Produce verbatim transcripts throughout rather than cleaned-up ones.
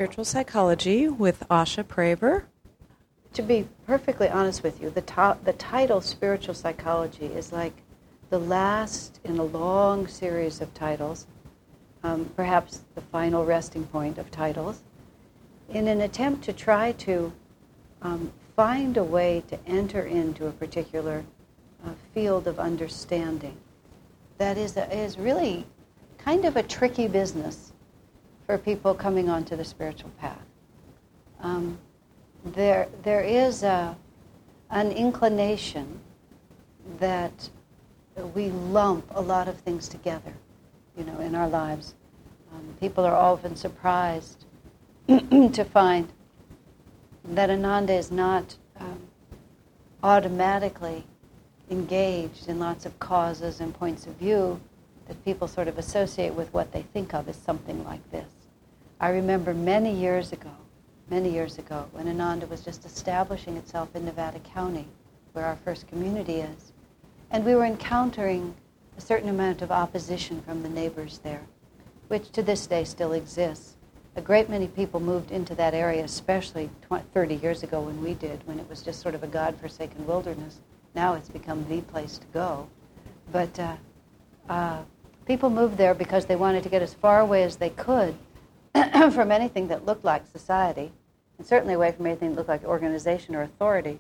Spiritual Psychology with Asha Praver. To be perfectly honest with you, the, to- the title Spiritual Psychology is like the last in a long series of titles, um, perhaps the final resting point of titles, in an attempt to try to um, find a way to enter into a particular uh, field of understanding that is, a, is really kind of a tricky business for people coming onto the spiritual path. Um, there, there is a, an inclination that we lump a lot of things together, you know, in our lives. Um, people are often surprised to find that Ananda is not um, automatically engaged in lots of causes and points of view that people sort of associate with what they think of as something like this. I remember many years ago, many years ago, when Ananda was just establishing itself in Nevada County, where our first community is, and we were encountering a certain amount of opposition from the neighbors there, which to this day still exists. A great many people moved into that area, especially twenty, thirty years ago when we did, when it was just sort of a God-forsaken wilderness. Now it's become the place to go. But uh, uh, people moved there because they wanted to get as far away as they could from anything that looked like society, and certainly away from anything that looked like organization or authority.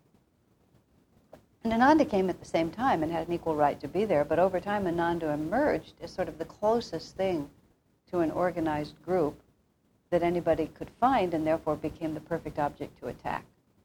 And Ananda came at the same time and had an equal right to be there, but over time Ananda emerged as sort of the closest thing to an organized group that anybody could find, and therefore became the perfect object to attack.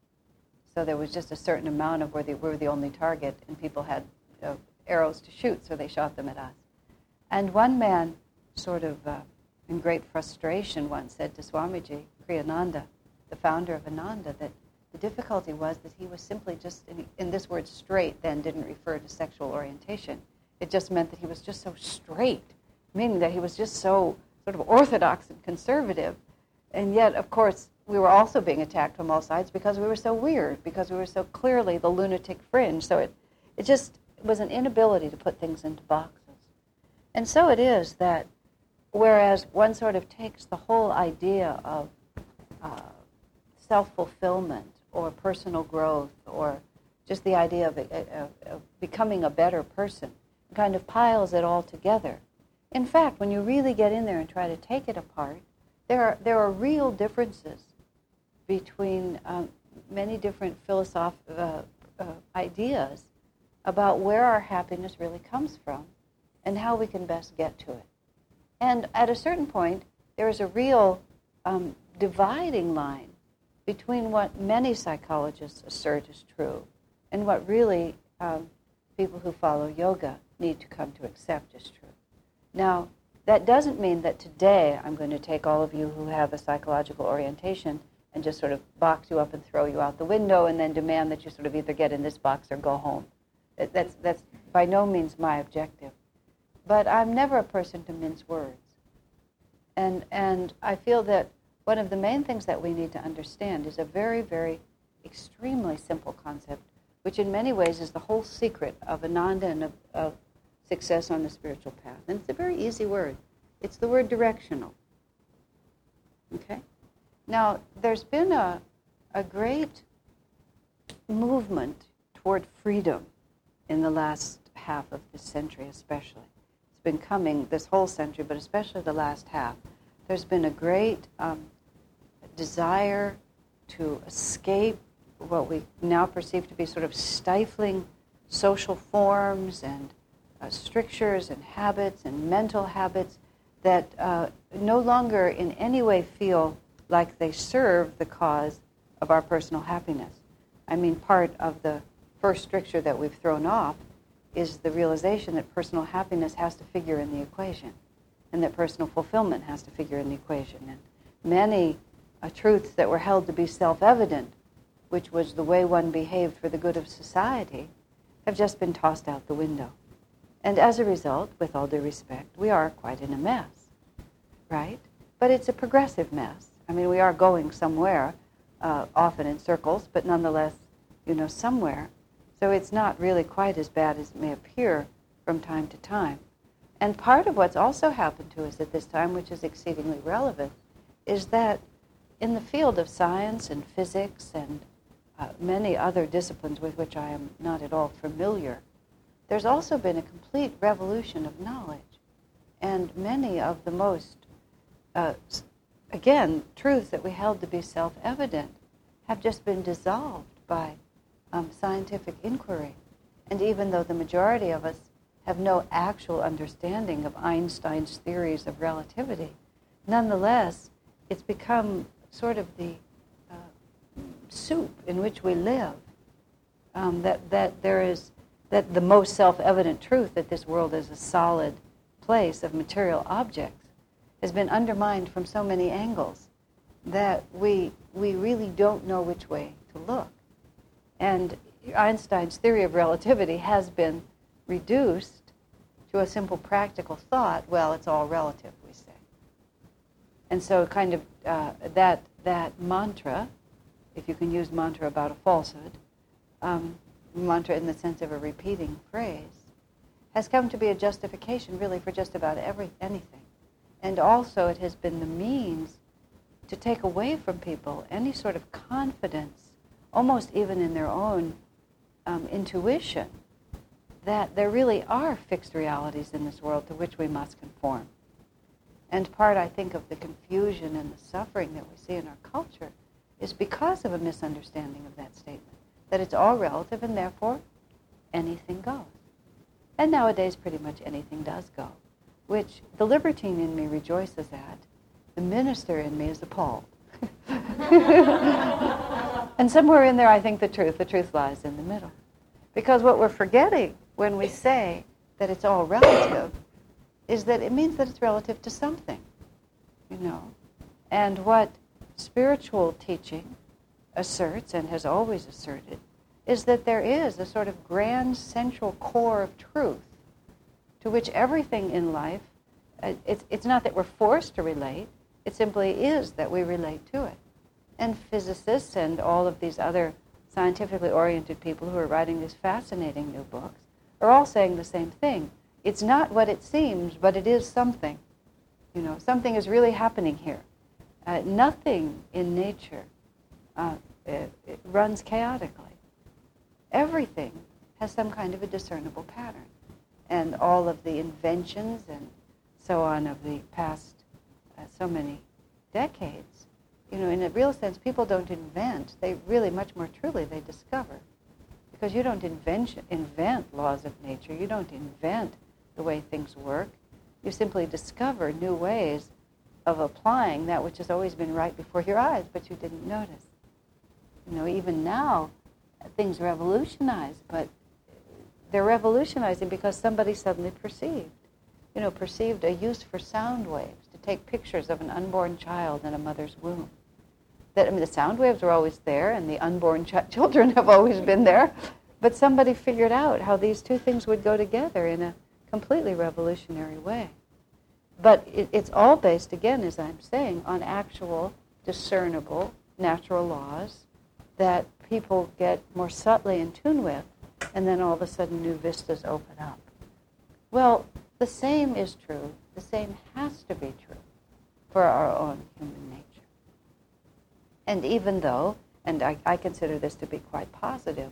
So there was just a certain amount of where they were the only target, and people had uh, arrows to shoot, so they shot them at us. And one man, sort of uh, in great frustration, once said to Swamiji, Kriyananda, the founder of Ananda, that the difficulty was that he was simply just, in this word straight then didn't refer to sexual orientation. It just meant that he was just so straight, meaning that he was just so sort of orthodox and conservative. And yet, of course, we were also being attacked from all sides because we were so weird, because we were so clearly the lunatic fringe. So it, it just was an inability to put things into boxes. And so it is that whereas one sort of takes the whole idea of uh, self-fulfillment or personal growth or just the idea of, of, of becoming a better person, and kind of piles it all together. In fact, when you really get in there and try to take it apart, there are, there are real differences between um, many different philosophical uh, uh, ideas about where our happiness really comes from and how we can best get to it. And at a certain point, there is a real um, dividing line between what many psychologists assert is true and what really um, people who follow yoga need to come to accept is true. Now, that doesn't mean that today I'm going to take all of you who have a psychological orientation and just sort of box you up and throw you out the window and then demand that you sort of either get in this box or go home. That's, that's by no means my objective. But I'm never a person to mince words. And, and I feel that one of the main things that we need to understand is a very, very extremely simple concept, which in many ways is the whole secret of Ananda and of, of success on the spiritual path. And it's a very easy word. It's the word directional. Okay? Now, there's been a, a great movement toward freedom in the last half of this century especially. It's been coming this whole century, but especially the last half. There's been a great um, desire to escape what we now perceive to be sort of stifling social forms and uh, strictures and habits and mental habits that uh, no longer in any way feel like they serve the cause of our personal happiness. I mean, part of the first stricture that we've thrown off is the realization that personal happiness has to figure in the equation and that personal fulfillment has to figure in the equation. And many uh, truths that were held to be self-evident, which was the way one behaved for the good of society, have just been tossed out the window. And as a result, with all due respect, we are quite in a mess, right? But it's a progressive mess. I mean, we are going somewhere, uh, often in circles, but nonetheless, you know, somewhere. So it's not really quite as bad as it may appear from time to time. And part of what's also happened to us at this time, which is exceedingly relevant, is that in the field of science and physics and uh, many other disciplines with which I am not at all familiar, there's also been a complete revolution of knowledge. And many of the most, uh, again, truths that we held to be self-evident have just been dissolved by um, scientific inquiry. And even though the majority of us have no actual understanding of Einstein's theories of relativity, nonetheless, it's become sort of the uh, soup in which we live. Um, that, that there is, that the most self-evident truth that this world is a solid place of material objects has been undermined from so many angles that we, we really don't know which way to look. And Einstein's theory of relativity has been reduced to a simple practical thought, well, it's all relative, we say. And so kind of uh, that, that mantra, if you can use mantra about a falsehood, um, mantra in the sense of a repeating phrase, has come to be a justification really for just about every anything. And also it has been the means to take away from people any sort of confidence, almost even in their own um, intuition, that there really are fixed realities in this world to which we must conform. And part, I think, of the confusion and the suffering that we see in our culture is because of a misunderstanding of that statement, that it's all relative and therefore anything goes. And nowadays pretty much anything does go, which the libertine in me rejoices at. The minister in me is appalled. And somewhere in there I think the truth, the truth lies in the middle. Because what we're forgetting when we say that it's all relative is that it means that it's relative to something, you know. And what spiritual teaching asserts and has always asserted is that there is a sort of grand central core of truth to which everything in life, uh, it's, it's not that we're forced to relate, it simply is that we relate to it. And physicists and all of these other scientifically oriented people who are writing these fascinating new books are all saying the same thing. It's not what it seems, but it is something. You know, something is really happening here. Uh, nothing in nature uh, it, it runs chaotically. Everything has some kind of a discernible pattern. And all of the inventions and so on of the past uh, so many decades, you know, in a real sense, people don't invent. They really, much more truly, they discover. Because you don't invent, invent laws of nature. You don't invent the way things work. You simply discover new ways of applying that which has always been right before your eyes, but you didn't notice. You know, even now, things revolutionize, but they're revolutionizing because somebody suddenly perceived, you know, perceived a use for sound waves to take pictures of an unborn child in a mother's womb. That, I mean, the sound waves were always there, and the unborn ch- children have always been there, but somebody figured out how these two things would go together in a completely revolutionary way. But it, it's all based, again, as I'm saying, on actual, discernible, natural laws that people get more subtly in tune with, and then all of a sudden new vistas open up. Well, the same is true, the same has to be true for our own human nature. And even though, and I, I consider this to be quite positive,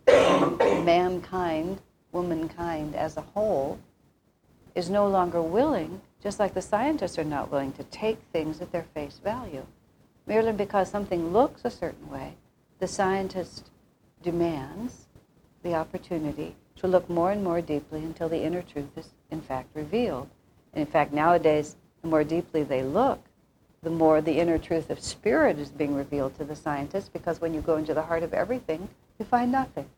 mankind, womankind as a whole, is no longer willing, just like the scientists are not willing, to take things at their face value. Merely because something looks a certain way, the scientist demands the opportunity to look more and more deeply until the inner truth is in fact revealed. And in fact, nowadays, the more deeply they look, the more the inner truth of spirit is being revealed to the scientist, because when you go into the heart of everything, you find nothing.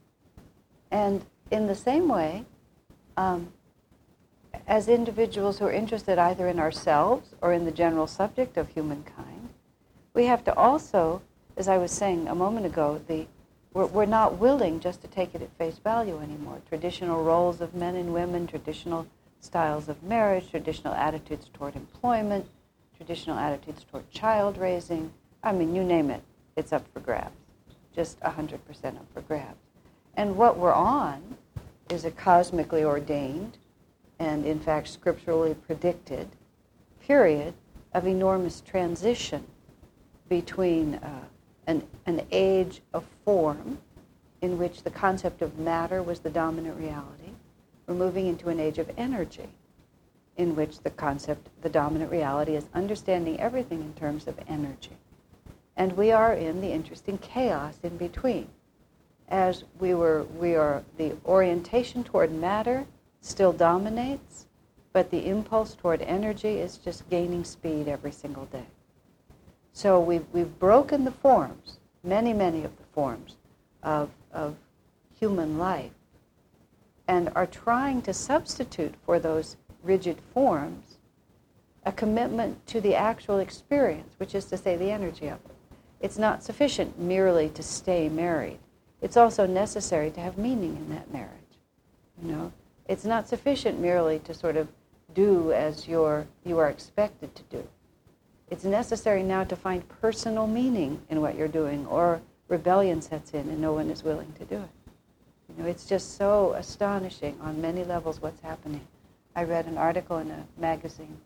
And in the same way, um, as individuals who are interested either in ourselves or in the general subject of humankind, we have to also, as I was saying a moment ago, the we're, we're not willing just to take it at face value anymore. Traditional roles of men and women, traditional styles of marriage, traditional attitudes toward employment, traditional attitudes toward child raising. I mean, you name it, it's up for grabs. Just one hundred percent up for grabs. And what we're on is a cosmically ordained and, in fact, scripturally predicted period of enormous transition between uh, an, an age of form in which the concept of matter was the dominant reality. We're moving into an age of energy in which the concept, the dominant reality is understanding everything in terms of energy. And we are in the interesting chaos in between. As we were, we are, the orientation toward matter still dominates, but the impulse toward energy is just gaining speed every single day. So we've, we've broken the forms, many, many of the forms of, of human life, and are trying to substitute for those rigid forms a commitment to the actual experience, which is to say the energy of it. It's not sufficient merely to stay married. It's also necessary to have meaning in that marriage. You know, it's not sufficient merely to sort of do as you're, you are expected to do. It's necessary now to find personal meaning in what you're doing, or rebellion sets in and no one is willing to do it. You know, it's just so astonishing on many levels what's happening. I read an article in a magazine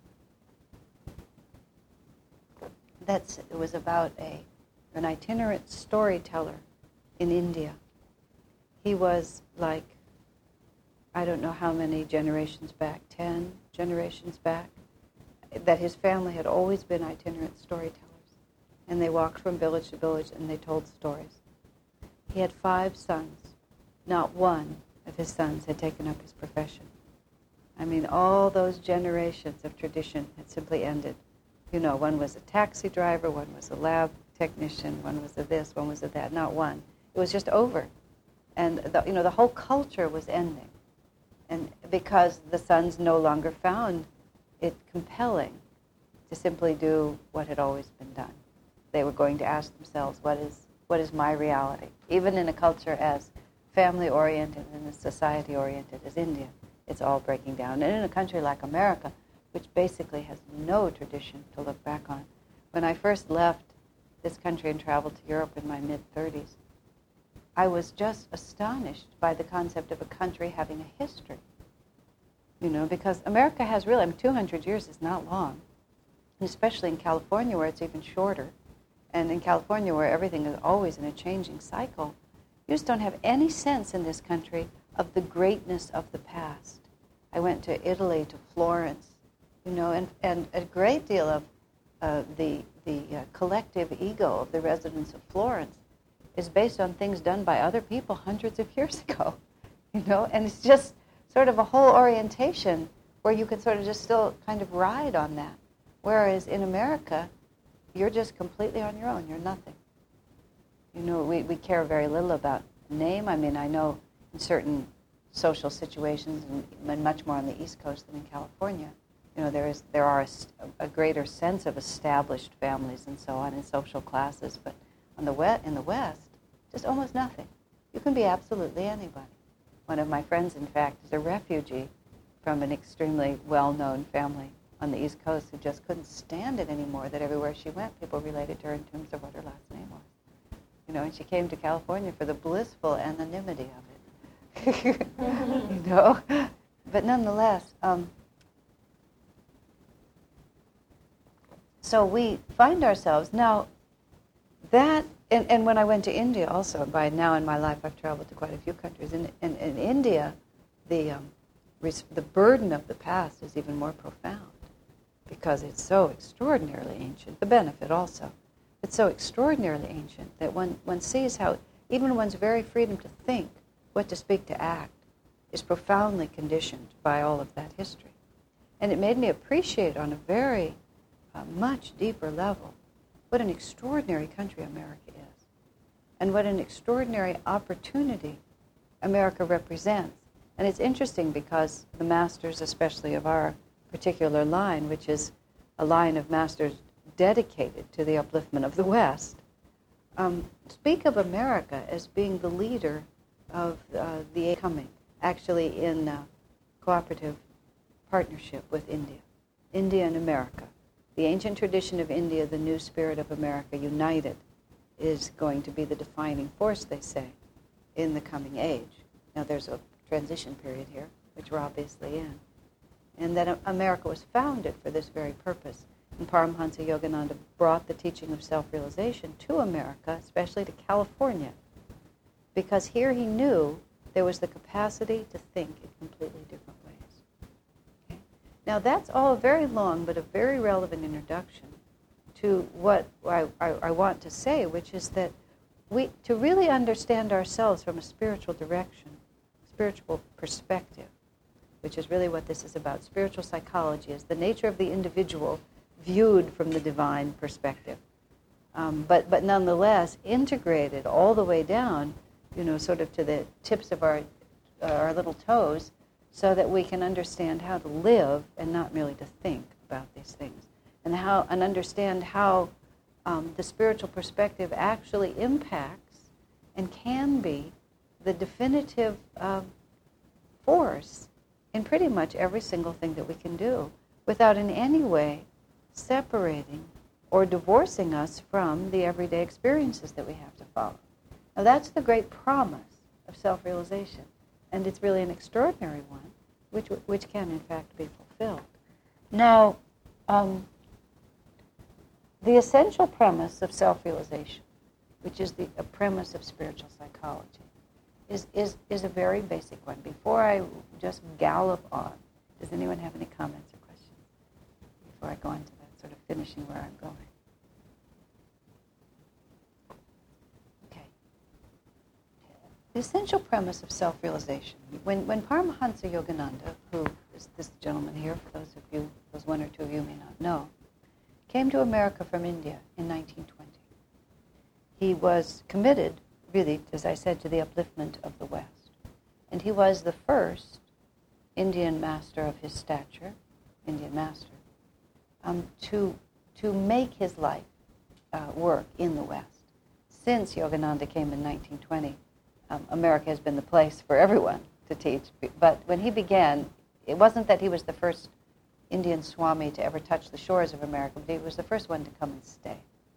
that's, it was about a an itinerant storyteller in India. He was like, I don't know how many generations back, ten generations back, that his family had always been itinerant storytellers. And they walked from village to village and they told stories. He had five sons. Not one of his sons had taken up his profession. I mean, all those generations of tradition had simply ended. You know, one was a taxi driver, one was a lab technician, one was a this, one was a that, not one. It was just over. And, the, you know, the whole culture was ending. And because the sons no longer found it compelling to simply do what had always been done. They were going to ask themselves, what is, what is my reality? Even in a culture as family-oriented and as society-oriented as India, it's all breaking down. And in a country like America, which basically has no tradition to look back on. When I first left this country and traveled to Europe in my mid-thirties, I was just astonished by the concept of a country having a history. You know, because America has really, I mean, two hundred years is not long, and especially in California where it's even shorter, and in California where everything is always in a changing cycle. You just don't have any sense in this country of the greatness of the past. I went to Italy, to Florence, you know, and, and a great deal of uh, the, the uh, collective ego of the residents of Florence is based on things done by other people hundreds of years ago, you know, and it's just sort of a whole orientation where you can sort of just still kind of ride on that. Whereas in America, you're just completely on your own. You're nothing. You know, we, we care very little about name. I mean, I know in certain social situations, and, and much more on the East Coast than in California, you know, there is there are a, a greater sense of established families and so on in social classes. But on the west, in the West, just almost nothing. You can be absolutely anybody. One of my friends, in fact, is a refugee from an extremely well-known family on the East Coast who just couldn't stand it anymore, that everywhere she went, people related to her in terms of what her last name was. You know, and she came to California for the blissful anonymity of it. You know? But nonetheless, um, so we find ourselves now that, and, and when I went to India also, by now in my life I've traveled to quite a few countries. In, in, in India, the, um, res- the burden of the past is even more profound because it's so extraordinarily ancient. The benefit also. It's so extraordinarily ancient that one, one sees how even one's very freedom to think, what to speak, to act, is profoundly conditioned by all of that history. And it made me appreciate on a very uh, much deeper level what an extraordinary country America is, and what an extraordinary opportunity America represents. And it's interesting because the masters, especially of our particular line, which is a line of masters dedicated to the upliftment of the West, um, speak of America as being the leader of uh, the coming, actually in uh, cooperative partnership with India. India and America. The ancient tradition of India, the new spirit of America, united, is going to be the defining force, they say, in the coming age. Now, there's a transition period here, which we're obviously in. And that America was founded for this very purpose, And Paramahansa Yogananda brought the teaching of self-realization to America, especially to California, because here he knew there was the capacity to think in completely different ways. Okay? Now that's all very long, but a very relevant introduction to what I, I, I want to say, which is that we, to really understand ourselves from a spiritual direction, spiritual perspective, which is really what this is about. Spiritual psychology is the nature of the individual viewed from the divine perspective, um, but but nonetheless integrated all the way down, you know, sort of to the tips of our uh, our little toes, so that we can understand how to live and not merely to think about these things, and how and understand how um, the spiritual perspective actually impacts and can be the definitive uh, force in pretty much every single thing that we can do, without in any way separating or divorcing us from the everyday experiences that we have to follow. Now that's the great promise of self-realization, and it's really an extraordinary one, which which can in fact be fulfilled. Now, um, the essential premise of self-realization, which is the a premise of spiritual psychology, is, is, is a very basic one. Before I just gallop on, does anyone have any comments or questions before I go on to that, sort of finishing where I'm going? Okay. The essential premise of self-realization, when, when Paramahansa Yogananda, who is this gentleman here, for those of you, those one or two of you may not know, came to America from India in nineteen twenty, he was committed, really, as I said, to the upliftment of the West. And he was the first Indian master of his stature, Indian master, um, to, to make his life uh, work in the West. Since Yogananda came in nineteen twenty, um, America has been the place for everyone to teach. But when he began, it wasn't that he was the first Indian Swami to ever touch the shores of America, but he was the first one to come and stay.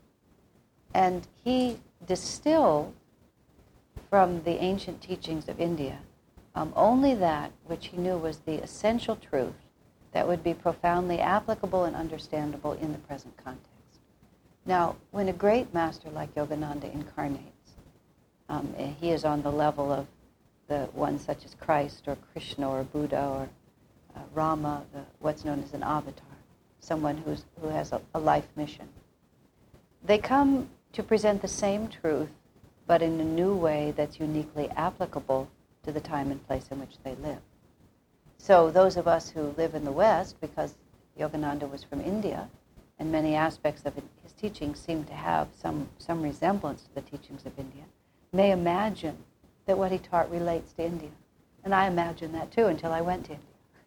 And he distilled from the ancient teachings of India um, only that which he knew was the essential truth that would be profoundly applicable and understandable in the present context. Now, when a great master like Yogananda incarnates, um, he is on the level of the one such as Christ or Krishna or Buddha or uh, Rama, the, what's known as an avatar, someone who's, who has a, a life mission. They come to present the same truth, but in a new way that's uniquely applicable to the time and place in which they live. So those of us who live in the West, because Yogananda was from India, and many aspects of it, his teachings seem to have some, some resemblance to the teachings of India, may imagine that what he taught relates to India. And I imagined that too until I went to India.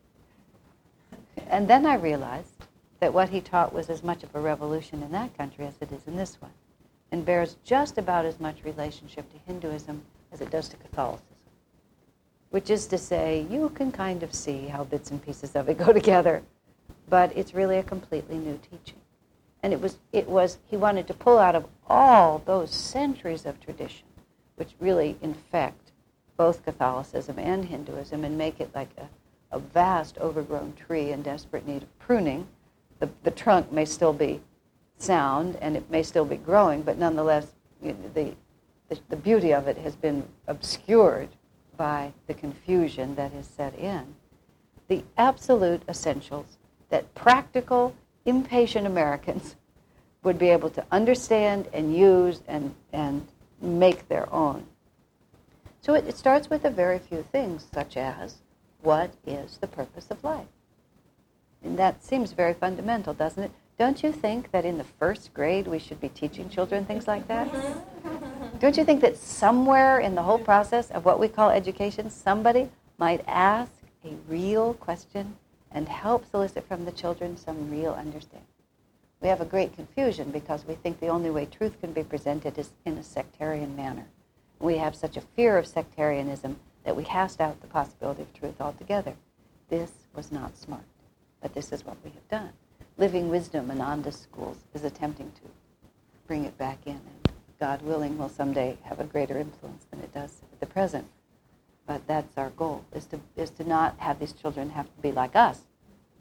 And then I realized that what he taught was as much of a revolution in that country as it is in this one, and bears just about as much relationship to Hinduism as it does to Catholicism. Which is to say, you can kind of see how bits and pieces of it go together, but it's really a completely new teaching. And it was, it was, he wanted to pull out of all those centuries of tradition, which really infect both Catholicism and Hinduism, and make it like a, a vast overgrown tree in desperate need of pruning. The, the trunk may still be sound, and it may still be growing, but nonetheless, you know, the, the the beauty of it has been obscured by the confusion that has set in. The absolute essentials that practical, impatient Americans would be able to understand and use and, and make their own. So it, it starts with a very few things, such as, what is the purpose of life? And that seems very fundamental, doesn't it? Don't you think that in the first grade we should be teaching children things like that? Don't you think that somewhere in the whole process of what we call education, somebody might ask a real question and help solicit from the children some real understanding? We have a great confusion because we think the only way truth can be presented is in a sectarian manner. We have such a fear of sectarianism that we cast out the possibility of truth altogether. This was not smart, but this is what we have done. Living Wisdom, Ananda Schools, is attempting to bring it back in, and God willing will someday have a greater influence than it does at the present. But that's our goal, is to is to not have these children have to be like us,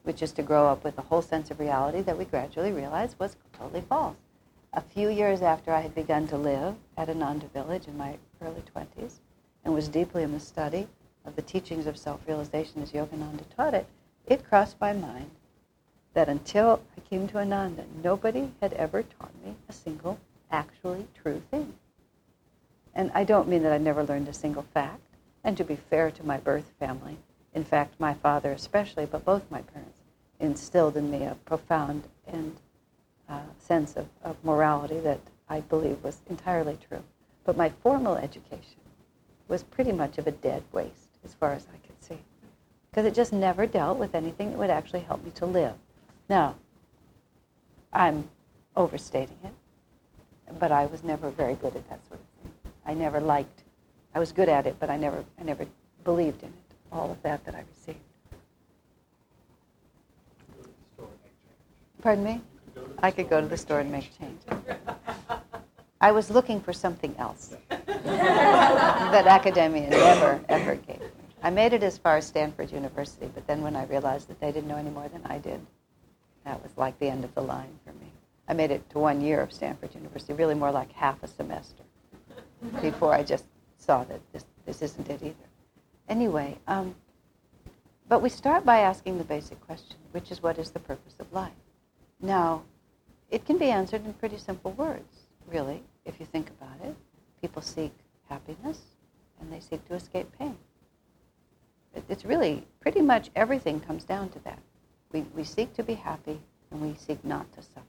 which is to grow up with a whole sense of reality that we gradually realized was totally false. A few years after I had begun to live at Ananda Village in my early twenties and was deeply in the study of the teachings of self-realization as Yogananda taught it, it crossed my mind that until I came to Ananda, nobody had ever taught me a single actually true thing. And I don't mean that I never learned a single fact. And to be fair to my birth family, in fact, my father especially, but both my parents, instilled in me a profound and uh, sense of, of morality that I believe was entirely true. But my formal education was pretty much of a dead waste, as far as I could see, because it just never dealt with anything that would actually help me to live. Now, I'm overstating it, but I was never very good at that sort of thing. I never liked, I was good at it, but I never, I never believed in it, all of that that I received. Pardon me? I could go to the store and make change. I was looking for something else that academia never, ever gave me. I made it as far as Stanford University, but then when I realized that they didn't know any more than I did, that was like the end of the line for me. I made it to one year of Stanford University, really more like half a semester, before I just saw that this, this isn't it either. Anyway, um, but we start by asking the basic question, which is, what is the purpose of life? Now, it can be answered in pretty simple words, really, if you think about it. People seek happiness, and they seek to escape pain. It, it's really, pretty much everything comes down to that. We, we seek to be happy, and we seek not to suffer.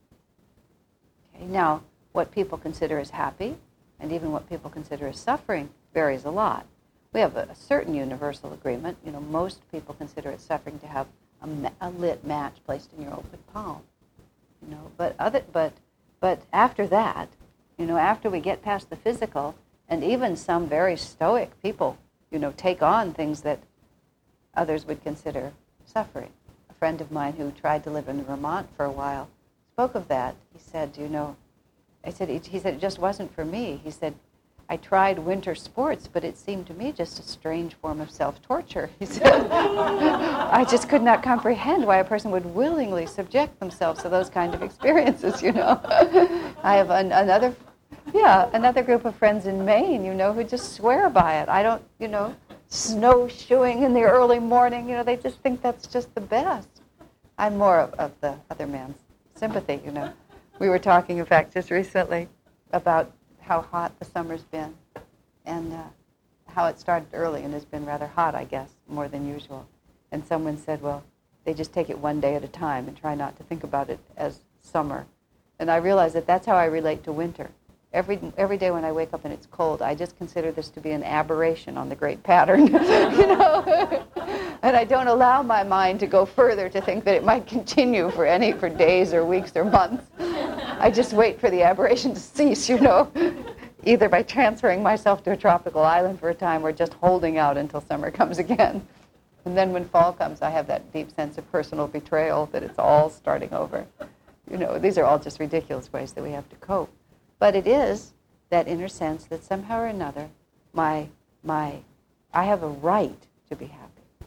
Okay? Now, what people consider as happy, and even what people consider as suffering, varies a lot. We have a, a certain universal agreement. You know, most people consider it suffering to have a, ma- a lit match placed in your open palm. You know, but other, but, but after that, you know, after we get past the physical, and even some very stoic people, you know, take on things that others would consider suffering. A friend of mine who tried to live in Vermont for a while spoke of that. He said, you know, I said, he said, it just wasn't for me. He said, I tried winter sports, but it seemed to me just a strange form of self-torture. He said, I just could not comprehend why a person would willingly subject themselves to those kind of experiences, you know. I have an, another, yeah, another group of friends in Maine, you know, who just swear by it. I don't, you know, snowshoeing in the early morning, you know, they just think that's just the best. I'm more of, of the other man's sympathy, you know. We were talking, in fact, just recently about how hot the summer's been, and uh, how it started early and has been rather hot, I guess, more than usual. And someone said, well, they just take it one day at a time and try not to think about it as summer. And I realized that that's how I relate to winter. Every every day when I wake up and it's cold, I just consider this to be an aberration on the great pattern, you know. And I don't allow my mind to go further to think that it might continue for any for days or weeks or months. I just wait for the aberration to cease, you know, either by transferring myself to a tropical island for a time or just holding out until summer comes again. And then when fall comes, I have that deep sense of personal betrayal that it's all starting over. You know, these are all just ridiculous ways that we have to cope. But it is that inner sense that somehow or another, my, my, I have a right to be happy.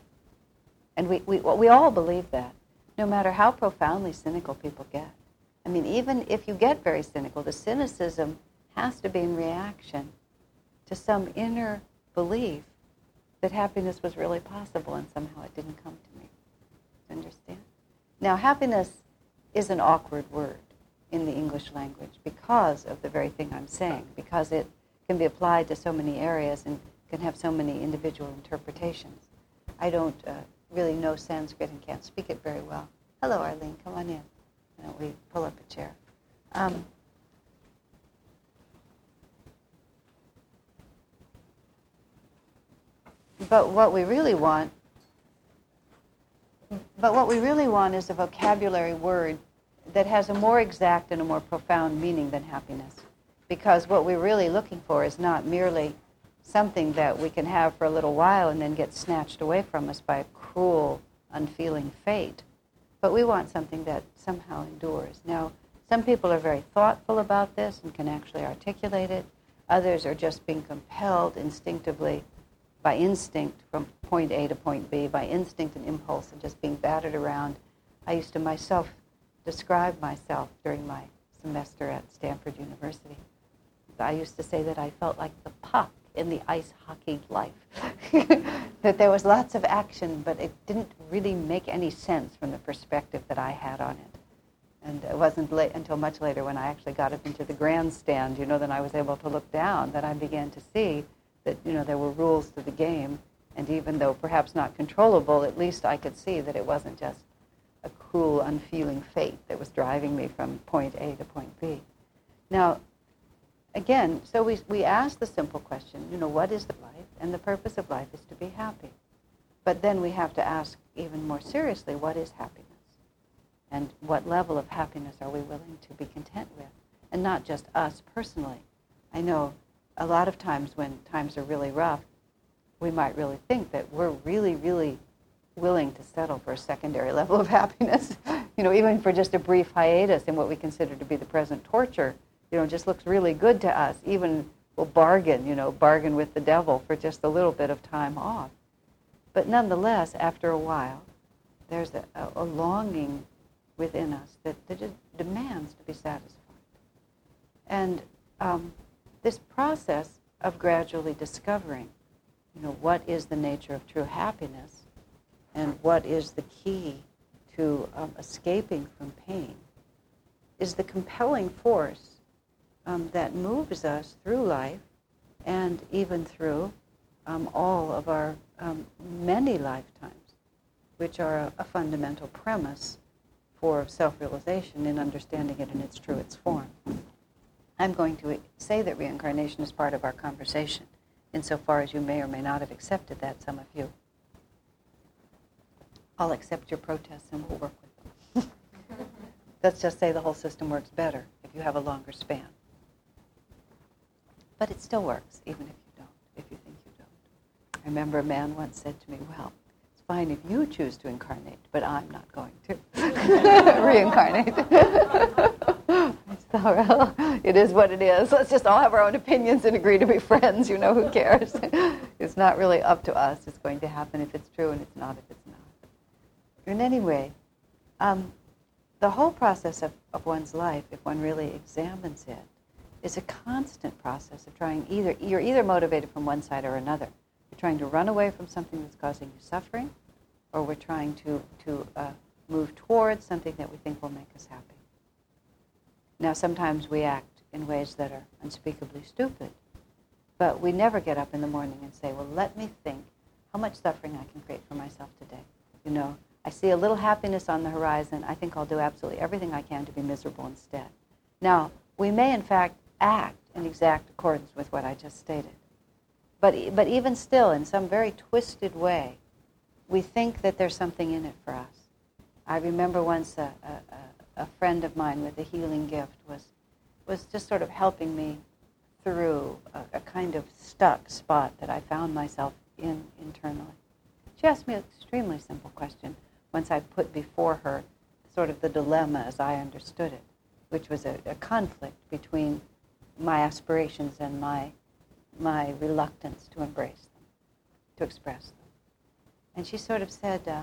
And we, we, well, we all believe that, no matter how profoundly cynical people get. I mean, even if you get very cynical, the cynicism has to be in reaction to some inner belief that happiness was really possible and somehow it didn't come to me. Do you understand? Now, happiness is an awkward word in the English language because of the very thing I'm saying, because it can be applied to so many areas and can have so many individual interpretations. I don't uh, really know Sanskrit and can't speak it very well. Hello, Arlene, come on in. Why don't we pull up a chair? Um, but what we really want, but what we really want is a vocabulary word that has a more exact and a more profound meaning than happiness. Because what we're really looking for is not merely something that we can have for a little while and then get snatched away from us by a cruel, unfeeling fate. But we want something that somehow endures. Now, some people are very thoughtful about this and can actually articulate it. Others are just being compelled instinctively by instinct from point A to point B, by instinct and impulse and just being battered around. I used to myself describe myself during my semester at Stanford University. I used to say that I felt like the puck in the ice hockey life. That there was lots of action, but it didn't really make any sense from the perspective that I had on it. And it wasn't late, until much later when I actually got up into the grandstand, you know, then I was able to look down, that I began to see that, you know, there were rules to the game. And even though perhaps not controllable, at least I could see that it wasn't just a cruel, unfeeling fate that was driving me from point A to point B. Now, again, so we we ask the simple question, you know, what is the life? And the purpose of life is to be happy. But then we have to ask even more seriously, what is happiness? And what level of happiness are we willing to be content with? And not just us personally. I know a lot of times when times are really rough, we might really think that we're really, really willing to settle for a secondary level of happiness. You know, even for just a brief hiatus in what we consider to be the present torture, you know, just looks really good to us. Even we'll bargain, you know, bargain with the devil for just a little bit of time off. But nonetheless, after a while, there's a, a, a longing within us that, that just demands to be satisfied. And um, this process of gradually discovering, you know, what is the nature of true happiness and what is the key to um, escaping from pain is the compelling force um, that moves us through life and even through um, all of our um, many lifetimes, which are a, a fundamental premise for self-realization in understanding it in its true its form. I'm going to say that reincarnation is part of our conversation, insofar as you may or may not have accepted that, some of you. I'll accept your protests and we'll work with them. Let's just say the whole system works better if you have a longer span. But it still works, even if you don't, if you think you don't. I remember a man once said to me, well, it's fine if you choose to incarnate, but I'm not going to reincarnate. So, well, it is what it is. Let's just all have our own opinions and agree to be friends. You know, who cares? It's not really up to us. It's going to happen if it's true and it's not if it's not. In any way, um, the whole process of, of one's life, if one really examines it, is a constant process of trying either, you're either motivated from one side or another. You're trying to run away from something that's causing you suffering, or we're trying to, to uh, move towards something that we think will make us happy. Now, sometimes we act in ways that are unspeakably stupid, but we never get up in the morning and say, well, let me think how much suffering I can create for myself today. You know, I see a little happiness on the horizon. I think I'll do absolutely everything I can to be miserable instead. Now, we may, in fact, act in exact accordance with what I just stated. But, but even still, in some very twisted way, we think that there's something in it for us. I remember once a, a, a friend of mine with a healing gift was, was just sort of helping me through a, a kind of stuck spot that I found myself in internally. She asked me an extremely simple question once I put before her sort of the dilemma as I understood it, which was a, a conflict between my aspirations and my my reluctance to embrace them, to express them. And she sort of said, uh,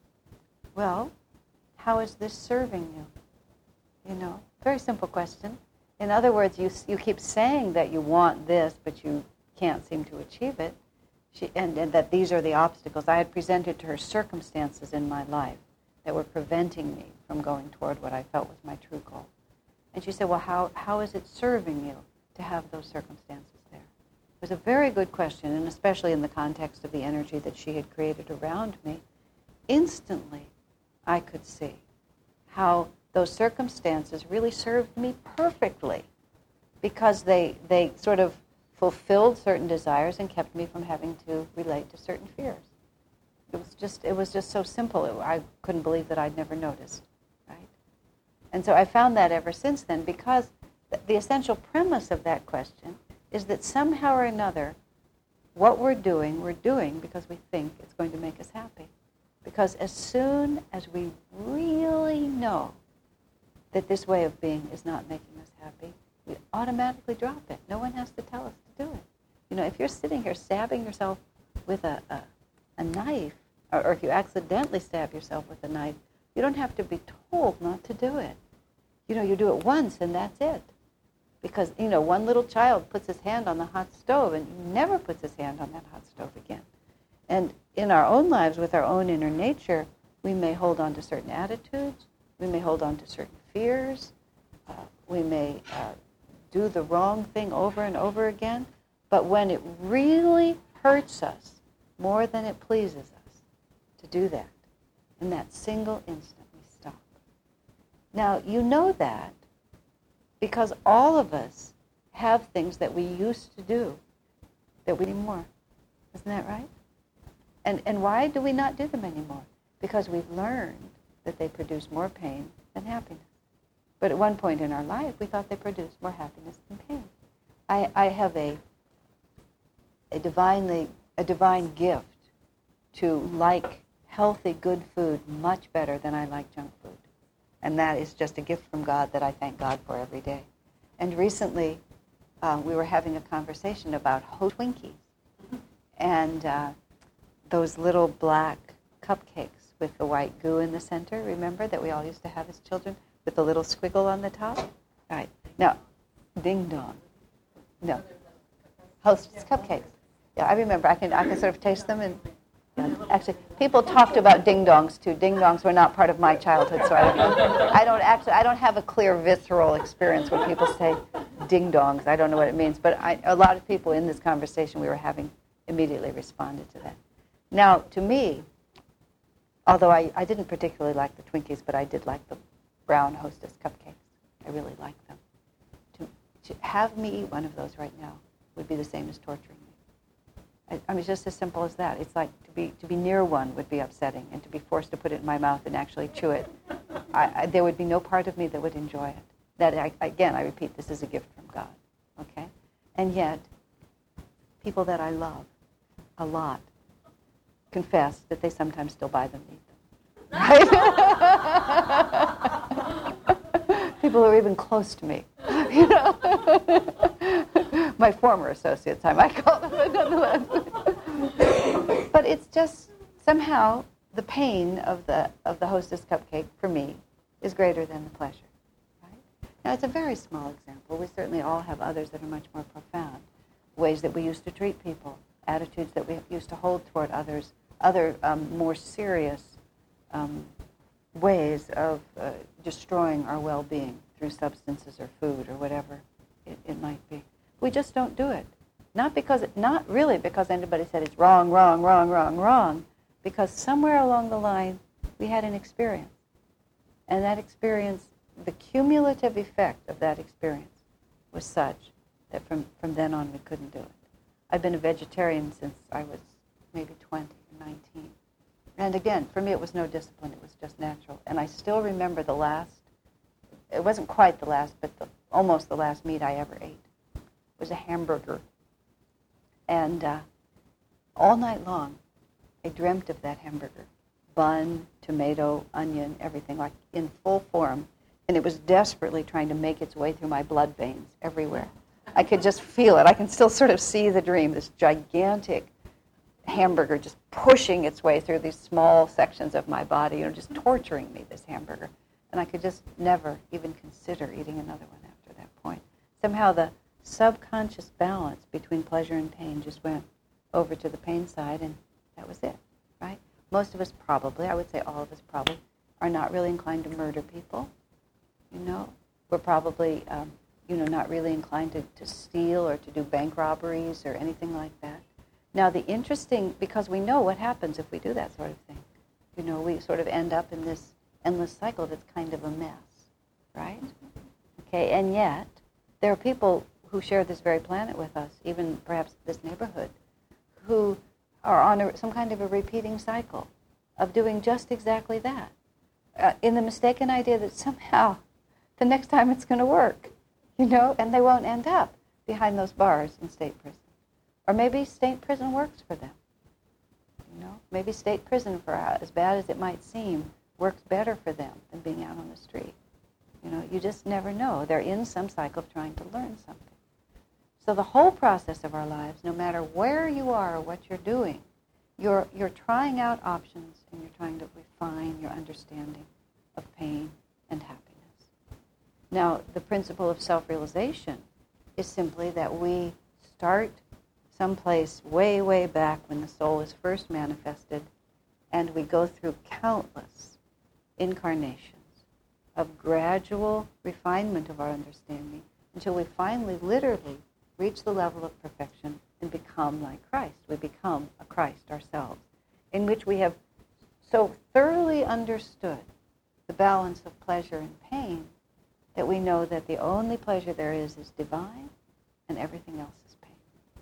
well, how is this serving you? You know, very simple question. In other words, you you keep saying that you want this, but you can't seem to achieve it. She, and, and that these are the obstacles. I had presented to her circumstances in my life that were preventing me from going toward what I felt was my true goal. And she said, well, how, how is it serving you to have those circumstances there? It was a very good question, and especially in the context of the energy that she had created around me. Instantly, I could see how those circumstances really served me perfectly, because they they sort of fulfilled certain desires and kept me from having to relate to certain fears. It was just it was just so simple. It, I couldn't believe that I'd never noticed, right? And so I found that ever since then, because th- the essential premise of that question is that somehow or another, what we're doing, we're doing because we think it's going to make us happy. Because as soon as we really know that this way of being is not making us happy, we automatically drop it. No one has to tell us to do it. You know, if you're sitting here stabbing yourself with a, a, a knife, or, or if you accidentally stab yourself with a knife, you don't have to be told not to do it. You know, you do it once and that's it. Because, you know, one little child puts his hand on the hot stove and never puts his hand on that hot stove again. And in our own lives, with our own inner nature, we may hold on to certain attitudes, we may hold on to certain fears, uh, we may uh, do the wrong thing over and over again, but when it really hurts us more than it pleases us to do that, in that single instant we stop. Now, you know that because all of us have things that we used to do that we do more. Isn't that right? And and why do we not do them anymore? Because we've learned that they produce more pain than happiness. But at one point in our life, we thought they produced more happiness than pain. I, I have a a divinely a divine gift to like healthy, good food much better than I like junk food. And that is just a gift from God that I thank God for every day. And recently, uh, we were having a conversation about Ho Twinkies. And uh, those little black cupcakes with the white goo in the center, remember, that we all used to have as children, with the little squiggle on the top? All right. Now, ding dong. No. Hostess cupcakes. Yeah, I remember. I can I can sort of taste them. And yeah, actually, people talked about ding dongs too. Ding dongs were not part of my childhood, so I don't know. I don't actually. I don't have a clear visceral experience when people say ding dongs. I don't know what it means, but I, a lot of people in this conversation we were having immediately responded to that. Now, to me, although I, I didn't particularly like the Twinkies, but I did like the brown Hostess cupcakes. I really liked them. To, to have me eat one of those right now would be the same as torturing me. I, I mean, it's just as simple as that. It's like to be to be near one would be upsetting, and to be forced to put it in my mouth and actually chew it, I, I, there would be no part of me that would enjoy it. That, I, again, I repeat, this is a gift from God, okay? And yet, people that I love a lot confess that they sometimes still buy them and eat them. Right? People who are even close to me, you know. My former associates, I might call them, but nonetheless. But it's just somehow the pain of the of the Hostess cupcake for me is greater than the pleasure. Right? Now, it's a very small example. We certainly all have others that are much more profound. Ways that we used to treat people, attitudes that we used to hold toward others, other um, more serious um, ways of uh, destroying our well-being through substances or food or whatever it, it might be. We just don't do it. Not because, it, not really because anybody said it's wrong, wrong, wrong, wrong, wrong, because somewhere along the line we had an experience. And that experience, the cumulative effect of that experience was such that from, from then on we couldn't do it. I've been a vegetarian since I was maybe twenty or nineteen. And again, for me it was no discipline, it was just natural. And I still remember the last, it wasn't quite the last, but the, almost the last meat I ever ate was a hamburger. And uh, all night long I dreamt of that hamburger. Bun, tomato, onion, everything, like in full form. And it was desperately trying to make its way through my blood veins everywhere. I could just feel it. I can still sort of see the dream, this gigantic hamburger just pushing its way through these small sections of my body, you know, just torturing me, this hamburger. And I could just never even consider eating another one after that point. Somehow the subconscious balance between pleasure and pain just went over to the pain side, and that was it, right? Most of us probably, I would say all of us probably, are not really inclined to murder people, you know. We're probably... Um, you know, not really inclined to, to steal or to do bank robberies or anything like that. Now, the interesting, because we know what happens if we do that sort of thing. You know, we sort of end up in this endless cycle that's kind of a mess, right? Okay, and yet, there are people who share this very planet with us, even perhaps this neighborhood, who are on a, some kind of a repeating cycle of doing just exactly that, uh, in the mistaken idea that somehow the next time it's going to work. You know, and they won't end up behind those bars in state prison. Or maybe state prison works for them. You know, maybe state prison, for as bad as it might seem, works better for them than being out on the street. You know, you just never know. They're in some cycle of trying to learn something. So the whole process of our lives, no matter where you are or what you're doing, you're, you're trying out options and you're trying to refine your understanding of pain and happiness. Now, the principle of self-realization is simply that we start someplace way, way back when the soul is first manifested, and we go through countless incarnations of gradual refinement of our understanding until we finally, literally, reach the level of perfection and become like Christ. We become a Christ ourselves, in which we have so thoroughly understood the balance of pleasure and pain that we know that the only pleasure there is is divine and everything else is pain.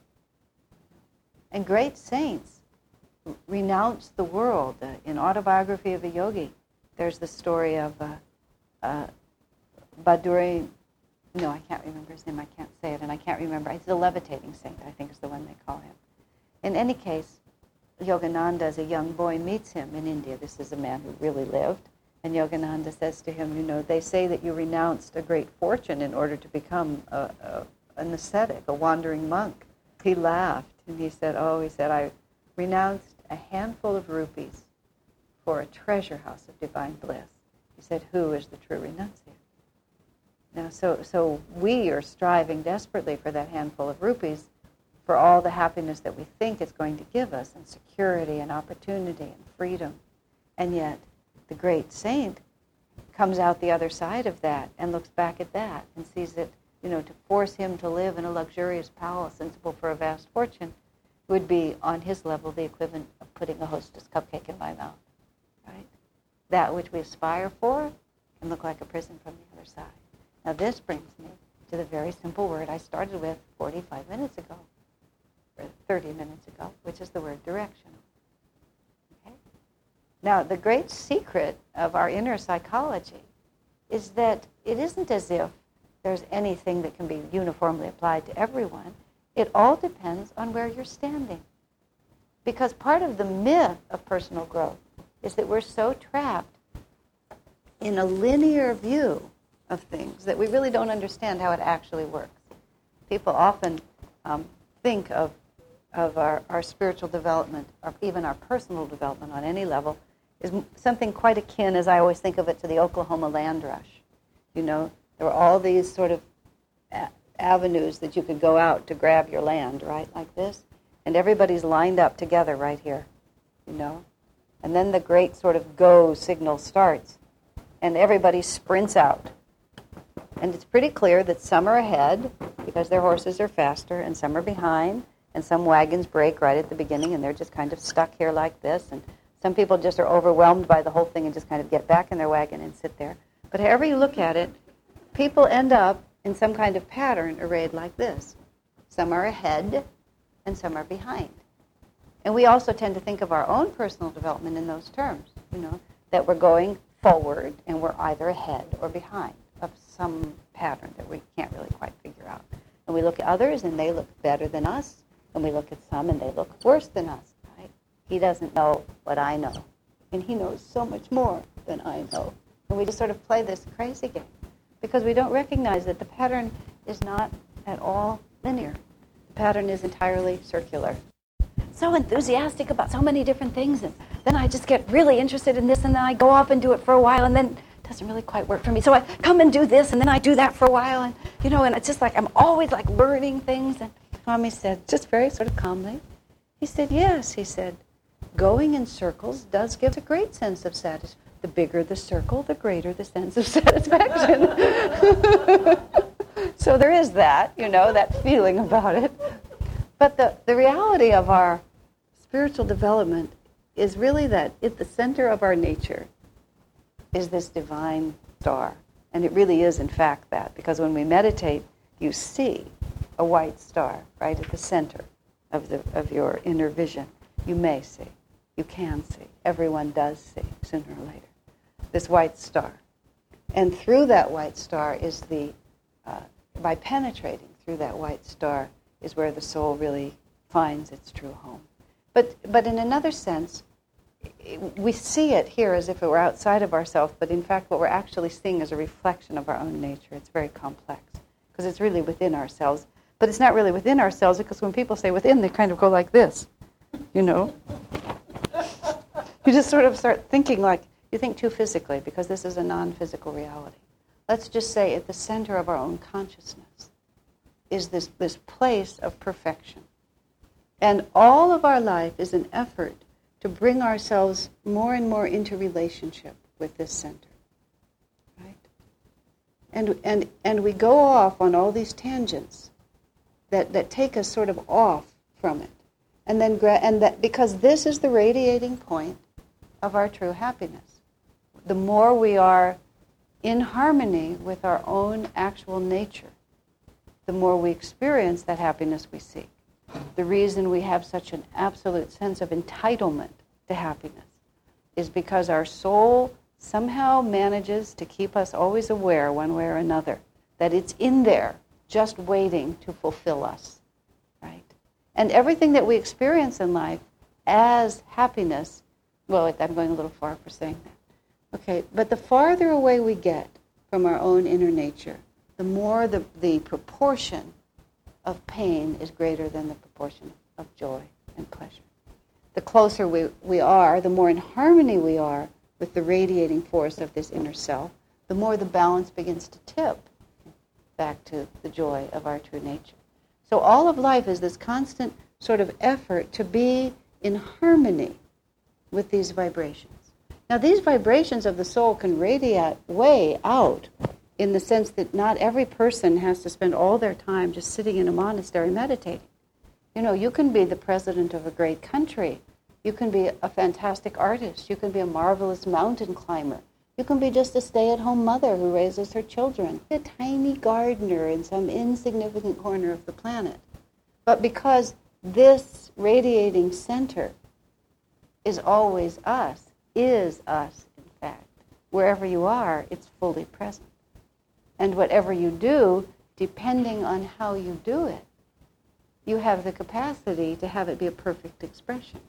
And great saints renounce the world. Uh, in Autobiography of a Yogi, there's the story of uh, uh, Baduri, no, I can't remember his name, I can't say it, and I can't remember, it's the levitating saint, I think is the one they call him. In any case, Yogananda, as a young boy, meets him in India. This is a man who really lived. And Yogananda says to him, you know, they say that you renounced a great fortune in order to become a, a, an ascetic, a wandering monk. He laughed and he said, oh, he said, I renounced a handful of rupees for a treasure house of divine bliss. He said, who is the true renunciate? Now, so, so we are striving desperately for that handful of rupees for all the happiness that we think it's going to give us, and security and opportunity and freedom. And yet, the great saint comes out the other side of that and looks back at that and sees that, you know, to force him to live in a luxurious palace sensible for a vast fortune would be, on his level, the equivalent of putting a Hostess cupcake in my mouth, right? That which we aspire for can look like a prison from the other side. Now this brings me to the very simple word I started with forty-five minutes ago, or thirty minutes ago, which is the word directional. Now, the great secret of our inner psychology is that it isn't as if there's anything that can be uniformly applied to everyone. It all depends on where you're standing. Because part of the myth of personal growth is that we're so trapped in a linear view of things that we really don't understand how it actually works. People often um, think of, of our, our spiritual development, or even our personal development on any level, is something quite akin, as I always think of it, to the Oklahoma land rush. You know, there were all these sort of a- avenues that you could go out to grab your land, right, like this, and everybody's lined up together right here, you know, and then the great sort of go signal starts, and everybody sprints out. And it's pretty clear that some are ahead because their horses are faster, and some are behind, and some wagons break right at the beginning, and they're just kind of stuck here like this, and some people just are overwhelmed by the whole thing and just kind of get back in their wagon and sit there. But however you look at it, people end up in some kind of pattern arrayed like this. Some are ahead and some are behind. And we also tend to think of our own personal development in those terms, you know, that we're going forward and we're either ahead or behind of some pattern that we can't really quite figure out. And we look at others and they look better than us, and we look at some and they look worse than us. He doesn't know what I know, and he knows so much more than I know. And we just sort of play this crazy game because we don't recognize that the pattern is not at all linear. The pattern is entirely circular. So enthusiastic about so many different things, and then I just get really interested in this, and then I go off and do it for a while, and then it doesn't really quite work for me. So I come and do this, and then I do that for a while, and you know, and it's just like I'm always like learning things. And Swami said, just very sort of calmly, he said, yes, he said, going in circles does give a great sense of satisfaction. The bigger the circle, the greater the sense of satisfaction. So there is that, you know, that feeling about it. But the, the reality of our spiritual development is really that at the center of our nature is this divine star. And it really is, in fact, that. Because when we meditate, you see a white star right at the center of the of your inner vision. You may see. You can see. Everyone does see, sooner or later. This white star. And through that white star is the, uh, by penetrating through that white star is where the soul really finds its true home. But but in another sense, we see it here as if it were outside of ourselves, but in fact what we're actually seeing is a reflection of our own nature. It's very complex, because it's really within ourselves. But it's not really within ourselves, because when people say within, they kind of go like this, you know. You just sort of start thinking like, you think too physically, because this is a non-physical reality. Let's just say at the center of our own consciousness is this, this place of perfection. And all of our life is an effort to bring ourselves more and more into relationship with this center. Right? And, and, and we go off on all these tangents that, that take us sort of off from it. And then gra- and that because this is the radiating point of our true happiness. The more we are in harmony with our own actual nature, the more we experience that happiness we seek. The reason we have such an absolute sense of entitlement to happiness is because our soul somehow manages to keep us always aware, one way or another, that it's in there, just waiting to fulfill us. Right? And everything that we experience in life as happiness, well, I'm going a little far for saying that. Okay, but the farther away we get from our own inner nature, the more the, the proportion of pain is greater than the proportion of joy and pleasure. The closer we, we are, the more in harmony we are with the radiating force of this inner self, the more the balance begins to tip back to the joy of our true nature. So all of life is this constant sort of effort to be in harmony with these vibrations. Now, these vibrations of the soul can radiate way out in the sense that not every person has to spend all their time just sitting in a monastery meditating. You know, you can be the president of a great country. You can be a fantastic artist. You can be a marvelous mountain climber. You can be just a stay-at-home mother who raises her children. A tiny gardener in some insignificant corner of the planet. But because this radiating center is always us, is us, in fact, wherever you are, it's fully present. And whatever you do, depending on how you do it, you have the capacity to have it be a perfect expression.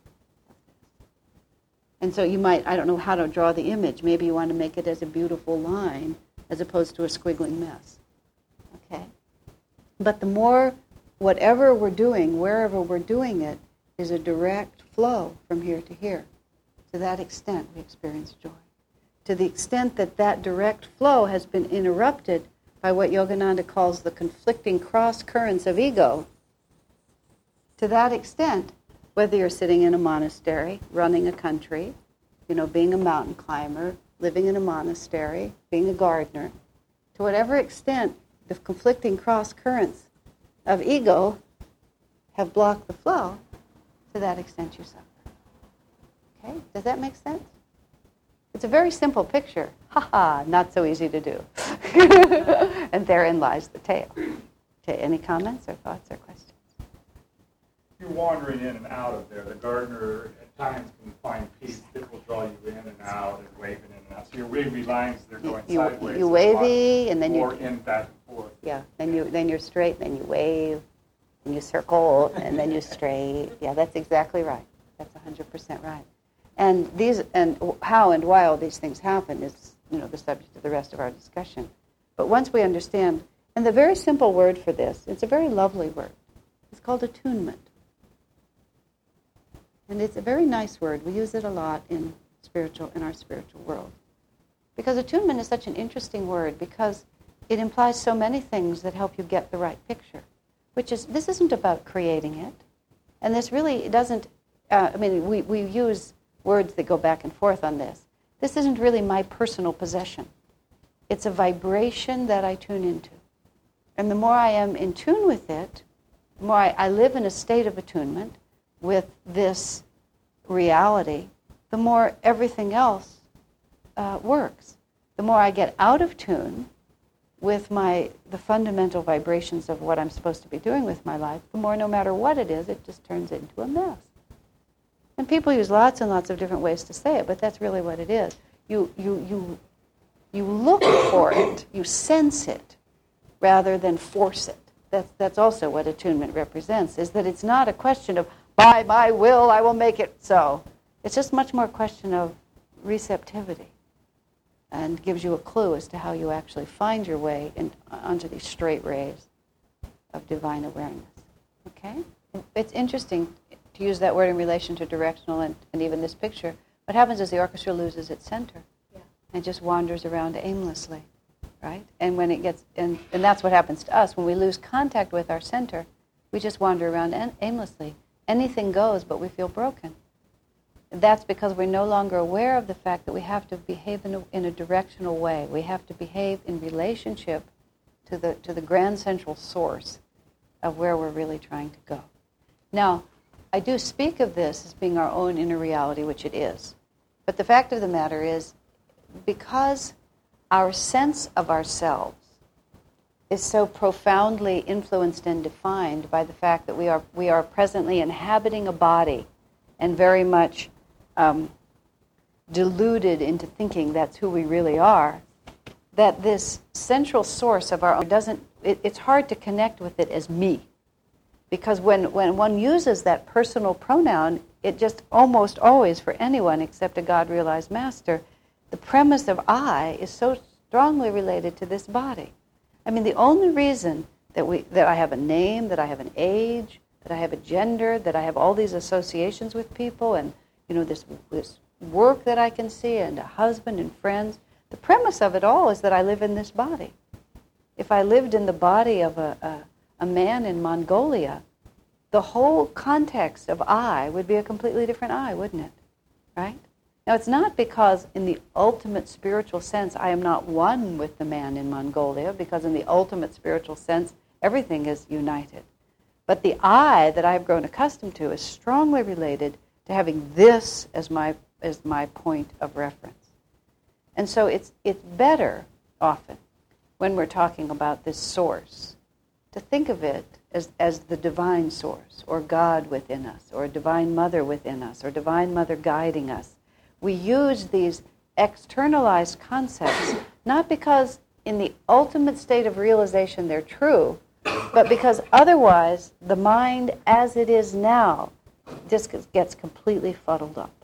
And so you might, I don't know how to draw the image. Maybe you want to make it as a beautiful line as opposed to a squiggling mess. Okay? But the more, whatever we're doing, wherever we're doing it, is a direct flow from here to here. To that extent, we experience joy. To the extent that that direct flow has been interrupted by what Yogananda calls the conflicting cross currents of ego, to that extent, whether you're sitting in a monastery, running a country, you know, being a mountain climber, living in a monastery, being a gardener, to whatever extent the conflicting cross currents of ego have blocked the flow, to that extent you suffer. Okay? Does that make sense? It's a very simple picture. Ha ha, not so easy to do. And therein lies the tale. Okay, any comments or thoughts or questions? You're wandering in and out of there. The gardener at times can find peace that will draw you in and out and waving in and out. So your wavy lines, they're going you, sideways. You wavy and then you more in back and forth. Yeah, then you then you're straight, then you wave, and you circle, and then you straight. Yeah, that's exactly right. That's one hundred percent right. And these and how and why all these things happen is, you know, the subject of the rest of our discussion. But once we understand, and the very simple word for this, it's a very lovely word. It's called attunement. And it's a very nice word. We use it a lot in spiritual in our spiritual world. Because attunement is such an interesting word because it implies so many things that help you get the right picture. Which is, this isn't about creating it. And this really doesn't, uh, I mean, we, we use words that go back and forth on this. This isn't really my personal possession. It's a vibration that I tune into. And the more I am in tune with it, the more I, I live in a state of attunement with this reality, the more everything else uh, works. The more I get out of tune with my the fundamental vibrations of what I'm supposed to be doing with my life, the more, no matter what it is, it just turns into a mess. And people use lots and lots of different ways to say it, but that's really what it is. You you you you look for it, you sense it, rather than force it. That's that's also what attunement represents, is that it's not a question of, by my will, I will make it so. It's just much more a question of receptivity, and gives you a clue as to how you actually find your way in, onto these straight rays of divine awareness. Okay? It's interesting to use that word in relation to directional and, and even this picture, What happens is the orchestra loses its center Yeah. and just wanders around aimlessly, right? And when it gets, and, and that's what happens to us. When we lose contact with our center, we just wander around an- aimlessly. Anything goes, but we feel broken. That's because we're no longer aware of the fact that we have to behave in a, in a directional way. We have to behave in relationship to the to the grand central source of where we're really trying to go. Now, I do speak of this as being our own inner reality, which it is. But the fact of the matter is, because our sense of ourselves is so profoundly influenced and defined by the fact that we are we are presently inhabiting a body and very much um, deluded into thinking that's who we really are, that this central source of our own doesn't, it, it's hard to connect with it as me. Because when, when one uses that personal pronoun, it just almost always, for anyone except a God-realized master, the premise of I is so strongly related to this body. I mean, the only reason that we that I have a name, that I have an age, that I have a gender, that I have all these associations with people, and you know this this work that I can see, and a husband and friends, the premise of it all is that I live in this body. If I lived in the body of a, a, a man in Mongolia, the whole context of I would be a completely different I, wouldn't it? Right? Now, it's not because in the ultimate spiritual sense I am not one with the man in Mongolia, because in the ultimate spiritual sense everything is united. But the I that I've grown accustomed to is strongly related to having this as my as my point of reference. And so it's it's better often when we're talking about this source to think of it as, as the divine source, or God within us, or divine mother within us, or divine mother guiding us. We use these externalized concepts not because in the ultimate state of realization they're true, but because otherwise the mind as it is now just gets completely fuddled up.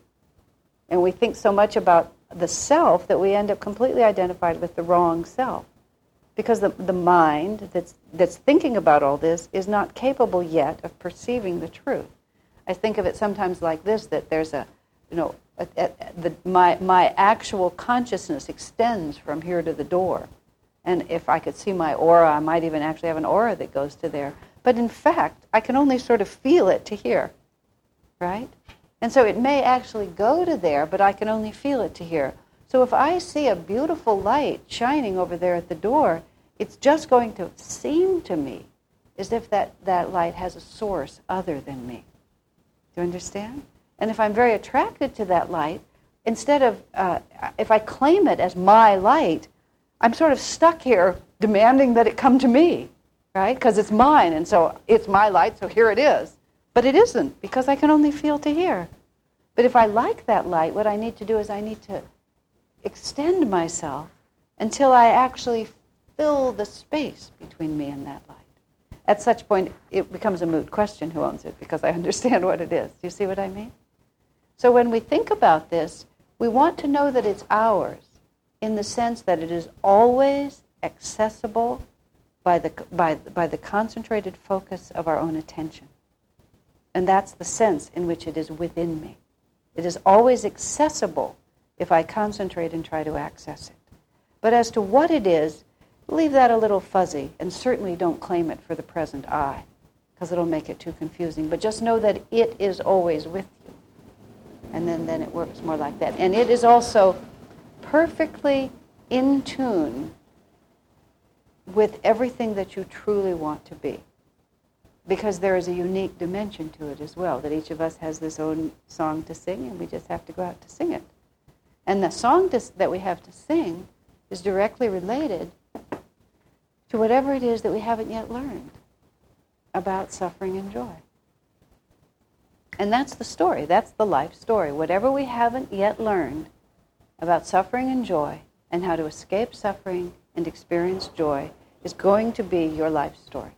And we think so much about the self that we end up completely identified with the wrong self. Because the, the mind that's, that's thinking about all this is not capable yet of perceiving the truth. I think of it sometimes like this, that there's a, you know, a, a, the, my, my actual consciousness extends from here to the door. And if I could see my aura, I might even actually have an aura that goes to there. But in fact, I can only sort of feel it to here, right? And so it may actually go to there, but I can only feel it to here. So if I see a beautiful light shining over there at the door, it's just going to seem to me as if that, that light has a source other than me. Do you understand? And if I'm very attracted to that light, instead of, uh, if I claim it as my light, I'm sort of stuck here demanding that it come to me, right? Because it's mine, and so it's my light, so here it is. But it isn't, because I can only feel to here. But if I like that light, what I need to do is I need to extend myself until I actually fill the space between me and that light. At such point, it becomes a moot question who owns it, because I understand what it is. Do you see what I mean? So when we think about this, we want to know that it's ours in the sense that it is always accessible by the, by, by the concentrated focus of our own attention. And that's the sense in which it is within me. It is always accessible if I concentrate and try to access it. But as to what it is, leave that a little fuzzy, and certainly don't claim it for the present I, because it'll make it too confusing. But just know that it is always with you. And then, then it works more like that. And it is also perfectly in tune with everything that you truly want to be. Because there is a unique dimension to it as well, that each of us has this own song to sing, and we just have to go out to sing it. And the song to, that we have to sing is directly related to whatever it is that we haven't yet learned about suffering and joy. And that's the story. That's the life story. Whatever we haven't yet learned about suffering and joy and how to escape suffering and experience joy is going to be your life story.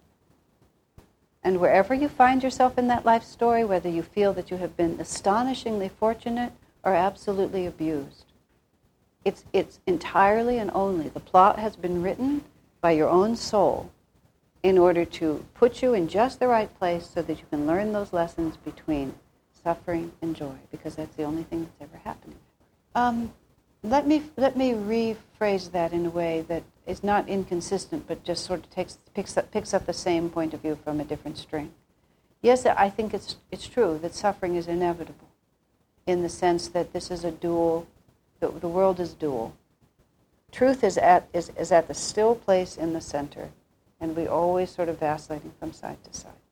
And wherever you find yourself in that life story, whether you feel that you have been astonishingly fortunate or absolutely abused, it's, it's entirely and only, the plot has been written by your own soul in order to put you in just the right place so that you can learn those lessons between suffering and joy, because that's the only thing that's ever happening. Um, let me let me rephrase that in a way that is not inconsistent, but just sort of takes picks up picks up the same point of view from a different string. Yes, I think it's it's true that suffering is inevitable, in the sense that this is a dual. The, the world is dual. Truth is at is, is at the still place in the center, and we always sort of vacillating from side to side.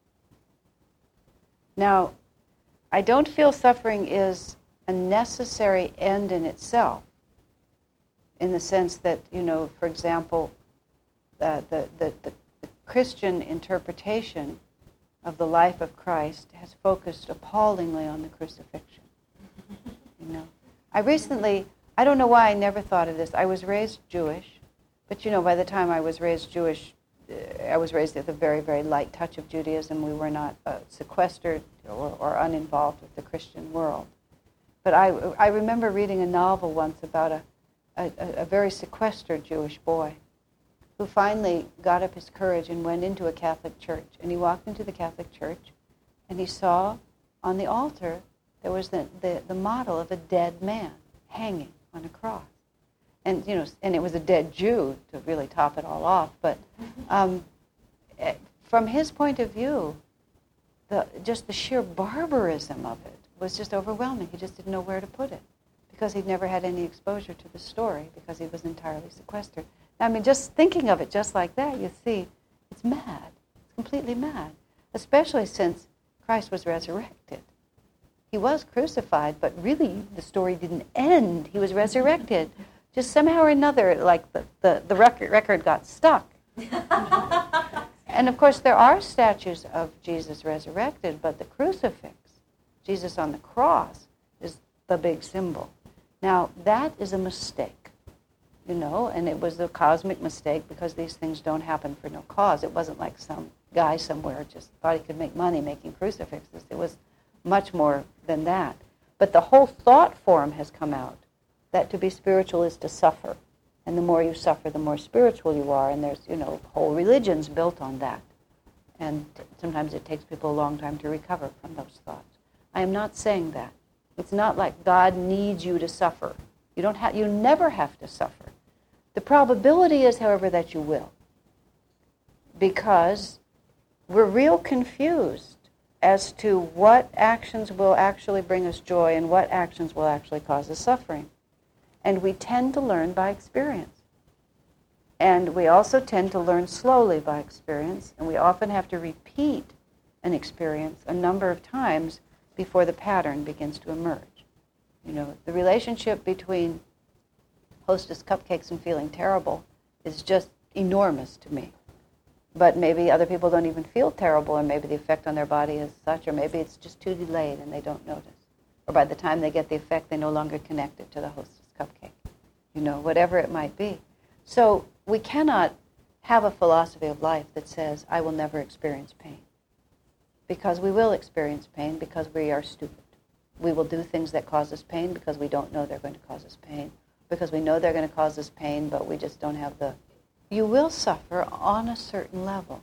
Now, I don't feel suffering is a necessary end in itself, in the sense that, you know, for example, uh, the, the, the, the Christian interpretation of the life of Christ has focused appallingly on the crucifixion. You know, I recently, I don't know why I never thought of this. I was raised Jewish, but you know, by the time I was raised Jewish, uh, I was raised with a very, very light touch of Judaism. We were not uh, sequestered or, or uninvolved with the Christian world. But I, I remember reading a novel once about a, a, a very sequestered Jewish boy who finally got up his courage and went into a Catholic church. And he walked into the Catholic church, and he saw on the altar there was the, the, the model of a dead man hanging on a cross. And, you know, and it was a dead Jew to really top it all off. But um, from his point of view, the, just the sheer barbarism of it was just overwhelming. He just didn't know where to put it, because he'd never had any exposure to the story, because he was entirely sequestered. I mean, just thinking of it just like that, you see, it's mad. It's completely mad, especially since Christ was resurrected. He was crucified, but really the story didn't end. He was resurrected. Just somehow or another, like the, the, the record, record got stuck. And of course, there are statues of Jesus resurrected, but the crucifix, Jesus on the cross, is the big symbol. Now, that is a mistake, you know, and it was a cosmic mistake, because these things don't happen for no cause. It wasn't like some guy somewhere just thought he could make money making crucifixes. It was much more than that. But the whole thought form has come out that to be spiritual is to suffer. And the more you suffer, the more spiritual you are. And there's, you know, whole religions built on that. And sometimes it takes people a long time to recover from those thoughts. I am not saying that. It's not like God needs you to suffer. You don't have, you never have to suffer. The probability is, however, that you will. Because we're real confused as to what actions will actually bring us joy and what actions will actually cause us suffering. And we tend to learn by experience. And we also tend to learn slowly by experience, and we often have to repeat an experience a number of times before the pattern begins to emerge. You know, the relationship between Hostess cupcakes and feeling terrible is just enormous to me. But maybe other people don't even feel terrible, or maybe the effect on their body is such, or maybe it's just too delayed and they don't notice. Or by the time they get the effect, they no longer connect it to the Hostess cupcake. You know, whatever it might be. So we cannot have a philosophy of life that says, I will never experience pain. Because we will experience pain, because we are stupid. We will do things that cause us pain because we don't know they're going to cause us pain. Because we know they're going to cause us pain, but we just don't have the... You will suffer on a certain level.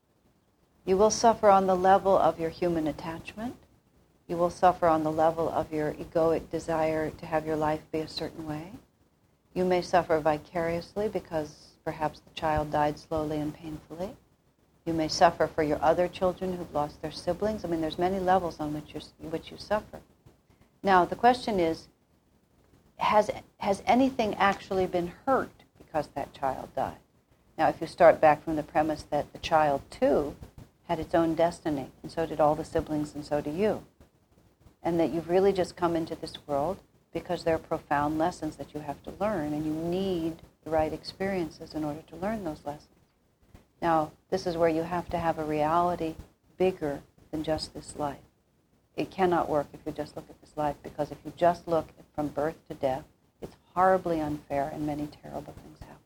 You will suffer on the level of your human attachment. You will suffer on the level of your egoic desire to have your life be a certain way. You may suffer vicariously because perhaps the child died slowly and painfully. You may suffer for your other children who've lost their siblings. I mean, there's many levels on which, you're, which you suffer. Now, the question is, has, has anything actually been hurt because that child died? Now, if you start back from the premise that the child, too, had its own destiny, and so did all the siblings, and so do you, and that you've really just come into this world because there are profound lessons that you have to learn, and you need the right experiences in order to learn those lessons. Now, this is where you have to have a reality bigger than just this life. It cannot work if you just look at this life, because if you just look from birth to death, it's horribly unfair and many terrible things happen.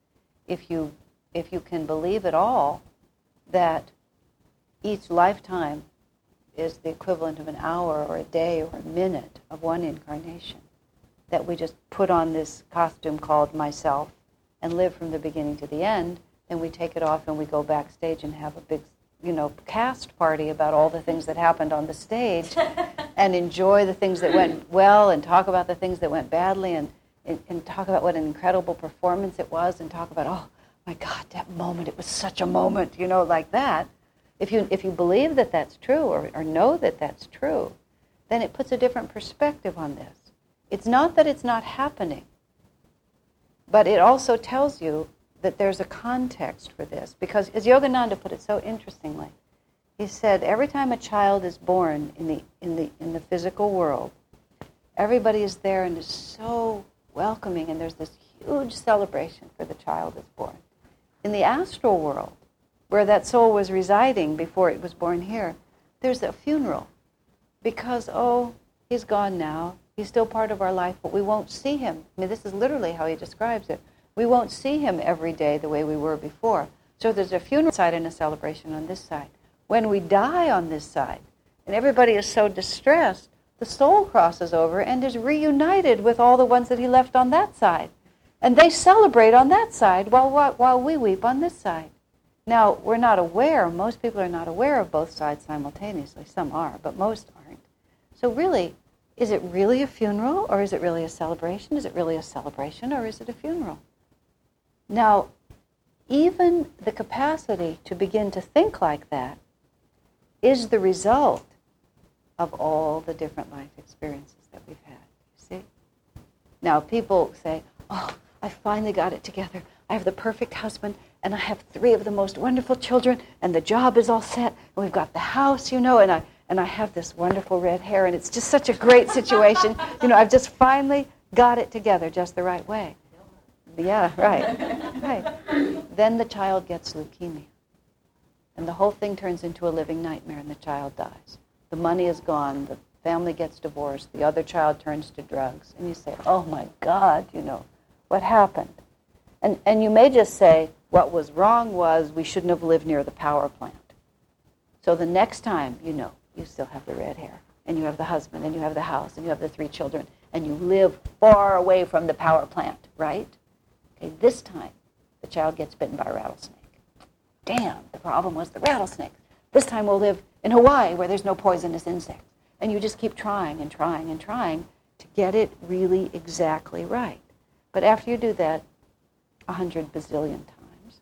If you, if you can believe at all that each lifetime is the equivalent of an hour or a day or a minute of one incarnation, that we just put on this costume called myself and live from the beginning to the end, then we take it off and we go backstage and have a big, you know, cast party about all the things that happened on the stage. and enjoy the things that went well and talk about the things that went badly and, and, and talk about what an incredible performance it was and talk about, oh, my God, that moment, it was such a moment, you know, like that. If you if you believe that that's true or, or know that that's true, then it puts a different perspective on this. It's not that it's not happening, but it also tells you that there's a context for this. Because as Yogananda put it so interestingly, he said every time a child is born in the in the in the physical world, everybody is there and is so welcoming, and there's this huge celebration for the child that's born. In the astral world, where that soul was residing before it was born here, there's a funeral. Because, oh, he's gone now. He's still part of our life, but we won't see him. I mean, this is literally how he describes it. We won't see him every day the way we were before. So there's a funeral side and a celebration on this side. When we die on this side, and everybody is so distressed, the soul crosses over and is reunited with all the ones that he left on that side. And they celebrate on that side while, while we weep on this side. Now, we're not aware, most people are not aware of both sides simultaneously. Some are, but most aren't. So really, is it really a funeral, or is it really a celebration? Is it really a celebration, or is it a funeral? Now, even the capacity to begin to think like that is the result of all the different life experiences that we've had, you see? Now, people say, oh, I finally got it together. I have the perfect husband, and I have three of the most wonderful children, and the job is all set, and we've got the house, you know, and I and I have this wonderful red hair, and it's just such a great situation. You know, I've just finally got it together just the right way. Yeah, right, right. Then the child gets leukemia, and the whole thing turns into a living nightmare, and the child dies. The money is gone, the family gets divorced, the other child turns to drugs, and you say, oh my God, you know, what happened? And and you may just say, what was wrong was we shouldn't have lived near the power plant. So the next time, you know, you still have the red hair, and you have the husband, and you have the house, and you have the three children, and you live far away from the power plant, right? Okay, this time, the child gets bitten by a rattlesnake. Damn, the problem was the rattlesnake. This time we'll live in Hawaii where there's no poisonous insects. And you just keep trying and trying and trying to get it really exactly right. But after you do that a hundred bazillion times,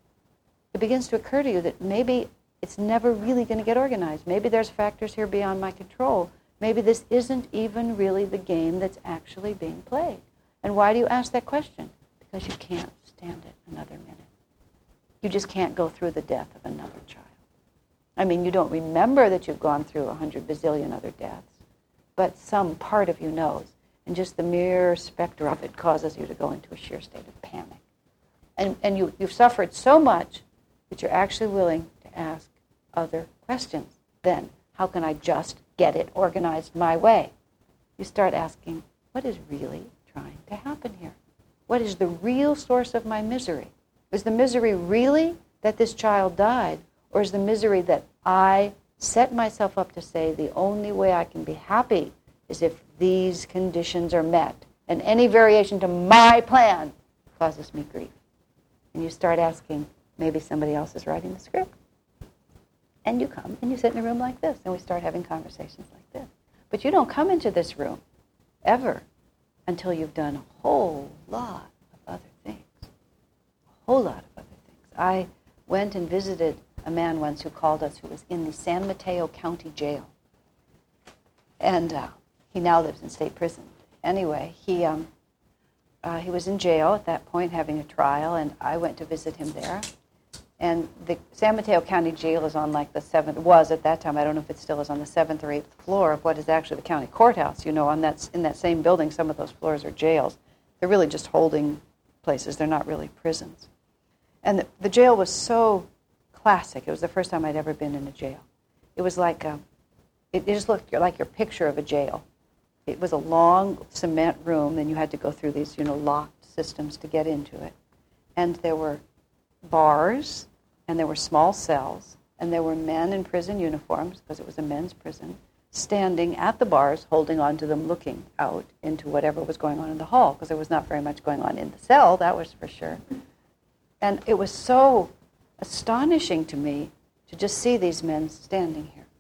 it begins to occur to you that maybe it's never really going to get organized. Maybe there's factors here beyond my control. Maybe this isn't even really the game that's actually being played. And why do you ask that question? Because you can't stand it another minute. You just can't go through the death of another child. I mean, you don't remember that you've gone through a hundred bazillion other deaths, but some part of you knows. And just the mere specter of it causes you to go into a sheer state of panic. And, and you, you've suffered so much that you're actually willing to ask other questions. Then, how can I just get it organized my way? You start asking, what is really trying to happen here? What is the real source of my misery? Is the misery really that this child died, or is the misery that I set myself up to say the only way I can be happy is if these conditions are met, and any variation to my plan causes me grief? And you start asking, maybe somebody else is writing the script. And you come and you sit in a room like this, and we start having conversations like this. But you don't come into this room ever until you've done a whole lot of other things. A whole lot of other things. I went and visited a man once who called us who was in the San Mateo County Jail. And uh, he now lives in state prison. Anyway, he um, uh, he was in jail at that point having a trial, and I went to visit him there. And the San Mateo County Jail is on like the seventh, was at that time, I don't know if it still is, on the seventh or eighth floor of what is actually the county courthouse. You know, on that, in that same building, some of those floors are jails. They're really just holding places. They're not really prisons. And the, the jail was so classic. It was the first time I'd ever been in a jail. It was like, a, it, it just looked like your picture of a jail. It was a long cement room, and you had to go through these, you know, locked systems to get into it. And there were bars, and there were small cells, and there were men in prison uniforms, because it was a men's prison, standing at the bars, holding on to them, looking out into whatever was going on in the hall, because there was not very much going on in the cell, that was for sure. And it was so astonishing to me to just see these men standing here,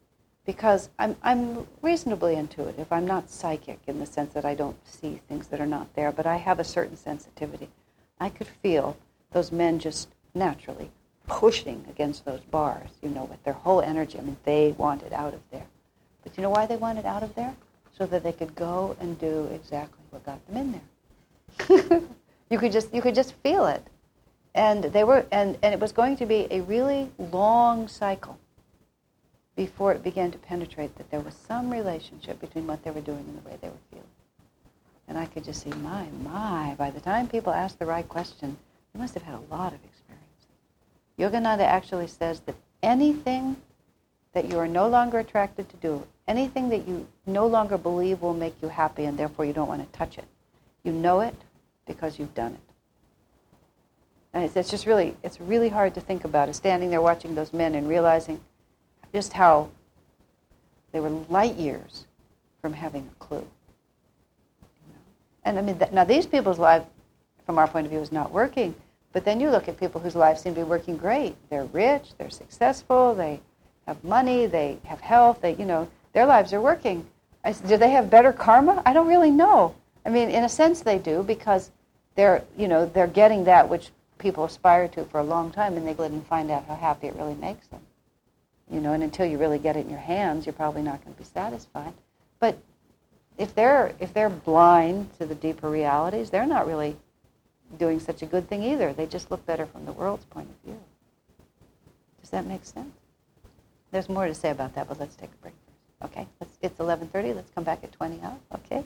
because I'm, I'm reasonably intuitive. I'm not psychic in the sense that I don't see things that are not there, but I have a certain sensitivity. I could feel those men just naturally pushing against those bars, you know, with their whole energy. I mean, they wanted out of there. But you know why they wanted out of there? So that they could go and do exactly what got them in there. you could just you could just feel it. And they were and, and it was going to be a really long cycle before it began to penetrate that there was some relationship between what they were doing and the way they were feeling. And I could just see, my, my, by the time people asked the right question, they must have had a lot of experience. Yogananda actually says that anything that you are no longer attracted to do, anything that you no longer believe will make you happy and therefore you don't want to touch it, you know it because you've done it. And it's, it's just really, it's really hard to think about it, standing there watching those men and realizing just how they were light years from having a clue. You know? And I mean, that, now these people's life, from our point of view, is not working. But then you look at people whose lives seem to be working great. They're rich, they're successful, they have money, they have health, they, you know, their lives are working. I, do they have better karma? I don't really know. I mean, in a sense they do, because they're, you know, they're getting that which people aspire to for a long time, and they go and find out how happy it really makes them. You know, and until you really get it in your hands, you're probably not going to be satisfied. But if they're if they're blind to the deeper realities, they're not really doing such a good thing either. They just look better from the world's point of view. Does that make sense? There's more to say about that, but let's take a break first. Okay? Let's, it's eleven thirty. Let's come back at twenty out. Okay?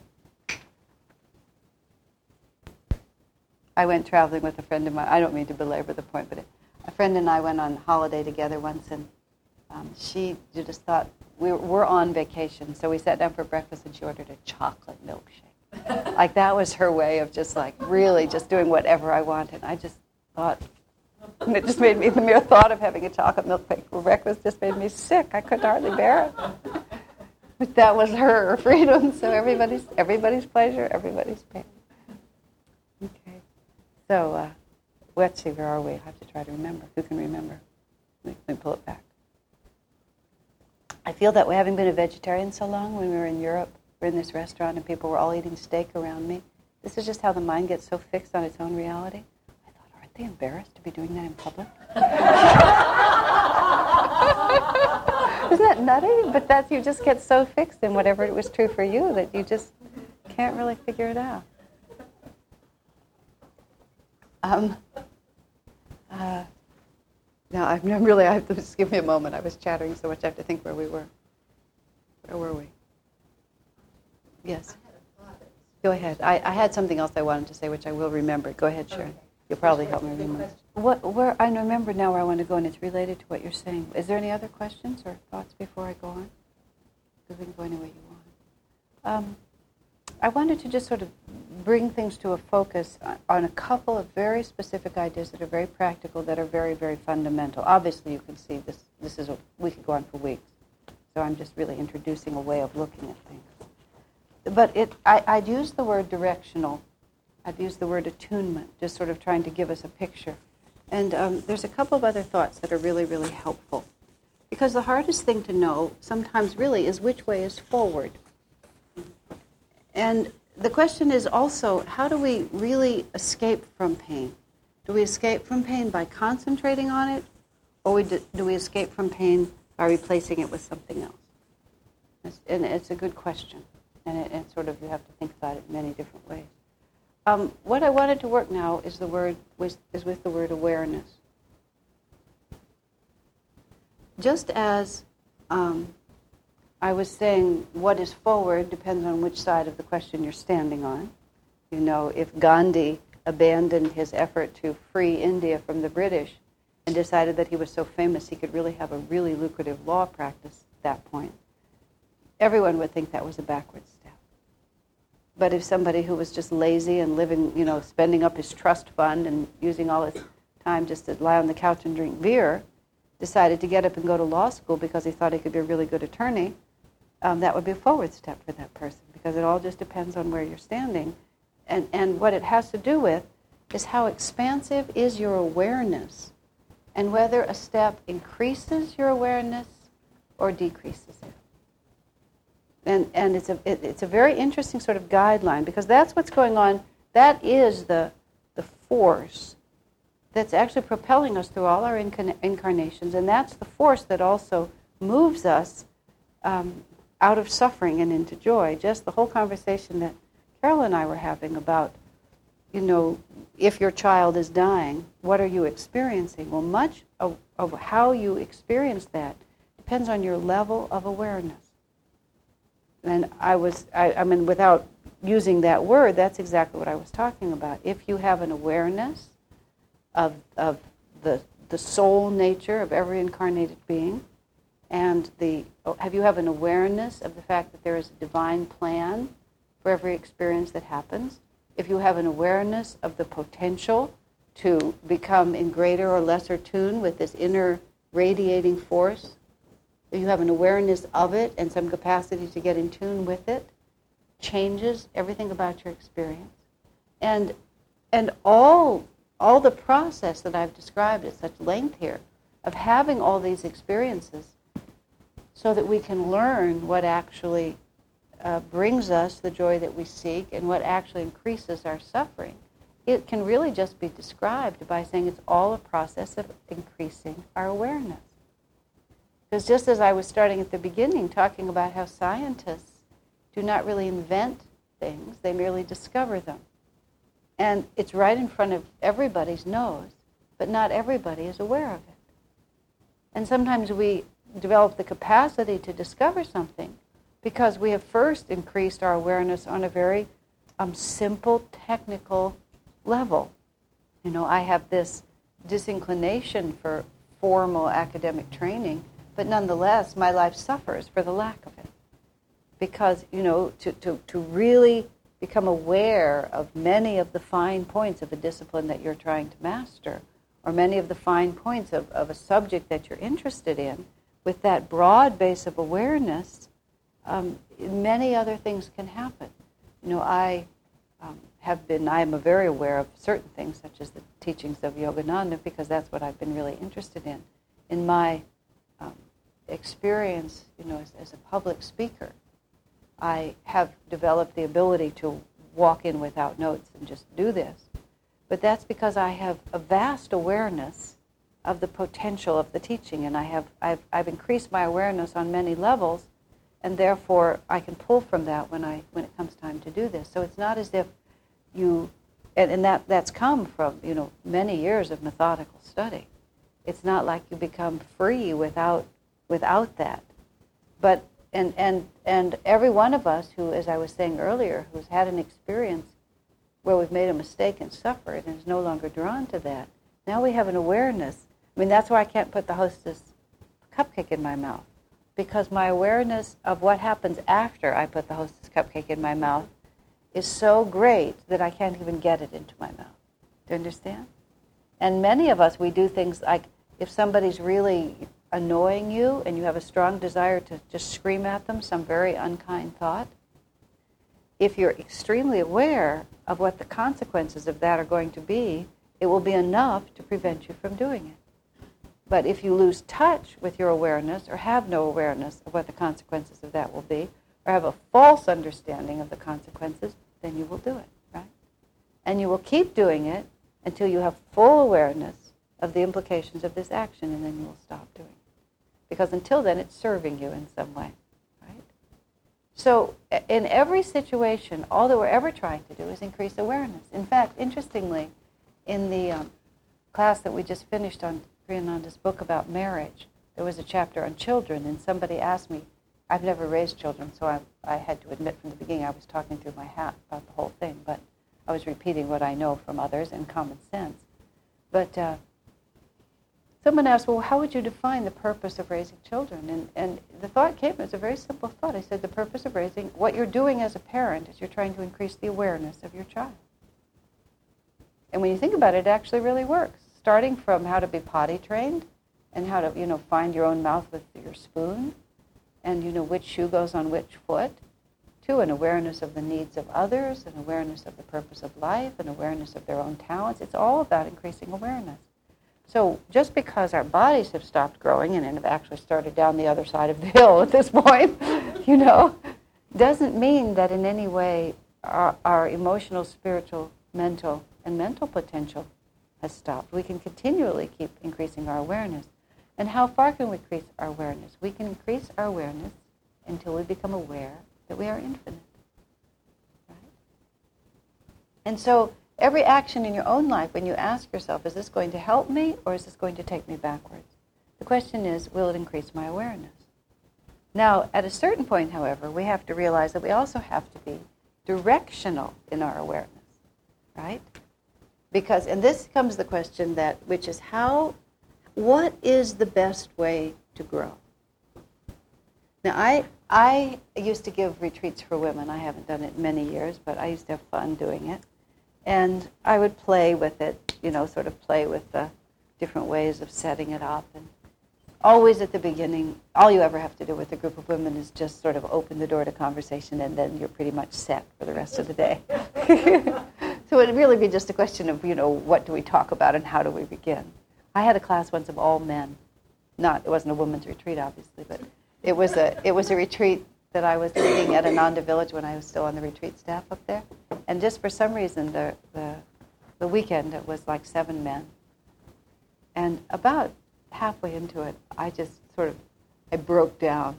I went traveling with a friend of mine. I don't mean to belabor the point, but it, a friend and I went on holiday together once, and um, she just thought, we were, we're on vacation, so we sat down for breakfast, and she ordered a chocolate milkshake. Like, that was her way of just, like, really just doing whatever I wanted. I just thought, and it just made me, the mere thought of having a chocolate milkshake for breakfast just made me sick. I couldn't hardly bear it. But that was her freedom, so everybody's everybody's pleasure, everybody's pain. Okay. So, uh, let's see, where are we? I have to try to remember. Who can remember? Let me pull it back. I feel that way, having been a vegetarian so long, when we were in Europe, we're in this restaurant and people were all eating steak around me. This is just how the mind gets so fixed on its own reality. I thought, aren't they embarrassed to be doing that in public? Isn't that nutty? But that's, you just get so fixed in whatever it was true for you that you just can't really figure it out. Um, uh, now, I'm really, I have to, just give me a moment. I was chattering so much, I have to think where we were. Where were we? Yes. Go ahead. I, I had something else I wanted to say, which I will remember. Go ahead, Sharon. Okay. You'll probably help me remember. What, where, I remember now where I want to go, and it's related to what you're saying. Is there any other questions or thoughts before I go on? Because we can go any way you want. Um, I wanted to just sort of bring things to a focus on a couple of very specific ideas that are very practical, that are very, very fundamental. Obviously, you can see this, this is a, we could go on for weeks. So I'm just really introducing a way of looking at things. But it, I, I'd use the word directional. I'd use the word attunement, just sort of trying to give us a picture. And um, there's a couple of other thoughts that are really, really helpful. Because the hardest thing to know sometimes really is which way is forward. And the question is also, how do we really escape from pain? Do we escape from pain by concentrating on it, or we do, do we escape from pain by replacing it with something else? It's, and it's a good question, and it, it's sort of, you have to think about it in many different ways. Um, what I wanted to work now is the word was, is with the word awareness. Just as um, I was saying, what is forward depends on which side of the question you're standing on. You know, if Gandhi abandoned his effort to free India from the British and decided that he was so famous he could really have a really lucrative law practice at that point, everyone would think that was a backward step. But if somebody who was just lazy and living, you know, spending up his trust fund and using all his time just to lie on the couch and drink beer, decided to get up and go to law school because he thought he could be a really good attorney, um, that would be a forward step for that person, because it all just depends on where you're standing. And, and what it has to do with is how expansive is your awareness, and whether a step increases your awareness or decreases it. And and it's a it, it's a very interesting sort of guideline, because that's what's going on. That is the the force that's actually propelling us through all our incarn- incarnations, and that's the force that also moves us um, out of suffering and into joy. Just the whole conversation that Carol and I were having about, you know, if your child is dying, what are you experiencing? Well, much of, of how you experience that depends on your level of awareness. And I was, I, I mean, without using that word, that's exactly what I was talking about. If you have an awareness of of the the soul nature of every incarnated being, and the have you have an awareness of the fact that there is a divine plan for every experience that happens, if you have an awareness of the potential to become in greater or lesser tune with this inner radiating force, if you have an awareness of it and some capacity to get in tune with it, changes everything about your experience. And and all all the process that I've described at such length here of having all these experiences so that we can learn what actually uh, brings us the joy that we seek and what actually increases our suffering, it can really just be described by saying it's all a process of increasing our awareness. Because just as I was starting at the beginning talking about how scientists do not really invent things, they merely discover them. And it's right in front of everybody's nose, but not everybody is aware of it. And sometimes we develop the capacity to discover something because we have first increased our awareness on a very um, simple, technical level. You know, I have this disinclination for formal academic training, but nonetheless, my life suffers for the lack of it. Because, you know, to, to, to really become aware of many of the fine points of a discipline that you're trying to master, or many of the fine points of, of a subject that you're interested in, with that broad base of awareness, um, many other things can happen. You know, I um, have been, I am very aware of certain things, such as the teachings of Yogananda, because that's what I've been really interested in. In my um, experience, you know, as, as a public speaker, I have developed the ability to walk in without notes and just do this. But that's because I have a vast awareness of the potential of the teaching, and I have I've I've increased my awareness on many levels, and therefore I can pull from that when I when it comes time to do this. So it's not as if you and, and that that's come from, you know, many years of methodical study. It's not like you become free without without that. But And, and and every one of us who, as I was saying earlier, who's had an experience where we've made a mistake and suffered and is no longer drawn to that, now we have an awareness. I mean, that's why I can't put the hostess cupcake in my mouth, because my awareness of what happens after I put the hostess cupcake in my mouth is so great that I can't even get it into my mouth. Do you understand? And many of us, we do things like, if somebody's really annoying you and you have a strong desire to just scream at them some very unkind thought, if you're extremely aware of what the consequences of that are going to be, it will be enough to prevent you from doing it. But if you lose touch with your awareness or have no awareness of what the consequences of that will be, or have a false understanding of the consequences, then you will do it, right? And you will keep doing it until you have full awareness of the implications of this action, and then you will stop doing it. Because until then, it's serving you in some way, right? So in every situation, all that we're ever trying to do is increase awareness. In fact, interestingly, in the um, class that we just finished on Kriyananda's book about marriage, there was a chapter on children, and somebody asked me, I've never raised children, so I, I had to admit from the beginning I was talking through my hat about the whole thing, but I was repeating what I know from others and common sense. But uh, someone asked, well, how would you define the purpose of raising children? And, and the thought came, it's a very simple thought. I said, the purpose of raising, what you're doing as a parent is you're trying to increase the awareness of your child. And when you think about it, it actually really works. Starting from how to be potty trained and how to, you know, find your own mouth with your spoon and, you know, which shoe goes on which foot, to an awareness of the needs of others, an awareness of the purpose of life, an awareness of their own talents. It's all about increasing awareness. So just because our bodies have stopped growing and have actually started down the other side of the hill at this point, you know, doesn't mean that in any way our, our emotional, spiritual, mental, and mental potential has stopped. We can continually keep increasing our awareness. And how far can we increase our awareness? We can increase our awareness until we become aware that we are infinite. Right? And so every action in your own life, when you ask yourself, is this going to help me or is this going to take me backwards? The question is, will it increase my awareness? Now, at a certain point, however, we have to realize that we also have to be directional in our awareness, right? Because, and this comes the question that, which is how, what is the best way to grow? Now, I I used to give retreats for women. I haven't done it in many years, but I used to have fun doing it. And I would play with it, you know, sort of play with the different ways of setting it up. And always at the beginning, all you ever have to do with a group of women is just sort of open the door to conversation, and then you're pretty much set for the rest of the day. So it would really be just a question of, you know, what do we talk about and how do we begin? I had a class once of all men. Not, it wasn't a women's retreat, obviously, but it was a it was a retreat that I was leading at Ananda Village when I was still on the retreat staff up there. And just for some reason, the the, the weekend, it was like seven men. And about halfway into it, I just sort of, I broke down.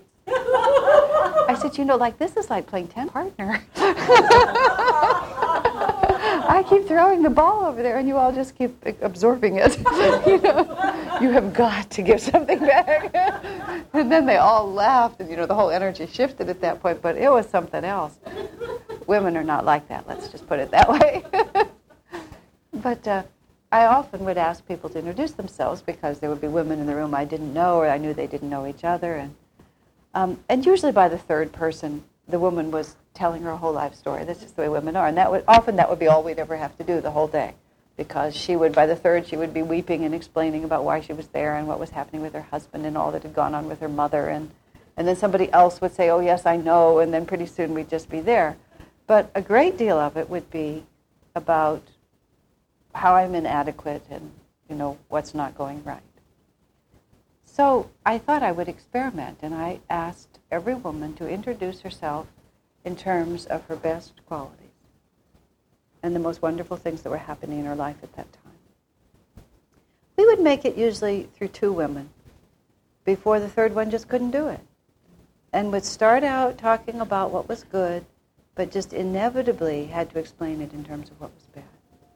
I said, you know, like, this is like playing ten partner. I keep throwing the ball over there, and you all just keep absorbing it. You know, you have got to give something back. And then they all laughed, and, you know, the whole energy shifted at that point, but it was something else. Women are not like that, let's just put it that way. But uh, I often would ask people to introduce themselves because there would be women in the room I didn't know, or I knew they didn't know each other. And um, and usually by the third person, the woman was telling her whole life story. That's just the way women are. And that would often that would be all we'd ever have to do the whole day. Because she would, by the third, she would be weeping and explaining about why she was there and what was happening with her husband and all that had gone on with her mother. And, and then somebody else would say, oh, yes, I know, and then pretty soon we'd just be there. But a great deal of it would be about how I'm inadequate and, you know, what's not going right. So I thought I would experiment, and I asked every woman to introduce herself in terms of her best qualities and the most wonderful things that were happening in her life at that time. We would make it usually through two women before the third one just couldn't do it, and would start out talking about what was good, but just inevitably had to explain it in terms of what was bad.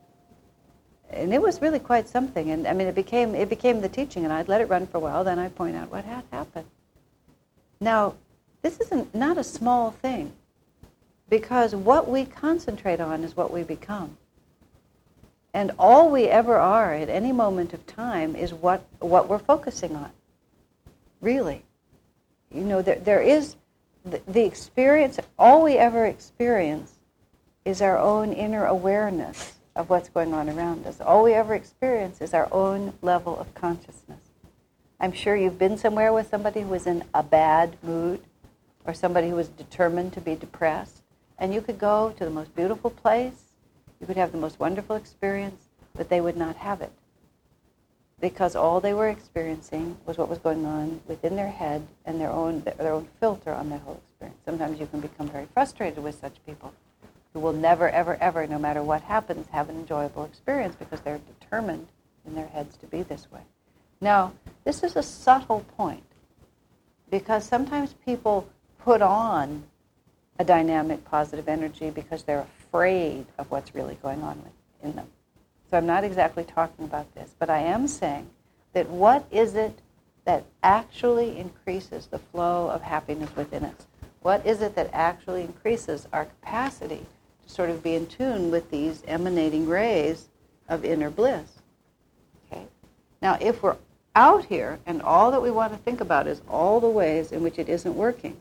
And it was really quite something. And I mean, it became it became the teaching, and I'd let it run for a while, then I'd point out what had happened. Now, this isn't not a small thing, because what we concentrate on is what we become. And all we ever are at any moment of time is what, what we're focusing on, really. You know, there, there is the, the experience, all we ever experience is our own inner awareness of what's going on around us. All we ever experience is our own level of consciousness. I'm sure you've been somewhere with somebody who was in a bad mood, or somebody who was determined to be depressed, and you could go to the most beautiful place, you could have the most wonderful experience, but they would not have it. Because all they were experiencing was what was going on within their head and their own their own filter on that whole experience. Sometimes you can become very frustrated with such people who will never, ever, ever, no matter what happens, have an enjoyable experience because they're determined in their heads to be this way. Now, this is a subtle point, because sometimes people put on a dynamic positive energy because they're afraid of what's really going on in them. So I'm not exactly talking about this, but I am saying that what is it that actually increases the flow of happiness within us? What is it that actually increases our capacity to sort of be in tune with these emanating rays of inner bliss? Okay. Now, if we're out here and all that we want to think about is all the ways in which it isn't working,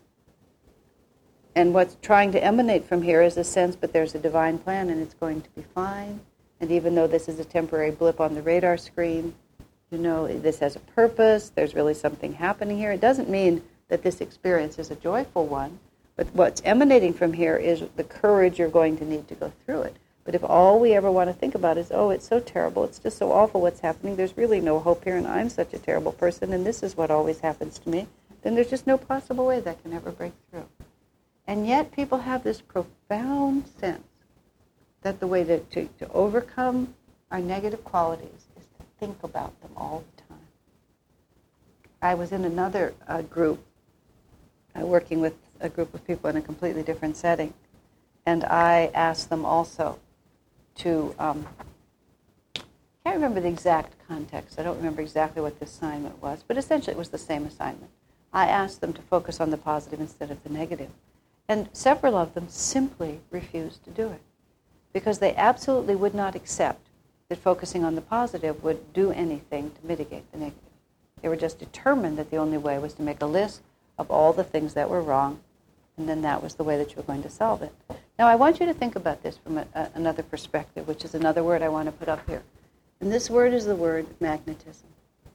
and what's trying to emanate from here is a sense, but there's a divine plan and it's going to be fine, and even though this is a temporary blip on the radar screen, you know, this has a purpose, there's really something happening here. It doesn't mean that this experience is a joyful one, but what's emanating from here is the courage you're going to need to go through it. But if all we ever want to think about is, oh, it's so terrible, it's just so awful what's happening, there's really no hope here, and I'm such a terrible person, and this is what always happens to me, then there's just no possible way that can ever break through. And yet people have this profound sense that the way to, to, to overcome our negative qualities is to think about them all the time. I was in another uh, group, uh, working with a group of people in a completely different setting, and I asked them also to, um, I can't remember the exact context, I don't remember exactly what the assignment was, but essentially it was the same assignment. I asked them to focus on the positive instead of the negative. And several of them simply refused to do it because they absolutely would not accept that focusing on the positive would do anything to mitigate the negative. They were just determined that the only way was to make a list of all the things that were wrong, and then that was the way that you were going to solve it. Now, I want you to think about this from a, a, another perspective, which is another word I want to put up here. And this word is the word magnetism.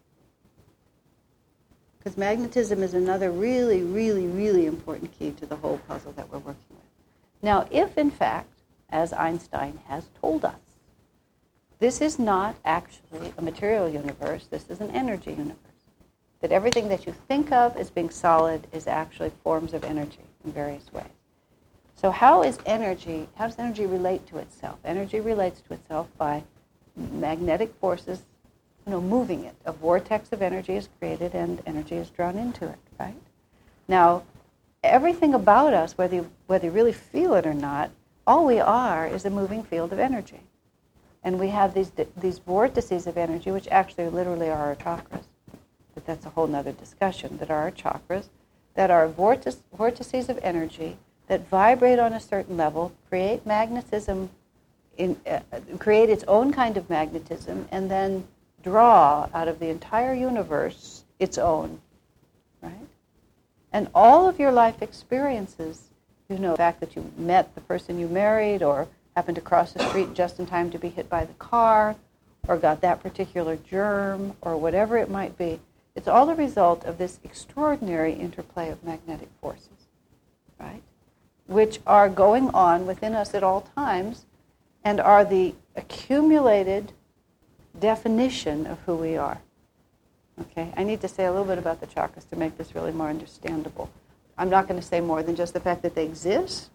Because magnetism is another really, really, really important key to the whole puzzle that we're working with. Now, if in fact, as Einstein has told us, this is not actually a material universe, this is an energy universe. That everything that you think of as being solid is actually forms of energy in various ways. So how is energy, how does energy relate to itself? Energy relates to itself by magnetic forces, you know, moving it. A vortex of energy is created and energy is drawn into it, right? Now, everything about us, whether you, whether you really feel it or not, all we are is a moving field of energy. And we have these these vortices of energy, which actually literally are our chakras. But that's a whole other discussion, that are our chakras, that are vortice, vortices of energy that vibrate on a certain level, create magnetism, in, uh, create its own kind of magnetism, and then draw out of the entire universe its own, right? And all of your life experiences, you know, the fact that you met the person you married or happened to cross the street just in time to be hit by the car or got that particular germ or whatever it might be, it's all the result of this extraordinary interplay of magnetic forces, right? Which are going on within us at all times and are the accumulated definition of who we are. Okay, I need to say a little bit about the chakras to make this really more understandable. I'm not going to say more than just the fact that they exist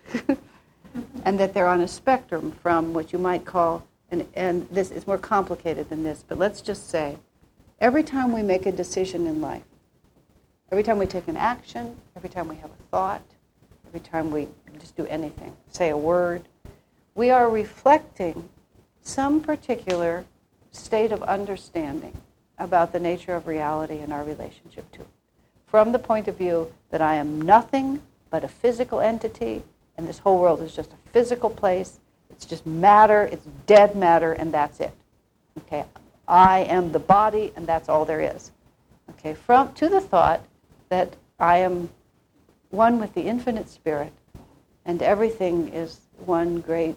and that they're on a spectrum from what you might call, and, and this is more complicated than this, but let's just say every time we make a decision in life, every time we take an action, every time we have a thought, every time we just do anything, say a word, we are reflecting some particular state of understanding about the nature of reality and our relationship to it. From the point of view that I am nothing but a physical entity, and this whole world is just a physical place, it's just matter, it's dead matter, and that's it. Okay, I am the body, and that's all there is. Okay, from to the thought that I am one with the infinite spirit, and everything is one great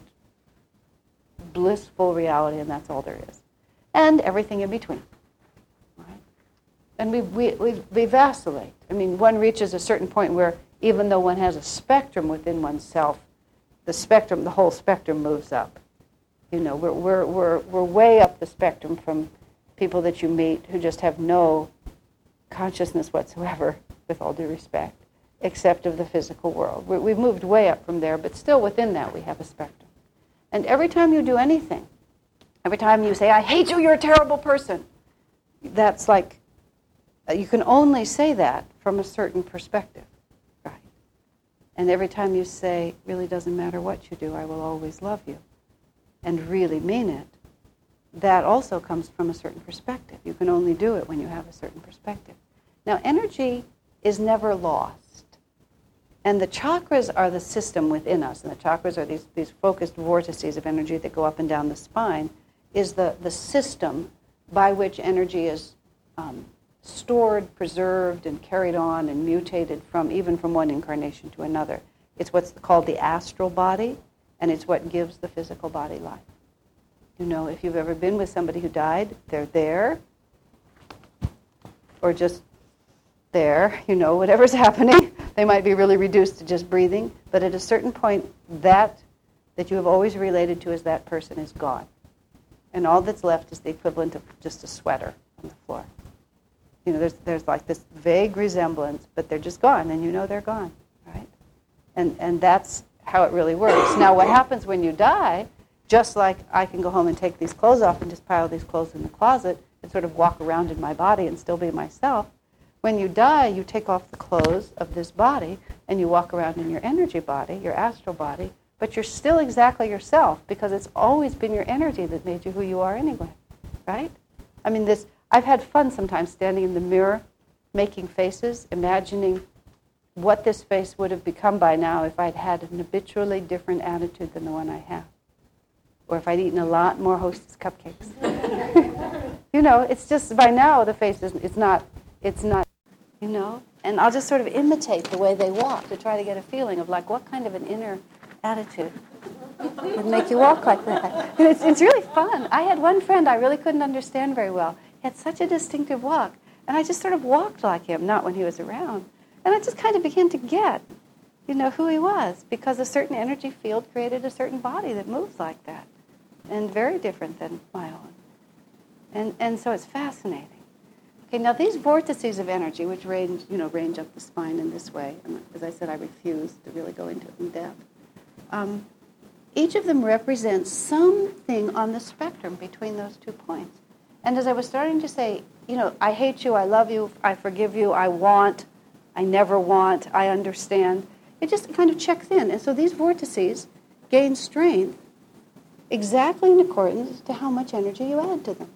blissful reality, and that's all there is. And everything in between. Right? And we, we, we, we vacillate. I mean, one reaches a certain point where even though one has a spectrum within oneself, the spectrum, the whole spectrum moves up. You know, we're, we're, we're, we're way up the spectrum from people that you meet who just have no consciousness whatsoever, with all due respect, except of the physical world. We're, we've moved way up from there, but still within that we have a spectrum. And every time you do anything, every time you say, I hate you, you're a terrible person, that's like, you can only say that from a certain perspective, right? And every time you say, really doesn't matter what you do, I will always love you, and really mean it, that also comes from a certain perspective. You can only do it when you have a certain perspective. Now, energy is never lost. And the chakras are the system within us, and the chakras are these, these focused vortices of energy that go up and down the spine, is the, the system by which energy is um, stored, preserved, and carried on and mutated from even from one incarnation to another. It's what's called the astral body, and it's what gives the physical body life. You know, if you've ever been with somebody who died, they're there, or just there, you know, whatever's happening. They might be really reduced to just breathing, but at a certain point, that that you have always related to as that person is gone. And all that's left is the equivalent of just a sweater on the floor. You know, there's there's like this vague resemblance, but they're just gone, and you know they're gone, right? And, and that's how it really works. Now, what happens when you die, just like I can go home and take these clothes off and just pile these clothes in the closet and sort of walk around in my body and still be myself, when you die, you take off the clothes of this body and you walk around in your energy body, your astral body, but you're still exactly yourself because it's always been your energy that made you who you are anyway, right? I mean, this. I've had fun sometimes standing in the mirror, making faces, imagining what this face would have become by now if I'd had an habitually different attitude than the one I have. Or if I'd eaten a lot more Hostess cupcakes. You know, it's just, by now the face is, it's not, it's not, you know? And I'll just sort of imitate the way they walk to try to get a feeling of like what kind of an inner attitude would make you walk like that. And it's, it's really fun. I had one friend I really couldn't understand very well. He had such a distinctive walk. And I just sort of walked like him, not when he was around. And I just kind of began to get, you know, who he was, because a certain energy field created a certain body that moves like that, and very different than my own. And and so it's fascinating. Okay, now these vortices of energy, which range, you know, range up the spine in this way, and as I said, I refuse to really go into it in depth. Um, each of them represents something on the spectrum between those two points. And as I was starting to say, you know, I hate you, I love you, I forgive you, I want, I never want, I understand. It just kind of checks in. And so these vortices gain strength exactly in accordance to how much energy you add to them.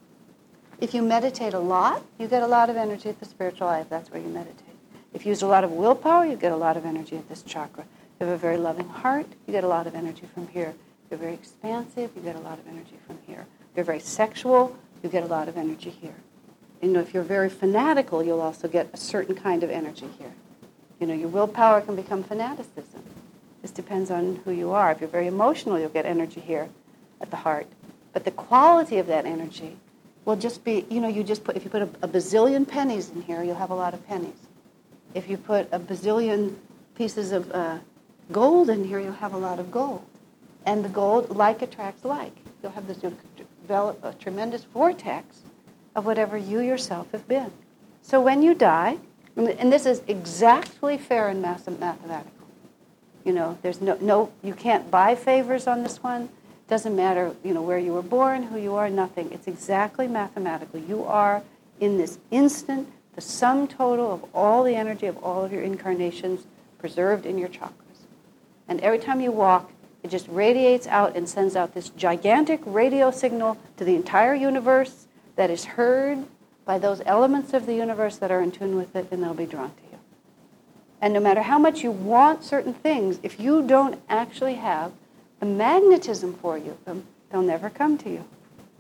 If you meditate a lot, you get a lot of energy at the spiritual life. That's where you meditate. If you use a lot of willpower, you get a lot of energy at this chakra. If you have a very loving heart, you get a lot of energy from here. If you're very expansive, you get a lot of energy from here. If you're very sexual, you get a lot of energy here. You know, if you're very fanatical, you'll also get a certain kind of energy here. You know, your willpower can become fanaticism. This depends on who you are. If you're very emotional, you'll get energy here at the heart. But the quality of that energy will just be, you know, you just put, if you put a, a bazillion pennies in here, you'll have a lot of pennies. If you put a bazillion pieces of uh, gold in here, you'll have a lot of gold. And the gold, like attracts like. You'll have this, you'll develop a tremendous vortex of whatever you yourself have been. So when you die, and this is exactly fair and mathematical. You know, there's no, no, you can't buy favors on this one. Doesn't matter, you know, where you were born, who you are, nothing. It's exactly mathematical. You are, in this instant, the sum total of all the energy of all of your incarnations preserved in your chakras. And every time you walk, it just radiates out and sends out this gigantic radio signal to the entire universe that is heard by those elements of the universe that are in tune with it, and they'll be drawn to you. And no matter how much you want certain things, if you don't actually have the magnetism for you, they'll never come to you.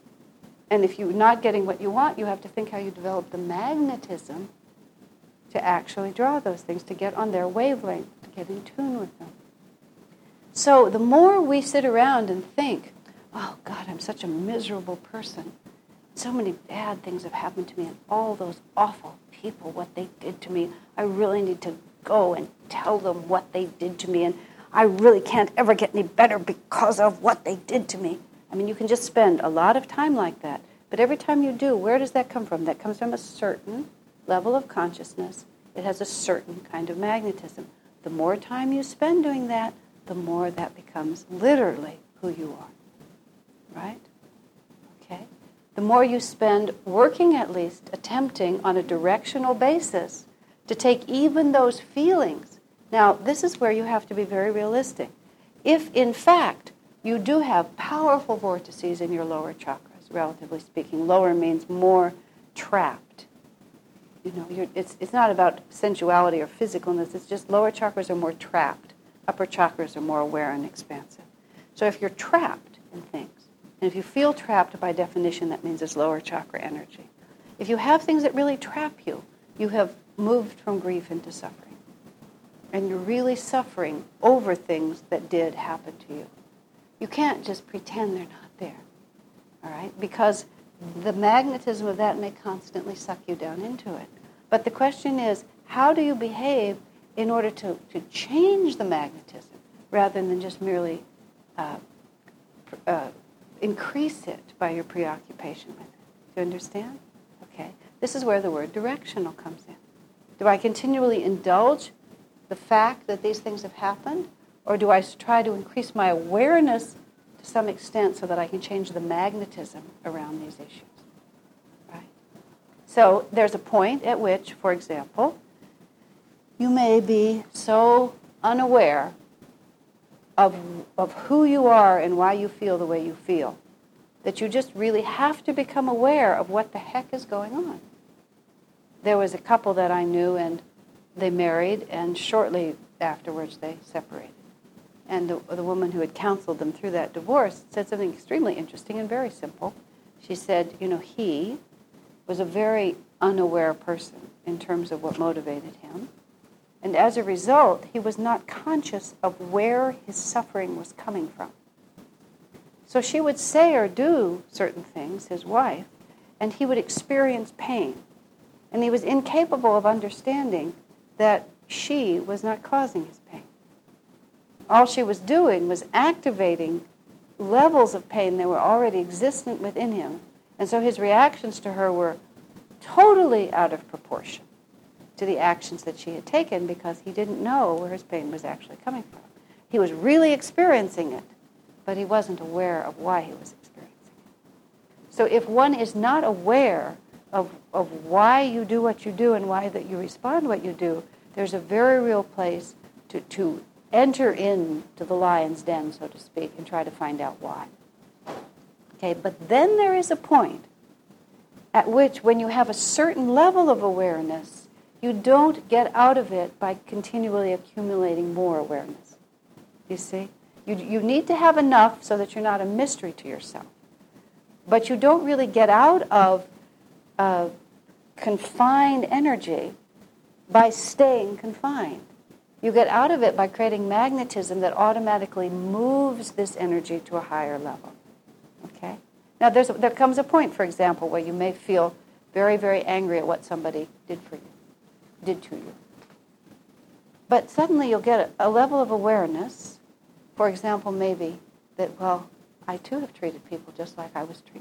And if you're not getting what you want, you have to think how you develop the magnetism to actually draw those things, to get on their wavelength, to get in tune with them. So the more we sit around and think, oh, God, I'm such a miserable person. So many bad things have happened to me, and all those awful people, what they did to me. I really need to go and tell them what they did to me, and I really can't ever get any better because of what they did to me. I mean, you can just spend a lot of time like that. But every time you do, where does that come from? That comes from a certain level of consciousness. It has a certain kind of magnetism. The more time you spend doing that, the more that becomes literally who you are. Right? Okay? The more you spend working, at least, attempting on a directional basis to take even those feelings. Now, this is where you have to be very realistic. If, in fact, you do have powerful vortices in your lower chakras, relatively speaking, lower means more trapped. You know, you're, it's, it's not about sensuality or physicalness. It's just lower chakras are more trapped. Upper chakras are more aware and expansive. So if you're trapped in things, and if you feel trapped, by definition, that means it's lower chakra energy. If you have things that really trap you, you have moved from grief into suffering. And you're really suffering over things that did happen to you. You can't just pretend they're not there, all right? Because the magnetism of that may constantly suck you down into it. But the question is, how do you behave in order to, to change the magnetism rather than just merely uh, uh, increase it by your preoccupation with it? Do you understand? Okay. This is where the word directional comes in. Do I continually indulge the fact that these things have happened, or do I try to increase my awareness to some extent so that I can change the magnetism around these issues? Right? So there's a point at which, for example, you may be so unaware of, of who you are and why you feel the way you feel that you just really have to become aware of what the heck is going on. There was a couple that I knew, and they married, and shortly afterwards they separated. And the, the woman who had counseled them through that divorce said something extremely interesting and very simple. She said, you know, he was a very unaware person in terms of what motivated him. And as a result, he was not conscious of where his suffering was coming from. So she would say or do certain things, his wife, and he would experience pain. And he was incapable of understanding that she was not causing his pain. All she was doing was activating levels of pain that were already existent within him. And so his reactions to her were totally out of proportion to the actions that she had taken, because he didn't know where his pain was actually coming from. He was really experiencing it, but he wasn't aware of why he was experiencing it. So if one is not aware of, of why you do what you do and why that you respond to what you do, there's a very real place to, to enter into the lion's den, so to speak, and try to find out why. Okay, but then there is a point at which, when you have a certain level of awareness, you don't get out of it by continually accumulating more awareness. You see? You, you need to have enough so that you're not a mystery to yourself. But you don't really get out of uh, confined energy by staying confined. You get out of it by creating magnetism that automatically moves this energy to a higher level. Okay? Now, there's a, there comes a point, for example, where you may feel very, very angry at what somebody did for you, did to you. But suddenly you'll get a, a level of awareness, for example, maybe that, well, I too have treated people just like I was treated.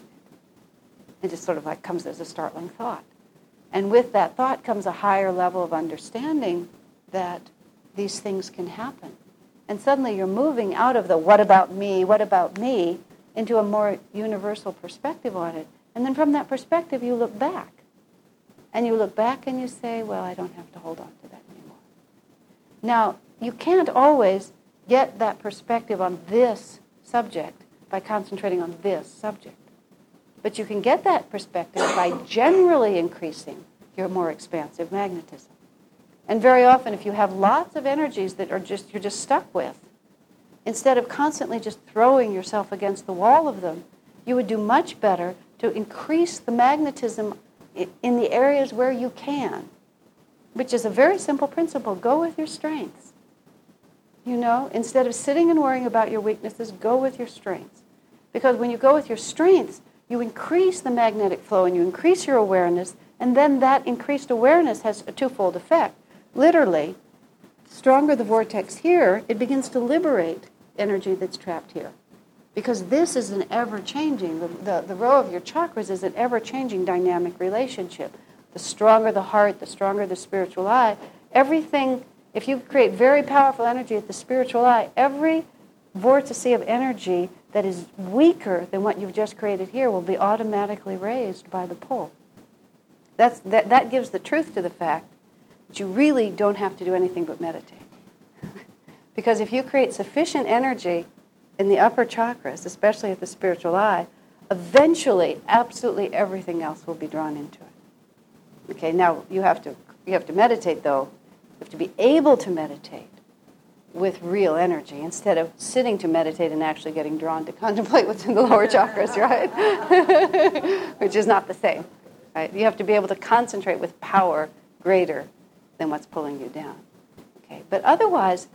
It just sort of like comes as a startling thought. And with that thought comes a higher level of understanding that these things can happen. And suddenly you're moving out of the what about me, what about me, into a more universal perspective on it. And then from that perspective you look back. And you look back and you say, well, I don't have to hold on to that anymore. Now, you can't always get that perspective on this subject by concentrating on this subject. But you can get that perspective by generally increasing your more expansive magnetism. And very often, if you have lots of energies that are just you're just stuck with, instead of constantly just throwing yourself against the wall of them, you would do much better to increase the magnetism in the areas where you can, which is a very simple principle. Go with your strengths. You know, instead of sitting and worrying about your weaknesses, go with your strengths. Because when you go with your strengths, you increase the magnetic flow and you increase your awareness, and then that increased awareness has a twofold effect. Literally, the stronger the vortex here, it begins to liberate energy that's trapped here. Because this is an ever-changing, the, the, the row of your chakras is an ever-changing dynamic relationship. The stronger the heart, the stronger the spiritual eye. Everything, if you create very powerful energy at the spiritual eye, every vortice of energy that is weaker than what you've just created here will be automatically raised by the pull. That's, that, that gives the truth to the fact that you really don't have to do anything but meditate. Because if you create sufficient energy in the upper chakras, especially at the spiritual eye, eventually, absolutely everything else will be drawn into it. Okay, now you have to you have to meditate, though. You have to be able to meditate with real energy instead of sitting to meditate and actually getting drawn to contemplate what's in the lower chakras, right? Which is not the same. Right? You have to be able to concentrate with power greater than what's pulling you down. Okay, but otherwise,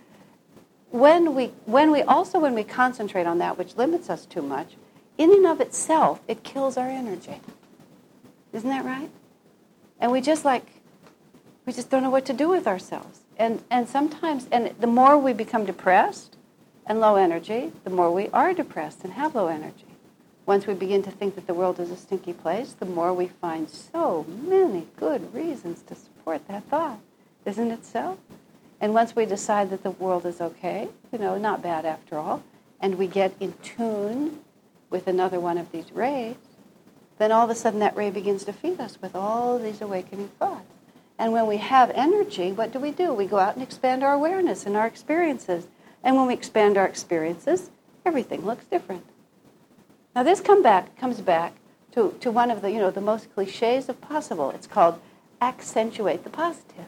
when we when we also when we concentrate on that which limits us too much, in and of itself, it kills our energy. Isn't that right? And we just like we just don't know what to do with ourselves. And and sometimes, and the more we become depressed and low energy, the more we are depressed and have low energy. Once we begin to think that the world is a stinky place, the more we find so many good reasons to support that thought. Isn't it so? And once we decide that the world is okay, you know, not bad after all, and we get in tune with another one of these rays, then all of a sudden that ray begins to feed us with all of these awakening thoughts. And when we have energy, what do we do? We go out and expand our awareness and our experiences. And when we expand our experiences, everything looks different. Now this come back, comes back to, to one of the, you know, the most cliches of possible. It's called accentuate the positive,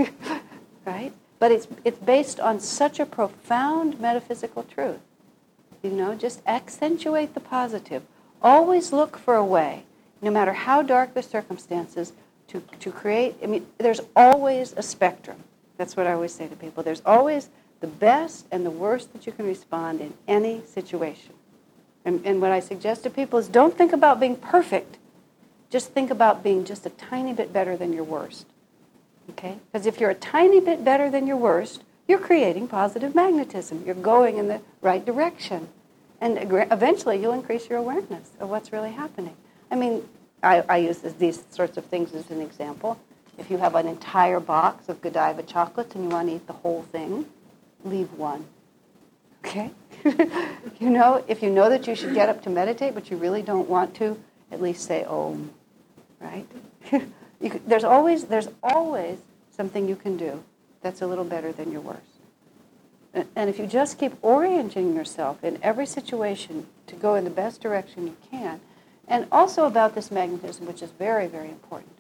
right? But it's, it's based on such a profound metaphysical truth. You know, just accentuate the positive. Always look for a way, no matter how dark the circumstances, to, to create, I mean, there's always a spectrum. That's what I always say to people. There's always the best and the worst that you can respond in any situation. And, and what I suggest to people is don't think about being perfect. Just think about being just a tiny bit better than your worst. Okay? Because if you're a tiny bit better than your worst, you're creating positive magnetism. You're going in the right direction. And eventually you'll increase your awareness of what's really happening. I mean, I, I use this, these sorts of things as an example. If you have an entire box of Godiva chocolates and you want to eat the whole thing, leave one. Okay? You know, if you know that you should get up to meditate, but you really don't want to, at least say Om, right? you could, there's always there's always something you can do that's a little better than your worst. And, and if you just keep orienting yourself in every situation to go in the best direction you can, and also about this magnetism, which is very, very important.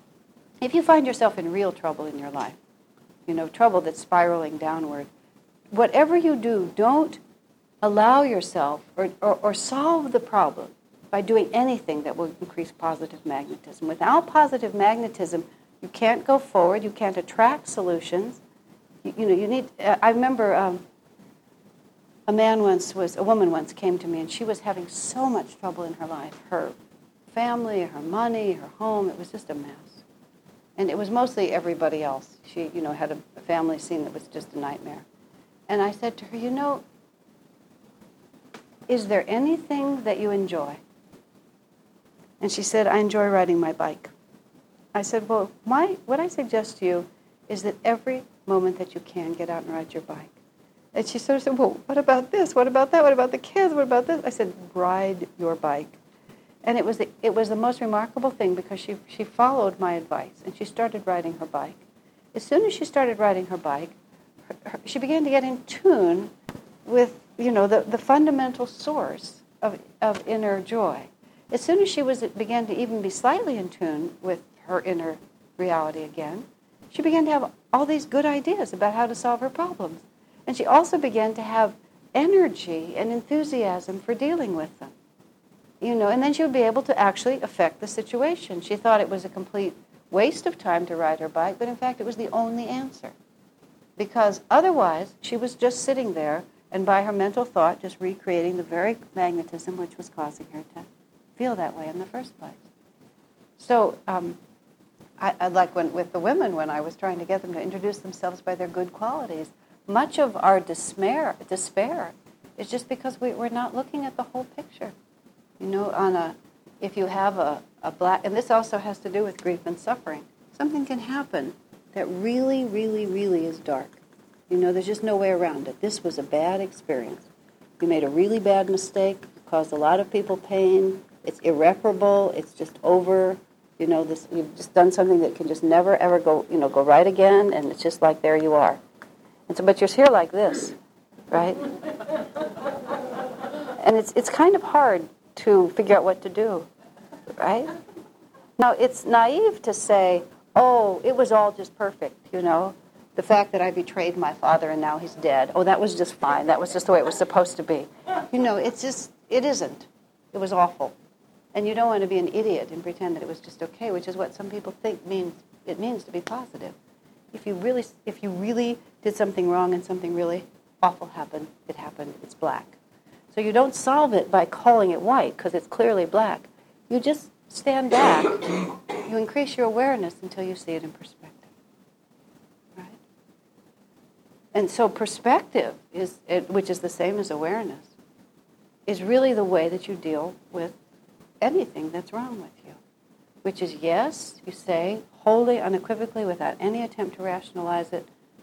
If you find yourself in real trouble in your life, you know, trouble that's spiraling downward, whatever you do, don't allow yourself or, or, or solve the problem by doing anything that will increase positive magnetism. Without positive magnetism, you can't go forward, you can't attract solutions. You, you know, you need, uh, I remember um, a man once was, a woman once came to me and she was having so much trouble in her life. Her family, her money, her home, it was just a mess. And it was mostly everybody else. She, you know, had a, a family scene that was just a nightmare. And I said to her, you know, is there anything that you enjoy? And she said, I enjoy riding my bike. I said, well, my, what I suggest to you is that every moment that you can, get out and ride your bike. And she sort of said, well, what about this? What about that? What about the kids? What about this? I said, ride your bike. And it was the, it was the most remarkable thing because she, she followed my advice and she started riding her bike. As soon as she started riding her bike, her, her, she began to get in tune with, you know, the, the fundamental source of, of inner joy. As soon as she was began to even be slightly in tune with her inner reality again, she began to have all these good ideas about how to solve her problems. And she also began to have energy and enthusiasm for dealing with them. You know, and then she would be able to actually affect the situation. She thought it was a complete waste of time to ride her bike, but in fact it was the only answer. Because otherwise she was just sitting there and by her mental thought just recreating the very magnetism which was causing her to feel that way in the first place. So um, I, I like when with the women when I was trying to get them to introduce themselves by their good qualities, much of our despair, despair is just because we, we're not looking at the whole picture. You know, on a, if you have a, a black, and this also has to do with grief and suffering, something can happen that really, really, really is dark. You know, there's just no way around it. This was a bad experience. You made a really bad mistake, caused a lot of people pain, it's irreparable, it's just over. You know, this you've just done something that can just never, ever go, you know, go right again, and it's just like there you are. And so, but you're here like this, right? And it's it's kind of hard to figure out what to do, right? Now, it's naive to say, oh, it was all just perfect, you know. The fact that I betrayed my father and now he's dead, oh, that was just fine. That was just the way it was supposed to be. You know, it's just, it isn't. It was awful. And you don't want to be an idiot and pretend that it was just okay, which is what some people think means it means to be positive. If you really, if you really did something wrong and something really awful happened, it happened, it's black. So you don't solve it by calling it white because it's clearly black. You just stand back. You increase your awareness until you see it in perspective. Right? And so perspective, is, which is the same as awareness, is really the way that you deal with anything that's wrong with you. Which is, yes, you say, wholly, unequivocally, without any attempt to rationalize it,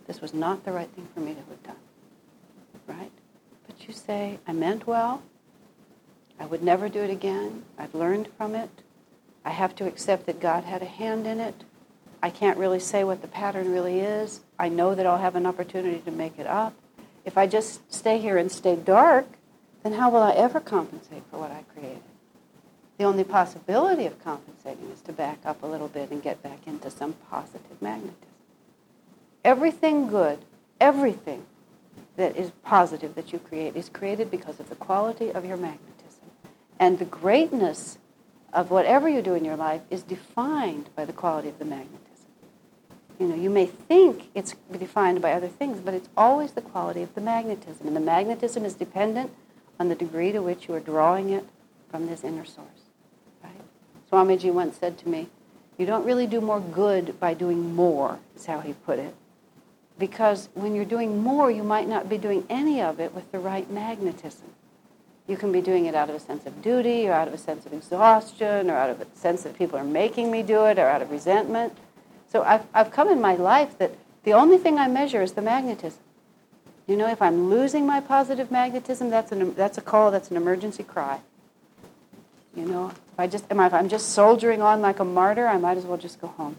This was not the right thing for me to have done. Right? But you say, I meant well. I would never do it again. I've learned from it. I have to accept that God had a hand in it. I can't really say what the pattern really is. I know that I'll have an opportunity to make it up. If I just stay here and stay dark, then how will I ever compensate for what I created? The only possibility of compensating is to back up a little bit and get back into some positive magnetism. Everything good, everything that is positive that you create is created because of the quality of your magnetism. And the greatness of whatever you do in your life is defined by the quality of the magnetism. You know, you may think it's defined by other things, but it's always the quality of the magnetism. And the magnetism is dependent on the degree to which you are drawing it from this inner source. Right? Swamiji once said to me, you don't really do more good by doing more, is how he put it. Because when you're doing more, you might not be doing any of it with the right magnetism. You can be doing it out of a sense of duty, or out of a sense of exhaustion, or out of a sense that people are making me do it, or out of resentment. So I've, I've come in my life that the only thing I measure is the magnetism. You know, if I'm losing my positive magnetism, that's an that's a call, that's an emergency cry. You know, if I just if I'm just soldiering on like a martyr, I might as well just go home.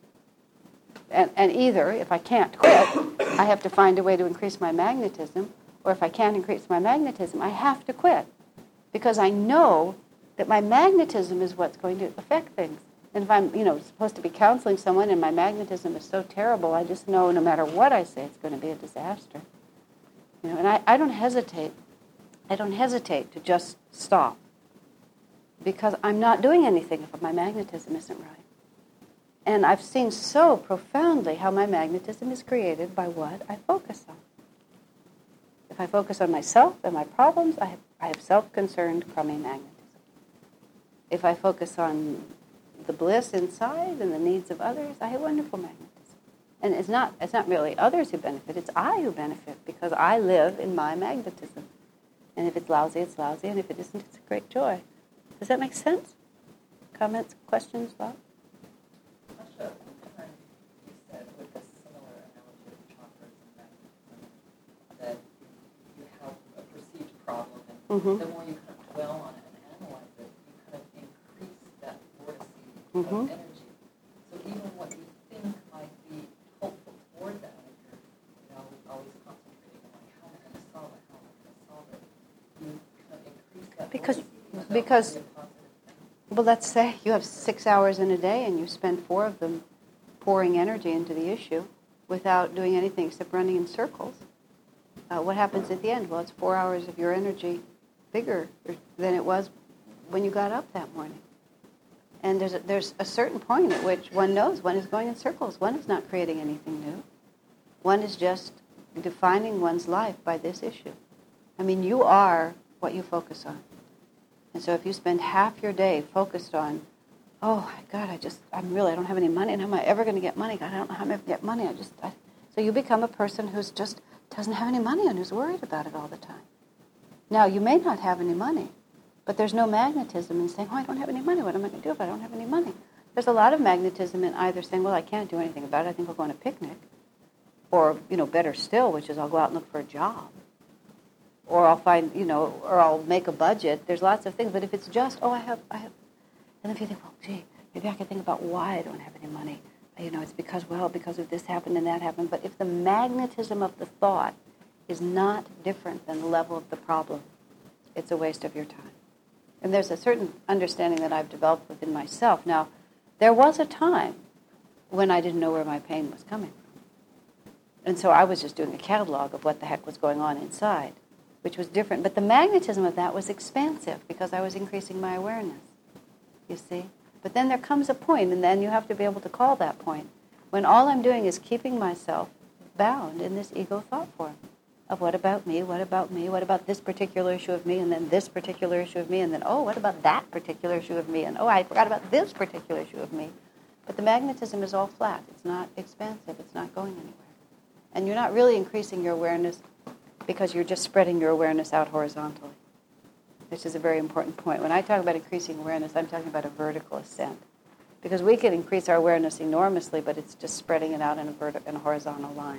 And, and either, if I can't quit, I have to find a way to increase my magnetism, or if I can't increase my magnetism, I have to quit. Because I know that my magnetism is what's going to affect things. And if I'm, you know, supposed to be counseling someone and my magnetism is so terrible, I just know no matter what I say, it's going to be a disaster. You know, and I, I don't hesitate. I don't hesitate to just stop. Because I'm not doing anything if my magnetism isn't right. And I've seen so profoundly how my magnetism is created by what I focus on. If I focus on myself and my problems, I have, I have self-concerned, crummy magnetism. If I focus on the bliss inside and the needs of others, I have wonderful magnetism. And it's not, it's not really others who benefit, it's I who benefit, because I live in my magnetism. And if it's lousy, it's lousy, and if it isn't, it's a great joy. Does that make sense? Comments, questions, thoughts? Asha, one time you said, with a similar analogy of chakras and magnetism, that you have a perceived problem, and Mm-hmm. the more you kind of dwell on it and analyze it, you kind of increase that vortice Mm-hmm. of energy. So even what you think might be hopeful toward that, if you're you know, always concentrating on like, how am I going to solve it, how am I going to solve it, you kind of increase that Because, vortice. because Really a positive thing. well, let's say you have six hours in a day and you spend four of them pouring energy into the issue without doing anything except running in circles. Uh, what happens at the end? Well, it's four hours of your energy bigger than it was when you got up that morning. And there's a, there's a certain point at which one knows one is going in circles. One is not creating anything new. One is just defining one's life by this issue. I mean, you are what you focus on. And so if you spend half your day focused on, oh, God, I just, I'm really, I don't have any money, and how am I ever going to get money? God, I don't know how I'm going to get money. I just, I, so you become a person who's just doesn't have any money and who's worried about it all the time. Now, you may not have any money, but there's no magnetism in saying, oh, I don't have any money. What am I going to do if I don't have any money? There's a lot of magnetism in either saying, well, I can't do anything about it. I think I'll go on a picnic. Or, you know, better still, which is I'll go out and look for a job. Or I'll find, you know, or I'll make a budget. There's lots of things. But if it's just, oh, I have, I have, and if you think, well, gee, maybe I could think about why I don't have any money. You know, it's because, well, because of this happened and that happened. But if the magnetism of the thought is not different than the level of the problem, it's a waste of your time. And there's a certain understanding that I've developed within myself. Now, there was a time when I didn't know where my pain was coming from. And so I was just doing a catalog of what the heck was going on inside, which was different. But the magnetism of that was expansive because I was increasing my awareness, you see. But then there comes a point, and then you have to be able to call that point, when all I'm doing is keeping myself bound in this ego thought form of what about me, what about me, what about this particular issue of me, and then this particular issue of me, and then, oh, what about that particular issue of me, and oh, I forgot about this particular issue of me. But the magnetism is all flat. It's not expansive. It's not going anywhere. And you're not really increasing your awareness because you're just spreading your awareness out horizontally, which is a very important point. When I talk about increasing awareness, I'm talking about a vertical ascent. Because we can increase our awareness enormously, but it's just spreading it out in a, verti- in a horizontal line.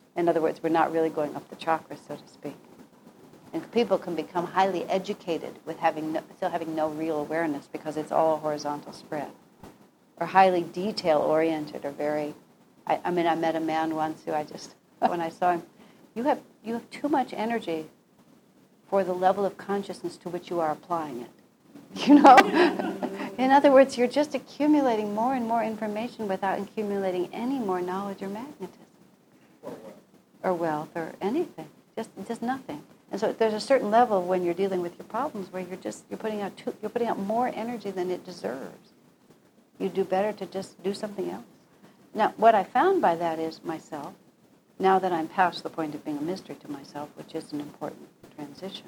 In other words, we're not really going up the chakras, so to speak. And people can become highly educated with having no, still having no real awareness because it's all a horizontal spread. Or highly detail-oriented or very... I, I mean, I met a man once who I just... When I saw him, you have you have too much energy for the level of consciousness to which you are applying it. You know? In other words, you're just accumulating more and more information without accumulating any more knowledge or magnetism. Or what? Or wealth or anything. Just just nothing. And so there's a certain level when you're dealing with your problems where you're just you're putting out too, you're putting out more energy than it deserves. You do better to just do something else. Now, what I found by that is myself, now that I'm past the point of being a mystery to myself, which is an important transition,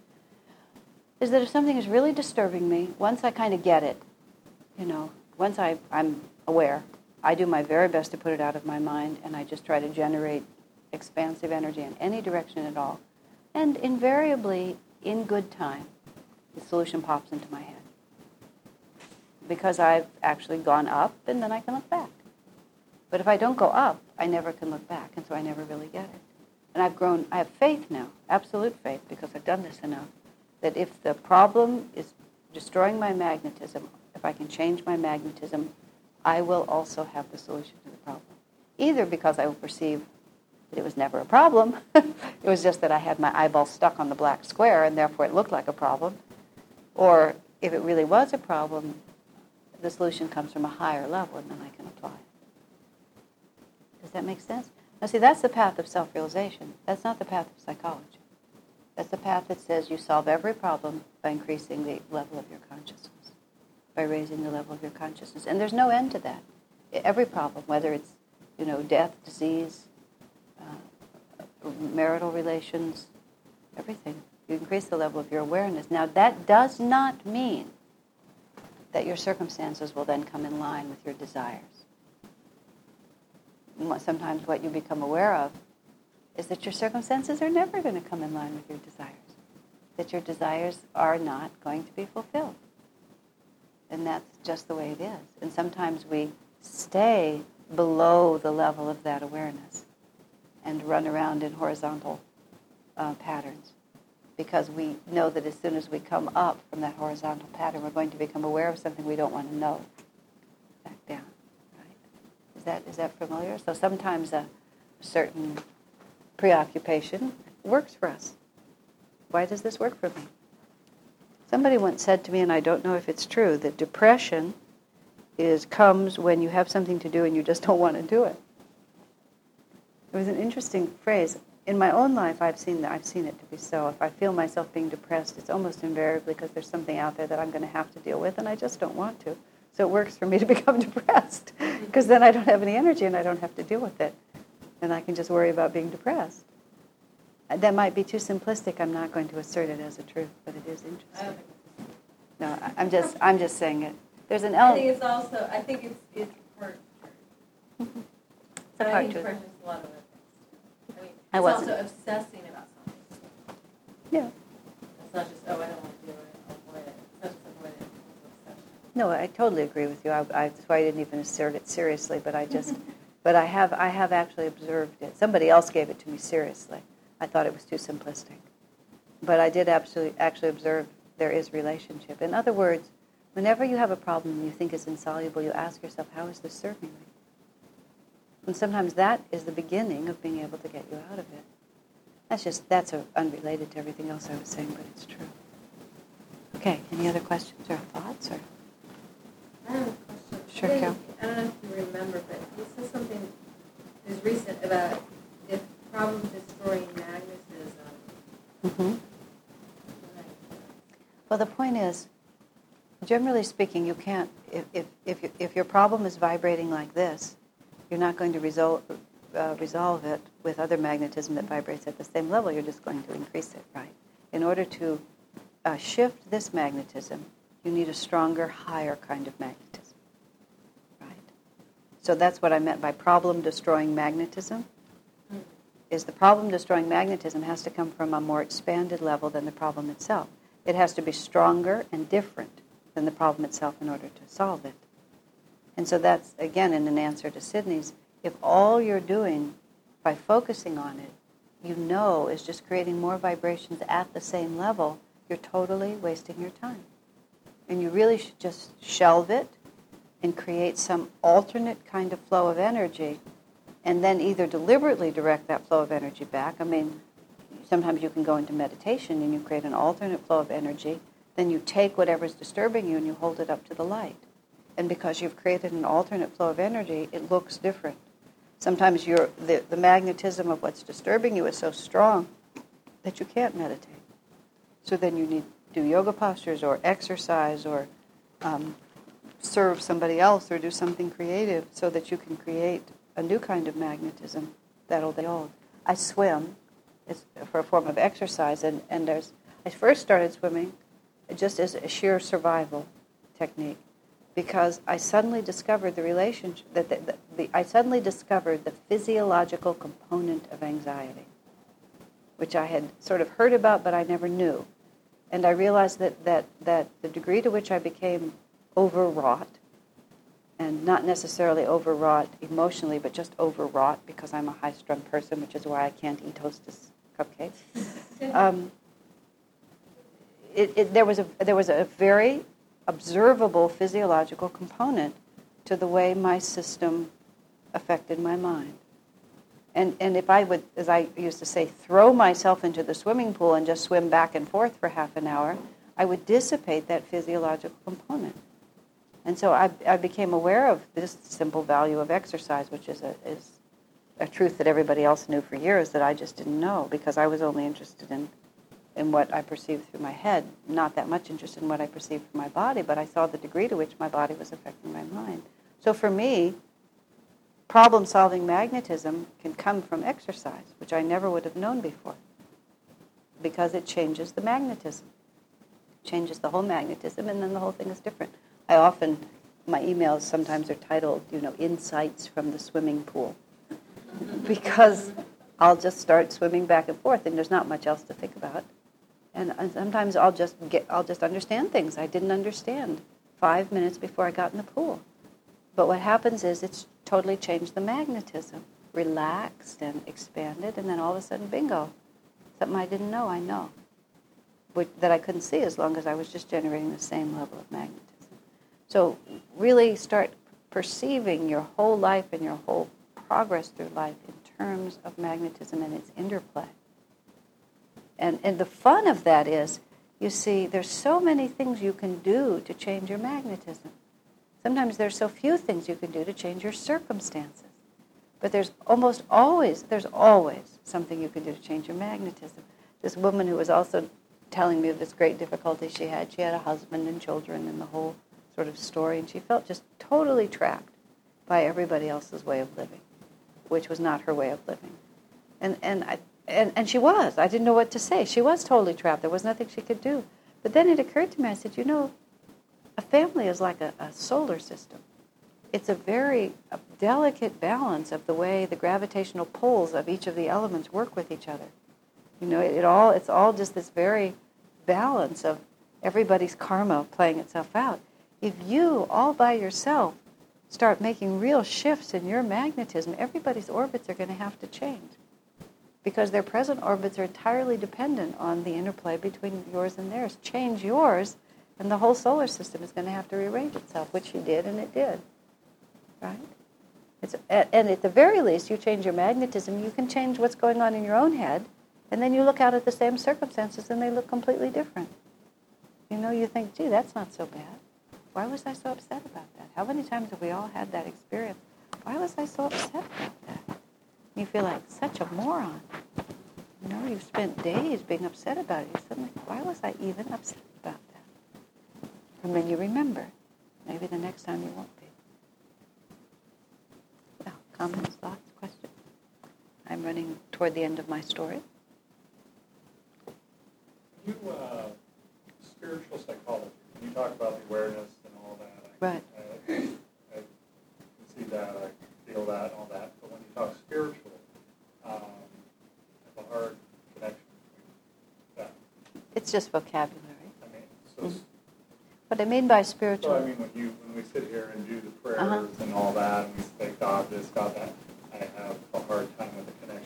is that if something is really disturbing me, once I kind of get it, you know, once I, I'm aware, I do my very best to put it out of my mind, and I just try to generate expansive energy in any direction at all. And invariably, in good time, the solution pops into my head. Because I've actually gone up, and then I can look back. But if I don't go up, I never can look back, and so I never really get it. And I've grown, I have faith now, absolute faith, because I've done this enough, that if the problem is destroying my magnetism, if I can change my magnetism, I will also have the solution to the problem. Either because I will perceive that it was never a problem, it was just that I had my eyeball stuck on the black square, and therefore it looked like a problem, or if it really was a problem, the solution comes from a higher level, and then I can apply it. Does that make sense? Now, see, that's the path of self-realization. That's not the path of psychology. That's the path that says you solve every problem by increasing the level of your consciousness, by raising the level of your consciousness. And there's no end to that. Every problem, whether it's, you know, death, disease, uh, marital relations, everything. You increase the level of your awareness. Now, that does not mean that your circumstances will then come in line with your desires. Sometimes what you become aware of is that your circumstances are never going to come in line with your desires, that your desires are not going to be fulfilled. And that's just the way it is. And sometimes we stay below the level of that awareness and run around in horizontal uh, patterns because we know that as soon as we come up from that horizontal pattern, we're going to become aware of something we don't want to know. Back down. Is that is that familiar? So sometimes a certain preoccupation works for us. Why does this work for me? Somebody once said to me, and I don't know if it's true, that depression is comes when you have something to do and you just don't want to do it. It was an interesting phrase. In my own life, I've seen that. I've seen it to be so. If I feel myself being depressed, it's almost invariably because there's something out there that I'm going to have to deal with, and I just don't want to. So it works for me to become depressed, because then I don't have any energy and I don't have to deal with it. And I can just worry about being depressed. That might be too simplistic. I'm not going to assert it as a truth, but it is interesting. No, I'm just I'm just saying it. There's an element. I think it's also, I think it's it's part. It's a I part think to it. depression is a lot of other things. I mean, I it's wasn't. also obsessing about something. Yeah. It's not just, oh, I don't want to do it, I'll avoid it. It's not just avoid it, it's obsession. No, I totally agree with you. I, I, that's why I didn't even assert it seriously, but I just, but I have, I have actually observed it. Somebody else gave it to me seriously. I thought it was too simplistic, but I did absolutely actually observe there is relationship. In other words, whenever you have a problem you think is insoluble, you ask yourself, how is this serving me? And sometimes that is the beginning of being able to get you out of it. That's just that's a, unrelated to everything else I was saying, but it's true. Okay, any other questions or thoughts or? I have a question. Sure, I think- Cal. I don't know if you remember, but you said something is recent about if problem destroying magnetism. Mm-hmm. Well, the point is, generally speaking, you can't, if, if, if, you, if your problem is vibrating like this, you're not going to resol- uh, resolve it with other magnetism that vibrates at the same level. You're just going to increase it, right? In order to uh, shift this magnetism, you need a stronger, higher kind of magnetism, right? So that's what I meant by problem-destroying magnetism, is the problem-destroying magnetism has to come from a more expanded level than the problem itself. It has to be stronger and different than the problem itself in order to solve it. And so that's, again, in an answer to Sydney's, if all you're doing by focusing on it, you know is just creating more vibrations at the same level, you're totally wasting your time. And you really should just shelve it and create some alternate kind of flow of energy, and then either deliberately direct that flow of energy back. I mean, sometimes you can go into meditation and you create an alternate flow of energy, then you take whatever's disturbing you and you hold it up to the light. And because you've created an alternate flow of energy, it looks different. Sometimes you're, the, the magnetism of what's disturbing you is so strong that you can't meditate. So then you need to do yoga postures or exercise or um, serve somebody else or do something creative so that you can create a new kind of magnetism that'll be old. I swim is for a form of exercise, and, and there's, I first started swimming just as a sheer survival technique, because I suddenly discovered the relationship, that the, the, the, I suddenly discovered the physiological component of anxiety, which I had sort of heard about but I never knew. And I realized that, that, that the degree to which I became overwrought, and not necessarily overwrought emotionally, but just overwrought because I'm a high-strung person, which is why I can't eat Hostess cupcakes. Um, it, it, there was a there was a very observable physiological component to the way my system affected my mind. And and if I would, as I used to say, throw myself into the swimming pool and just swim back and forth for half an hour, I would dissipate that physiological component. And so I, I became aware of this simple value of exercise, which is a, is a truth that everybody else knew for years that I just didn't know, because I was only interested in, in what I perceived through my head, not that much interested in what I perceived from my body, but I saw the degree to which my body was affecting my mind. So for me, problem-solving magnetism can come from exercise, which I never would have known before, because it changes the magnetism, changes the whole magnetism, and then the whole thing is different. I often, my emails sometimes are titled, you know, Insights from the Swimming Pool, because I'll just start swimming back and forth, and there's not much else to think about. And, and sometimes I'll just get, I'll just understand things I didn't understand five minutes before I got in the pool. But what happens is it's totally changed the magnetism, relaxed and expanded, and then all of a sudden, bingo, something I didn't know, I know, which, that I couldn't see as long as I was just generating the same level of magnetism. So really start perceiving your whole life and your whole progress through life in terms of magnetism and its interplay. And, and the fun of that is, you see, there's so many things you can do to change your magnetism. Sometimes there's so few things you can do to change your circumstances. But there's almost always, there's always something you can do to change your magnetism. This woman who was also telling me of this great difficulty she had, she had a husband and children and the whole sort of story, and she felt just totally trapped by everybody else's way of living, which was not her way of living. And and I and, and she was. I didn't know what to say. She was totally trapped. There was nothing she could do. But then it occurred to me, I said, you know, a family is like a, a solar system. It's a very a delicate balance of the way the gravitational pulls of each of the elements work with each other. You know, it, it all it's all just this very balance of everybody's karma playing itself out. If you, all by yourself, start making real shifts in your magnetism, everybody's orbits are going to have to change, because their present orbits are entirely dependent on the interplay between yours and theirs. Change yours, and the whole solar system is going to have to rearrange itself, which you did, and it did. Right? It's, and at the very least, you change your magnetism, you can change what's going on in your own head, and then you look out at the same circumstances, and they look completely different. You know, you think, gee, that's not so bad. Why was I so upset about that? How many times have we all had that experience? Why was I so upset about that? You feel like such a moron. You know, you've spent days being upset about it. You suddenly, why was I even upset about that? And then you remember. Maybe the next time you won't be. Well, comments, thoughts, questions? I'm running toward the end of my story. You, uh, spiritual psychology, you talk about the awareness and all that. I, Right. I, I, I can see that, I feel that, and all that. But when you talk spiritual, um, I have a hard connection between that. It's just vocabulary. I mean, so, Mm-hmm. What I mean by spiritual... so I mean, when you when we sit here and do the prayers Uh-huh. and all that, and we say God this, God that, I have a hard time with the connection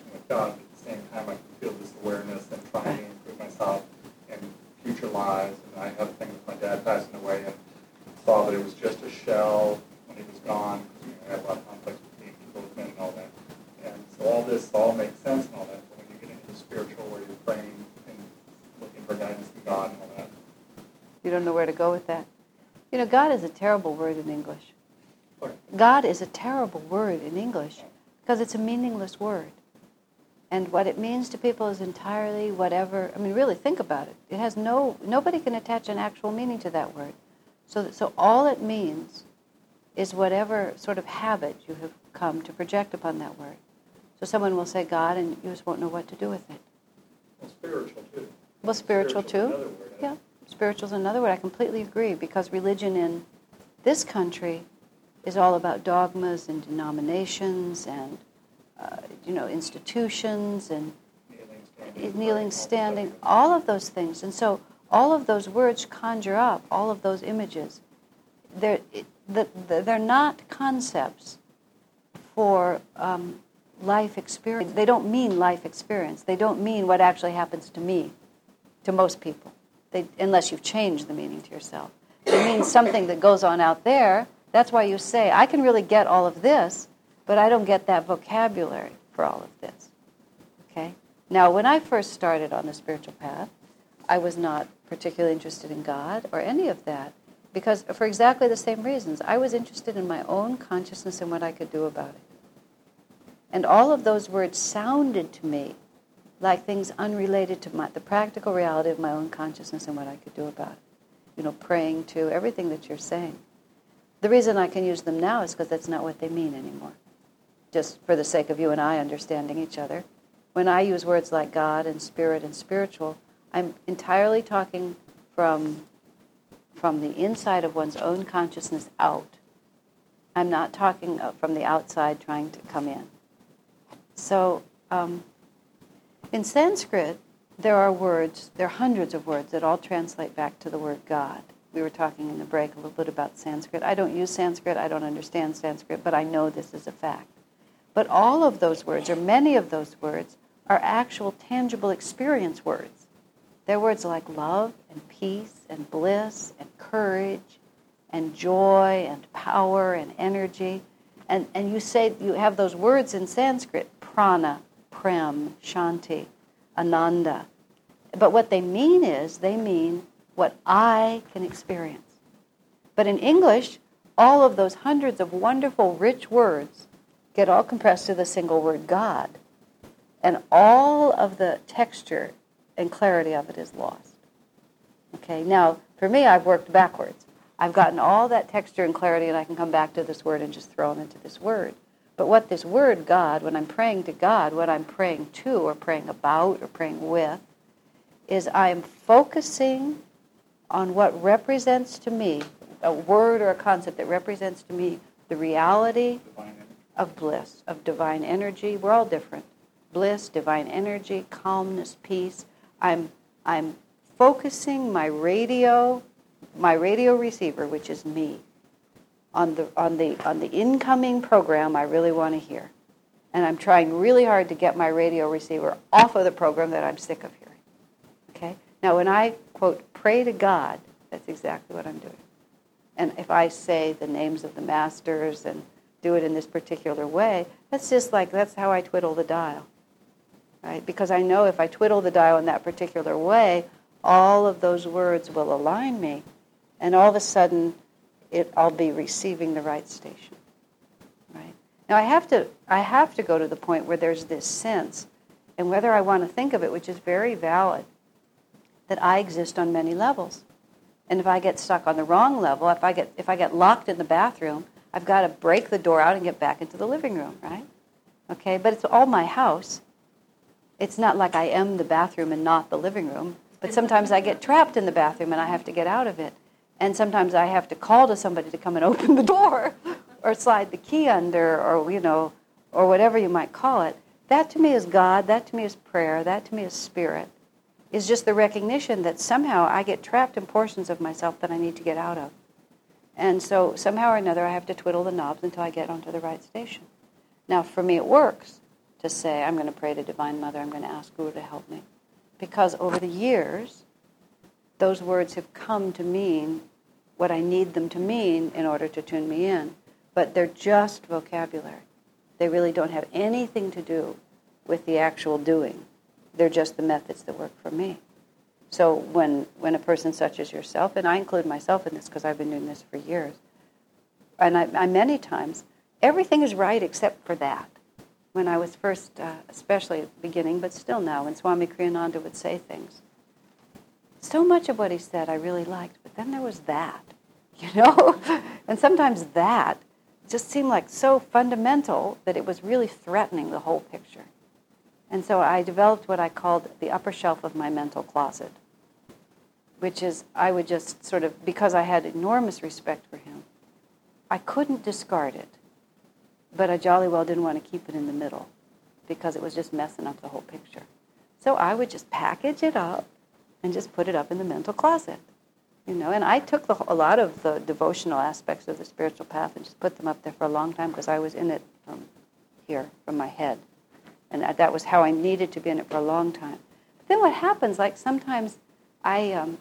time I can feel this awareness and trying to improve myself in future lives. And I had a thing with my dad passing away and saw that it was just a shell when he was gone, because you know, I had a lot of conflicts between people with men and all that. And so all this all makes sense and all that, but when you get into the spiritual where you're praying and looking for guidance from God and all that. You don't know where to go with that. You know, God is a terrible word in English. What? God is a terrible word in English because it's a meaningless word. And what it means to people is entirely whatever. I mean, really think about it. It has no, nobody can attach an actual meaning to that word. So, that, so all it means is whatever sort of habit you have come to project upon that word. So someone will say God, and you just won't know what to do with it. Well, spiritual too. Well, spiritual, Spiritual is too. another word, I Yeah, spiritual is another word. I completely agree, because religion in this country is all about dogmas and denominations and, uh, you know, institutions and Kneeling, standing, kneeling, praying, standing, all all of those things. And so all of those words conjure up all of those images. They're, they're not concepts for um, life experience. They don't mean life experience. They don't mean what actually happens to me, to most people, they, unless you've changed the meaning to yourself. They mean something that goes on out there. That's why you say, I can really get all of this, but I don't get that vocabulary for all of this. Okay? Now, when I first started on the spiritual path, I was not particularly interested in God or any of that, because for exactly the same reasons. I was interested in my own consciousness and what I could do about it. And all of those words sounded to me like things unrelated to my, the practical reality of my own consciousness and what I could do about it. You know, praying to, everything that you're saying. The reason I can use them now is because that's not what they mean anymore. Just for the sake of you and I understanding each other. When I use words like God and spirit and spiritual, I'm entirely talking from, from the inside of one's own consciousness out. I'm not talking from the outside trying to come in. So, um, in Sanskrit, there are words, there are hundreds of words that all translate back to the word God. We were talking in the break a little bit about Sanskrit. I don't use Sanskrit, I don't understand Sanskrit, but I know this is a fact. But all of those words, or many of those words, are actual tangible experience words. They're words like love and peace and bliss and courage and joy and power and energy. And, and you say, you have those words in Sanskrit, prana, prem, shanti, ananda. But what they mean is, they mean what I can experience. But in English, all of those hundreds of wonderful, rich words get all compressed to the single word God. And all of the texture and clarity of it is lost. Okay, now, for me, I've worked backwards. I've gotten all that texture and clarity, and I can come back to this word and just throw them into this word. But what this word, God, when I'm praying to God, what I'm praying to or praying about or praying with, is I'm focusing on what represents to me, a word or a concept that represents to me the reality of bliss, of divine energy. We're all different. Bliss, divine energy, calmness, peace. I'm, I'm focusing my radio, my radio receiver, which is me, on the on the on the incoming program I really want to hear, and I'm trying really hard to get my radio receiver off of the program that I'm sick of hearing. Okay. Now, when I quote pray to God, that's exactly what I'm doing. And if I say the names of the masters and do it in this particular way, that's just like that's how I twiddle the dial, right? Because I know if I twiddle the dial in that particular way, all of those words will align me, and all of a sudden, it, I'll be receiving the right station, right? Now, I have to, I have to go to the point where there's this sense, and whether I want to think of it, which is very valid, that I exist on many levels. And if I get stuck on the wrong level, if I get, if I get locked in the bathroom, I've got to break the door out and get back into the living room, right? Okay, but it's all my house. It's not like I am the bathroom and not the living room, but sometimes I get trapped in the bathroom and I have to get out of it. And sometimes I have to call to somebody to come and open the door or slide the key under or, you know, or whatever you might call it. That to me is God. That to me is prayer. That to me is spirit. Is just the recognition that somehow I get trapped in portions of myself that I need to get out of. And so somehow or another I have to twiddle the knobs until I get onto the right station. Now, for me it works to say, I'm going to pray to Divine Mother, I'm going to ask Guru to help me. Because over the years, those words have come to mean what I need them to mean in order to tune me in. But they're just vocabulary. They really don't have anything to do with the actual doing. They're just the methods that work for me. So when, when a person such as yourself, and I include myself in this because I've been doing this for years, and I, I many times, everything is right except for that. When I was first, uh, especially at the beginning, but still now, when Swami Kriyananda would say things, so much of what he said I really liked, but then there was that, you know? And sometimes that just seemed like so fundamental that it was really threatening the whole picture. And so I developed what I called the upper shelf of my mental closet, which is I would just sort of, because I had enormous respect for him, I couldn't discard it, but I jolly well didn't want to keep it in the middle because it was just messing up the whole picture. So I would just package it up and just put it up in the mental closet, you know. And I took the, a lot of the devotional aspects of the spiritual path and just put them up there for a long time because I was in it from here, from my head. And that, that was how I needed to be in it for a long time. But then what happens, like sometimes I um,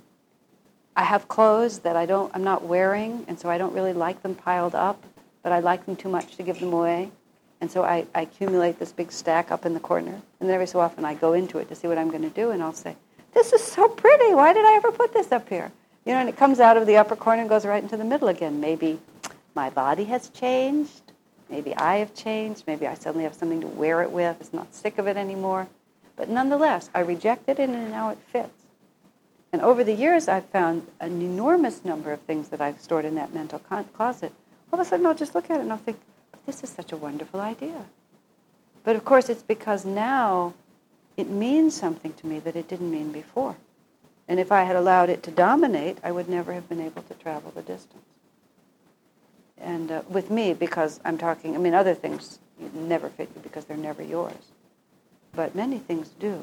I have clothes that I don't, I'm not wearing, and so I don't really like them piled up, but I like them too much to give them away. And so I, I accumulate this big stack up in the corner. And then every so often I go into it to see what I'm going to do, and I'll say, this is so pretty. Why did I ever put this up here? You know, and it comes out of the upper corner and goes right into the middle again. Maybe my body has changed. Maybe I have changed. Maybe I suddenly have something to wear it with. It's not sick of it anymore. But nonetheless, I rejected it, and now it fits. And over the years, I've found an enormous number of things that I've stored in that mental con- closet. All of a sudden, I'll just look at it and I'll think, this is such a wonderful idea. But of course, it's because now it means something to me that it didn't mean before. And if I had allowed it to dominate, I would never have been able to travel the distance. And uh, with me, because I'm talking, I mean, other things never fit you because they're never yours. But many things do.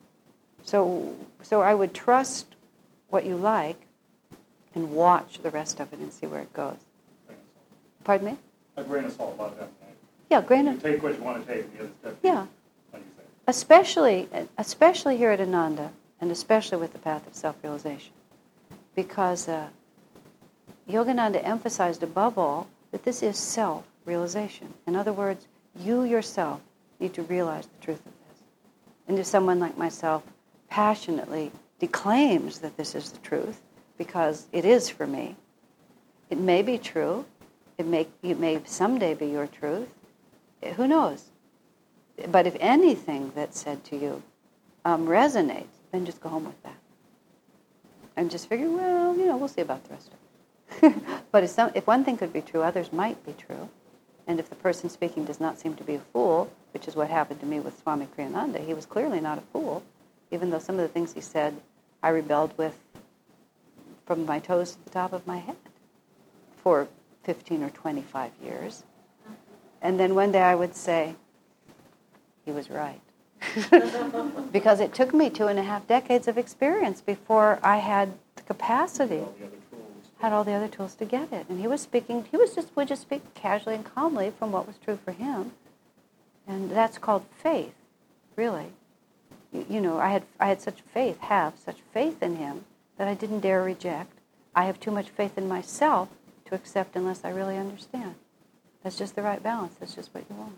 So, so I would trust what you like and watch the rest of it and see where it goes. Pardon me? A grain of salt, a lot of that. Yeah, grain of... You take what you want to take, and the other stuff, Yeah. like you say. Especially, especially here at Ananda, and especially with the path of self-realization. Because uh, Yogananda emphasized above all that this is self-realization. In other words, you yourself need to realize the truth of this. And if someone like myself passionately declaims that this is the truth, because it is for me, it may be true, it may, it may someday be your truth, who knows? But if anything that's said to you um, resonates, then just go home with that. And just figure, well, you know, we'll see about the rest of it. But if, some, if one thing could be true, others might be true. And if the person speaking does not seem to be a fool, which is what happened to me with Swami Kriyananda, he was clearly not a fool, even though some of the things he said I rebelled with from my toes to the top of my head for fifteen or twenty-five years. And then one day I would say, he was right. Because it took me two and a half decades of experience before I had the capacity, All the other tools. had all the other tools to get it. And he was speaking, he was just would just speak casually and calmly from what was true for him. And that's called faith, really. You, you know, I had I had such faith, have such faith in him that I didn't dare reject. I have too much faith in myself to accept unless I really understand. That's just the right balance. That's just what you want.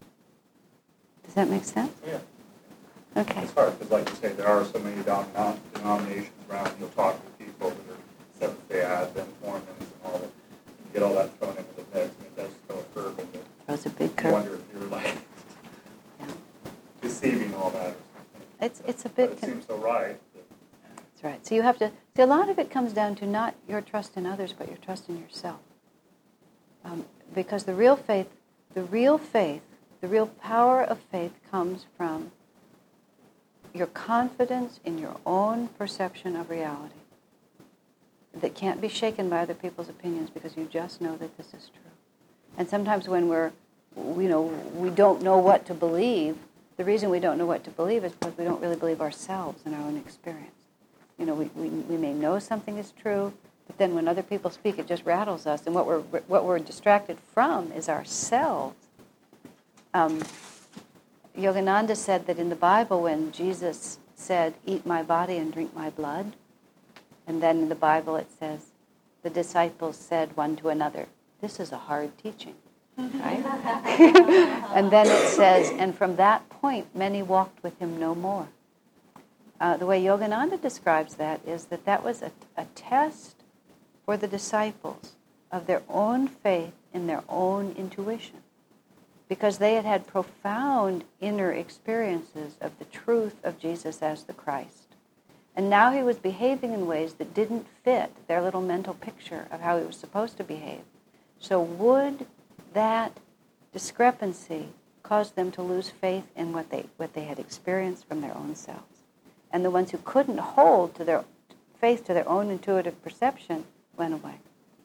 Does that make sense? Yeah. Okay. It's hard, because like you say, there are so many denom- denominations around. You'll talk to people that are Seventh-day Advent, Mormons, and all that. You get all that thrown into the mix, and it does throw a curve in it. Throws a big You curve. wonder if you're like Yeah. deceiving all that or something. It's it's a But bit. it Con- seems so right. That, That's right. So you have to see. A lot of it comes down to not your trust in others, but your trust in yourself. Um, because the real faith, the real faith, the real power of faith comes from your confidence in your own perception of reality that can't be shaken by other people's opinions because you just know that this is true. And sometimes when we're, you know, we don't know what to believe, the reason we don't know what to believe is because we don't really believe ourselves in our own experience. You know, we, we, we may know something is true, but then when other people speak, it just rattles us. And what we're, what we're distracted from is ourselves. Um, Yogananda said that in the Bible when Jesus said, "Eat my body and drink my blood," and then in the Bible it says, the disciples said one to another, "This is a hard teaching." Right? And then it says, and from that point many walked with him no more. Uh, the way Yogananda describes that is that that was a, a test for the disciples of their own faith in their own intuition, because they had had profound inner experiences of the truth of Jesus as the Christ. And now he was behaving in ways that didn't fit their little mental picture of how he was supposed to behave. So would that discrepancy cause them to lose faith in what they what they had experienced from their own selves? And the ones who couldn't hold to their faith to their own intuitive perception went away.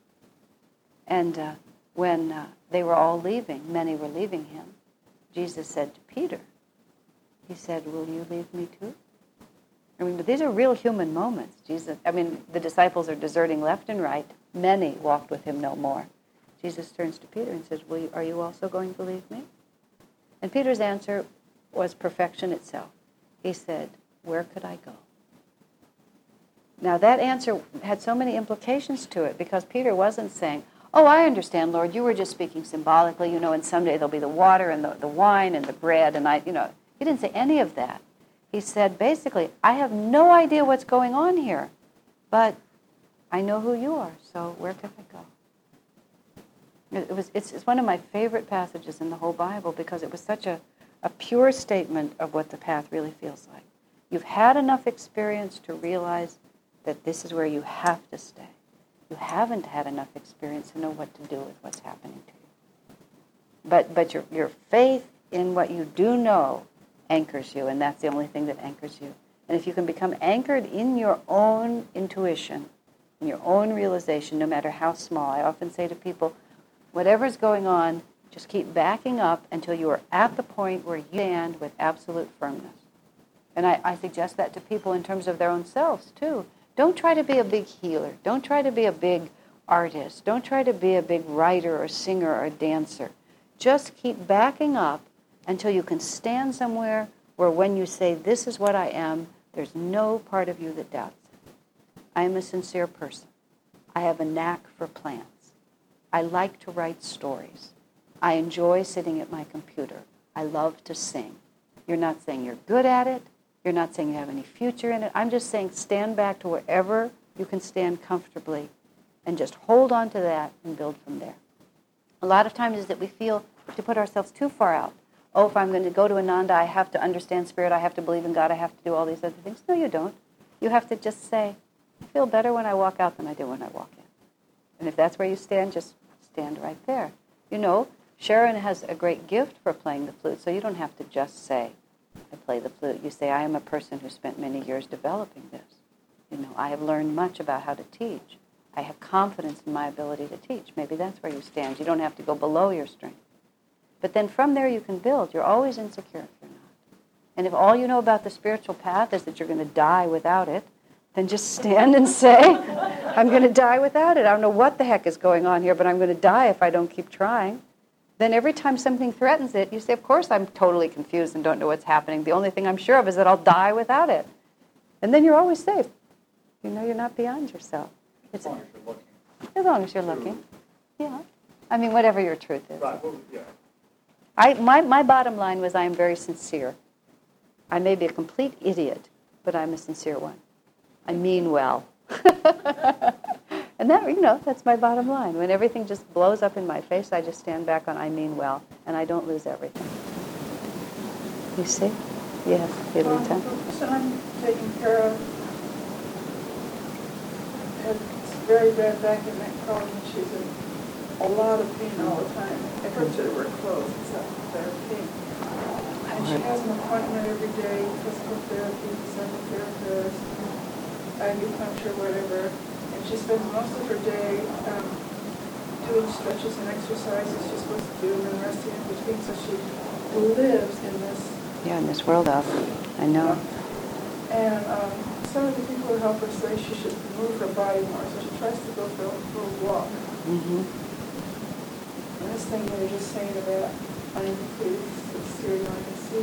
And uh, when uh, they were all leaving, many were leaving him, Jesus said to Peter, he said, "Will you leave me too?" I mean, but these are real human moments. Jesus, I mean, the disciples are deserting left and right. Many walked with him no more. Jesus turns to Peter and says, Will you, are you also going to leave me? And Peter's answer was perfection itself. He said, "Where could I go?" Now that answer had so many implications to it, because Peter wasn't saying, "Oh, I understand, Lord, you were just speaking symbolically, you know, and someday there'll be the water and the, the wine and the bread," and I, you know, he didn't say any of that. He said, basically, I have no idea what's going on here, but I know who you are, so where could I go? It was, it's, it's one of my favorite passages in the whole Bible, because it was such a, a pure statement of what the path really feels like. You've had enough experience to realize that this is where you have to stay. You haven't had enough experience to know what to do with what's happening to you. But but your your faith in what you do know anchors you, and that's the only thing that anchors you. And if you can become anchored in your own intuition, in your own realization, no matter how small, I often say to people, whatever's going on, just keep backing up until you are at the point where you stand with absolute firmness. And I, I suggest that to people in terms of their own selves, too. Don't try to be a big healer. Don't try to be a big artist. Don't try to be a big writer or singer or dancer. Just keep backing up until you can stand somewhere where when you say, "This is what I am," there's no part of you that doubts it. I am a sincere person. I have a knack for plants. I like to write stories. I enjoy sitting at my computer. I love to sing. You're not saying you're good at it. You're not saying you have any future in it. I'm just saying stand back to wherever you can stand comfortably and just hold on to that and build from there. A lot of times is that we feel to put ourselves too far out. Oh, if I'm going to go to Ananda, I have to understand spirit, I have to believe in God, I have to do all these other things. No, you don't. You have to just say, I feel better when I walk out than I do when I walk in. And if that's where you stand, just stand right there. You know, Sharon has a great gift for playing the flute, so you don't have to just say, I play the flute. You say, I am a person who spent many years developing this. You know, I have learned much about how to teach. I have confidence in my ability to teach. Maybe that's where you stand. You don't have to go below your strength. But then from there you can build. You're always insecure if you're not. And if all you know about the spiritual path is that you're going to die without it, then just stand and say, I'm going to die without it. I don't know what the heck is going on here, but I'm going to die if I don't keep trying. Then every time something threatens it, you say, of course I'm totally confused and don't know what's happening. The only thing I'm sure of is that I'll die without it. And then you're always safe. You know you're not beyond yourself. It's, as long as you're looking. As long as you're looking. Yeah. I mean, whatever your truth is. Right. Well, yeah. I, my, my bottom line was I am very sincere. I may be a complete idiot, but I'm a sincere one. I mean well. And that, you know, that's my bottom line. When everything just blows up in my face, I just stand back on I mean well, and I don't lose everything. You see? Yes, Lita. Um, the person I'm taking care of has very bad back and neck problems, and she's in a lot of pain all the time. It hurts her to wear clothes, it's that bad pain. And she has an appointment every day, physical therapy, psychotherapist, acupuncture, whatever. And she spends most of her day um, doing stretches and exercises she's supposed to do, and then resting in between. So she lives in this. Yeah, in this world of, I know. And um, some of the people who help her say she should move her body more, so she tries to go for, for a walk. Mm-hmm. And this thing you were just saying about I indicated stereo, I can see.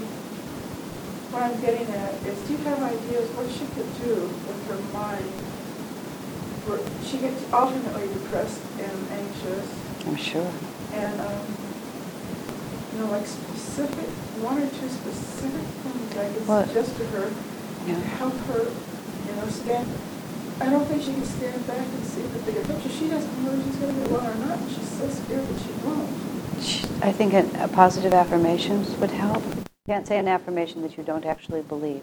What I'm getting at is, do you have ideas what she could do with her mind? Where she gets alternately depressed and anxious. I'm sure. And, um, you know, like specific, one or two specific things I could What? suggest to her Yeah. to help her, you know, stand. I don't think she can stand back and see the bigger picture. She doesn't know if she's going to get well or not, and she's so scared that she won't. I think an, a positive affirmations would help. You can't say an affirmation that you don't actually believe.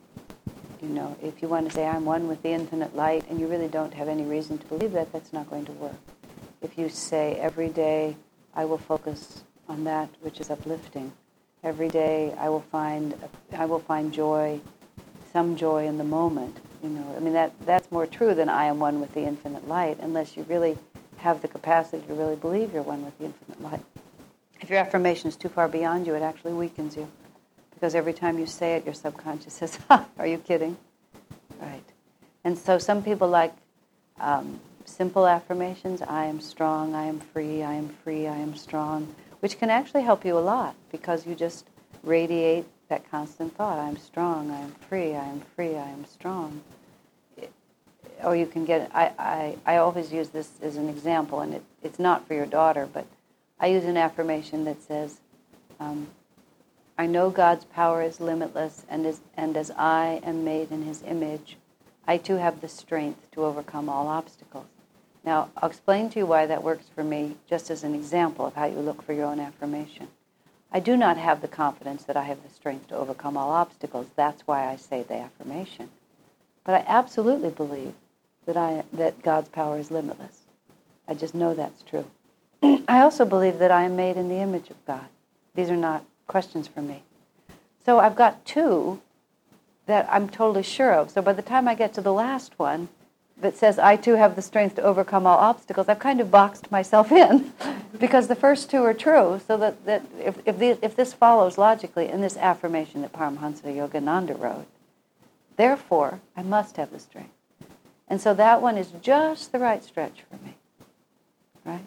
You know, if you want to say, I'm one with the infinite light, and you really don't have any reason to believe that, that's not going to work. If you say, every day I will focus on that which is uplifting. Every day I will find, I will find joy, some joy in the moment. You know, I mean, that that's more true than I am one with the infinite light, unless you really have the capacity to really believe you're one with the infinite light. If your affirmation is too far beyond you, it actually weakens you. Because every time you say it, your subconscious says, ha, are you kidding? Right. And so some people like um, simple affirmations, I am strong, I am free, I am free, I am strong, which can actually help you a lot because you just radiate that constant thought, I am strong, I am free, I am free, I am strong. It, or you can get, I, I, I always use this as an example, and it, it's not for your daughter, but I use an affirmation that says, um, I know God's power is limitless, and, is, and as I am made in His image, I too have the strength to overcome all obstacles. Now, I'll explain to you why that works for me, just as an example of how you look for your own affirmation. I do not have the confidence that I have the strength to overcome all obstacles. That's why I say the affirmation. But I absolutely believe that I that God's power is limitless. I just know that's true. I also believe that I am made in the image of God. These are not questions for me. So I've got two that I'm totally sure of. So by the time I get to the last one that says, I too have the strength to overcome all obstacles, I've kind of boxed myself in because the first two are true. So that, that if, if, the, if this follows logically in this affirmation that Paramahansa Yogananda wrote, therefore, I must have the strength. And so that one is just the right stretch for me, right?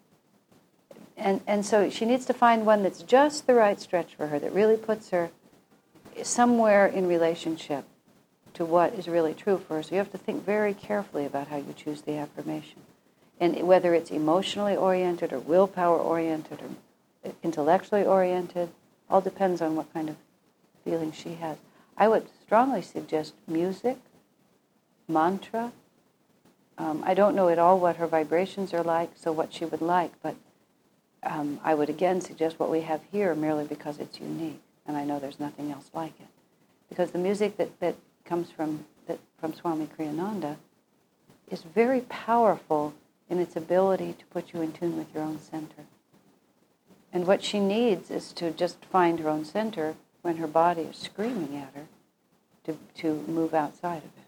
And and so she needs to find one that's just the right stretch for her, that really puts her somewhere in relationship to what is really true for her. So you have to think very carefully about how you choose the affirmation. And whether it's emotionally oriented or willpower oriented or intellectually oriented, all depends on what kind of feeling she has. I would strongly suggest music, mantra. Um, I don't know at all what her vibrations are like, so what she would like, but Um, I would again suggest what we have here merely because it's unique, and I know there's nothing else like it. Because the music that, that comes from that, from Swami Kriyananda is very powerful in its ability to put you in tune with your own center. And what she needs is to just find her own center when her body is screaming at her to, to move outside of it.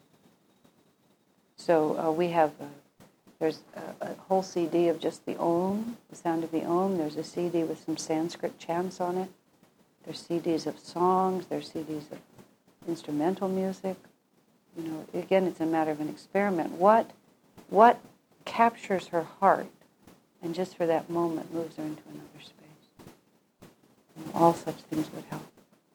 So uh, we have... Uh, There's a, a whole C D of just the Om, the sound of the Om. There's a C D with some Sanskrit chants on it. There's C Ds of songs. There's C Ds of instrumental music. You know, again, it's a matter of an experiment. What, what captures her heart, and just for that moment moves her into another space? You know, all such things would help.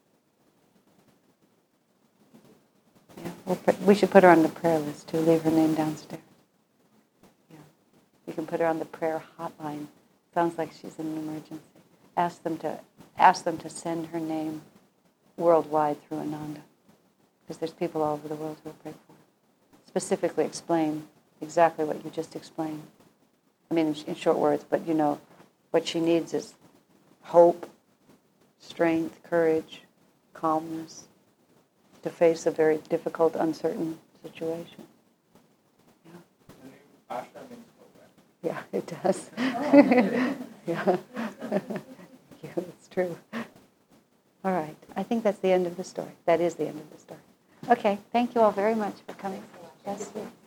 Yeah, we'll put, we should put her on the prayer list too. Leave her name downstairs. You can put her on the prayer hotline. Sounds like she's in an emergency. Ask them to ask them to send her name worldwide through Ananda, because there's people all over the world who will pray for her. Specifically explain exactly what you just explained. I mean, in, in short words, but you know, what she needs is hope, strength, courage, calmness to face a very difficult, uncertain situation. Yeah. Asha means Yeah, it does. Yeah. Yeah, it's true. All right. I think that's the end of the story. That is the end of the story. Okay. Thank you all very much for coming. Yes,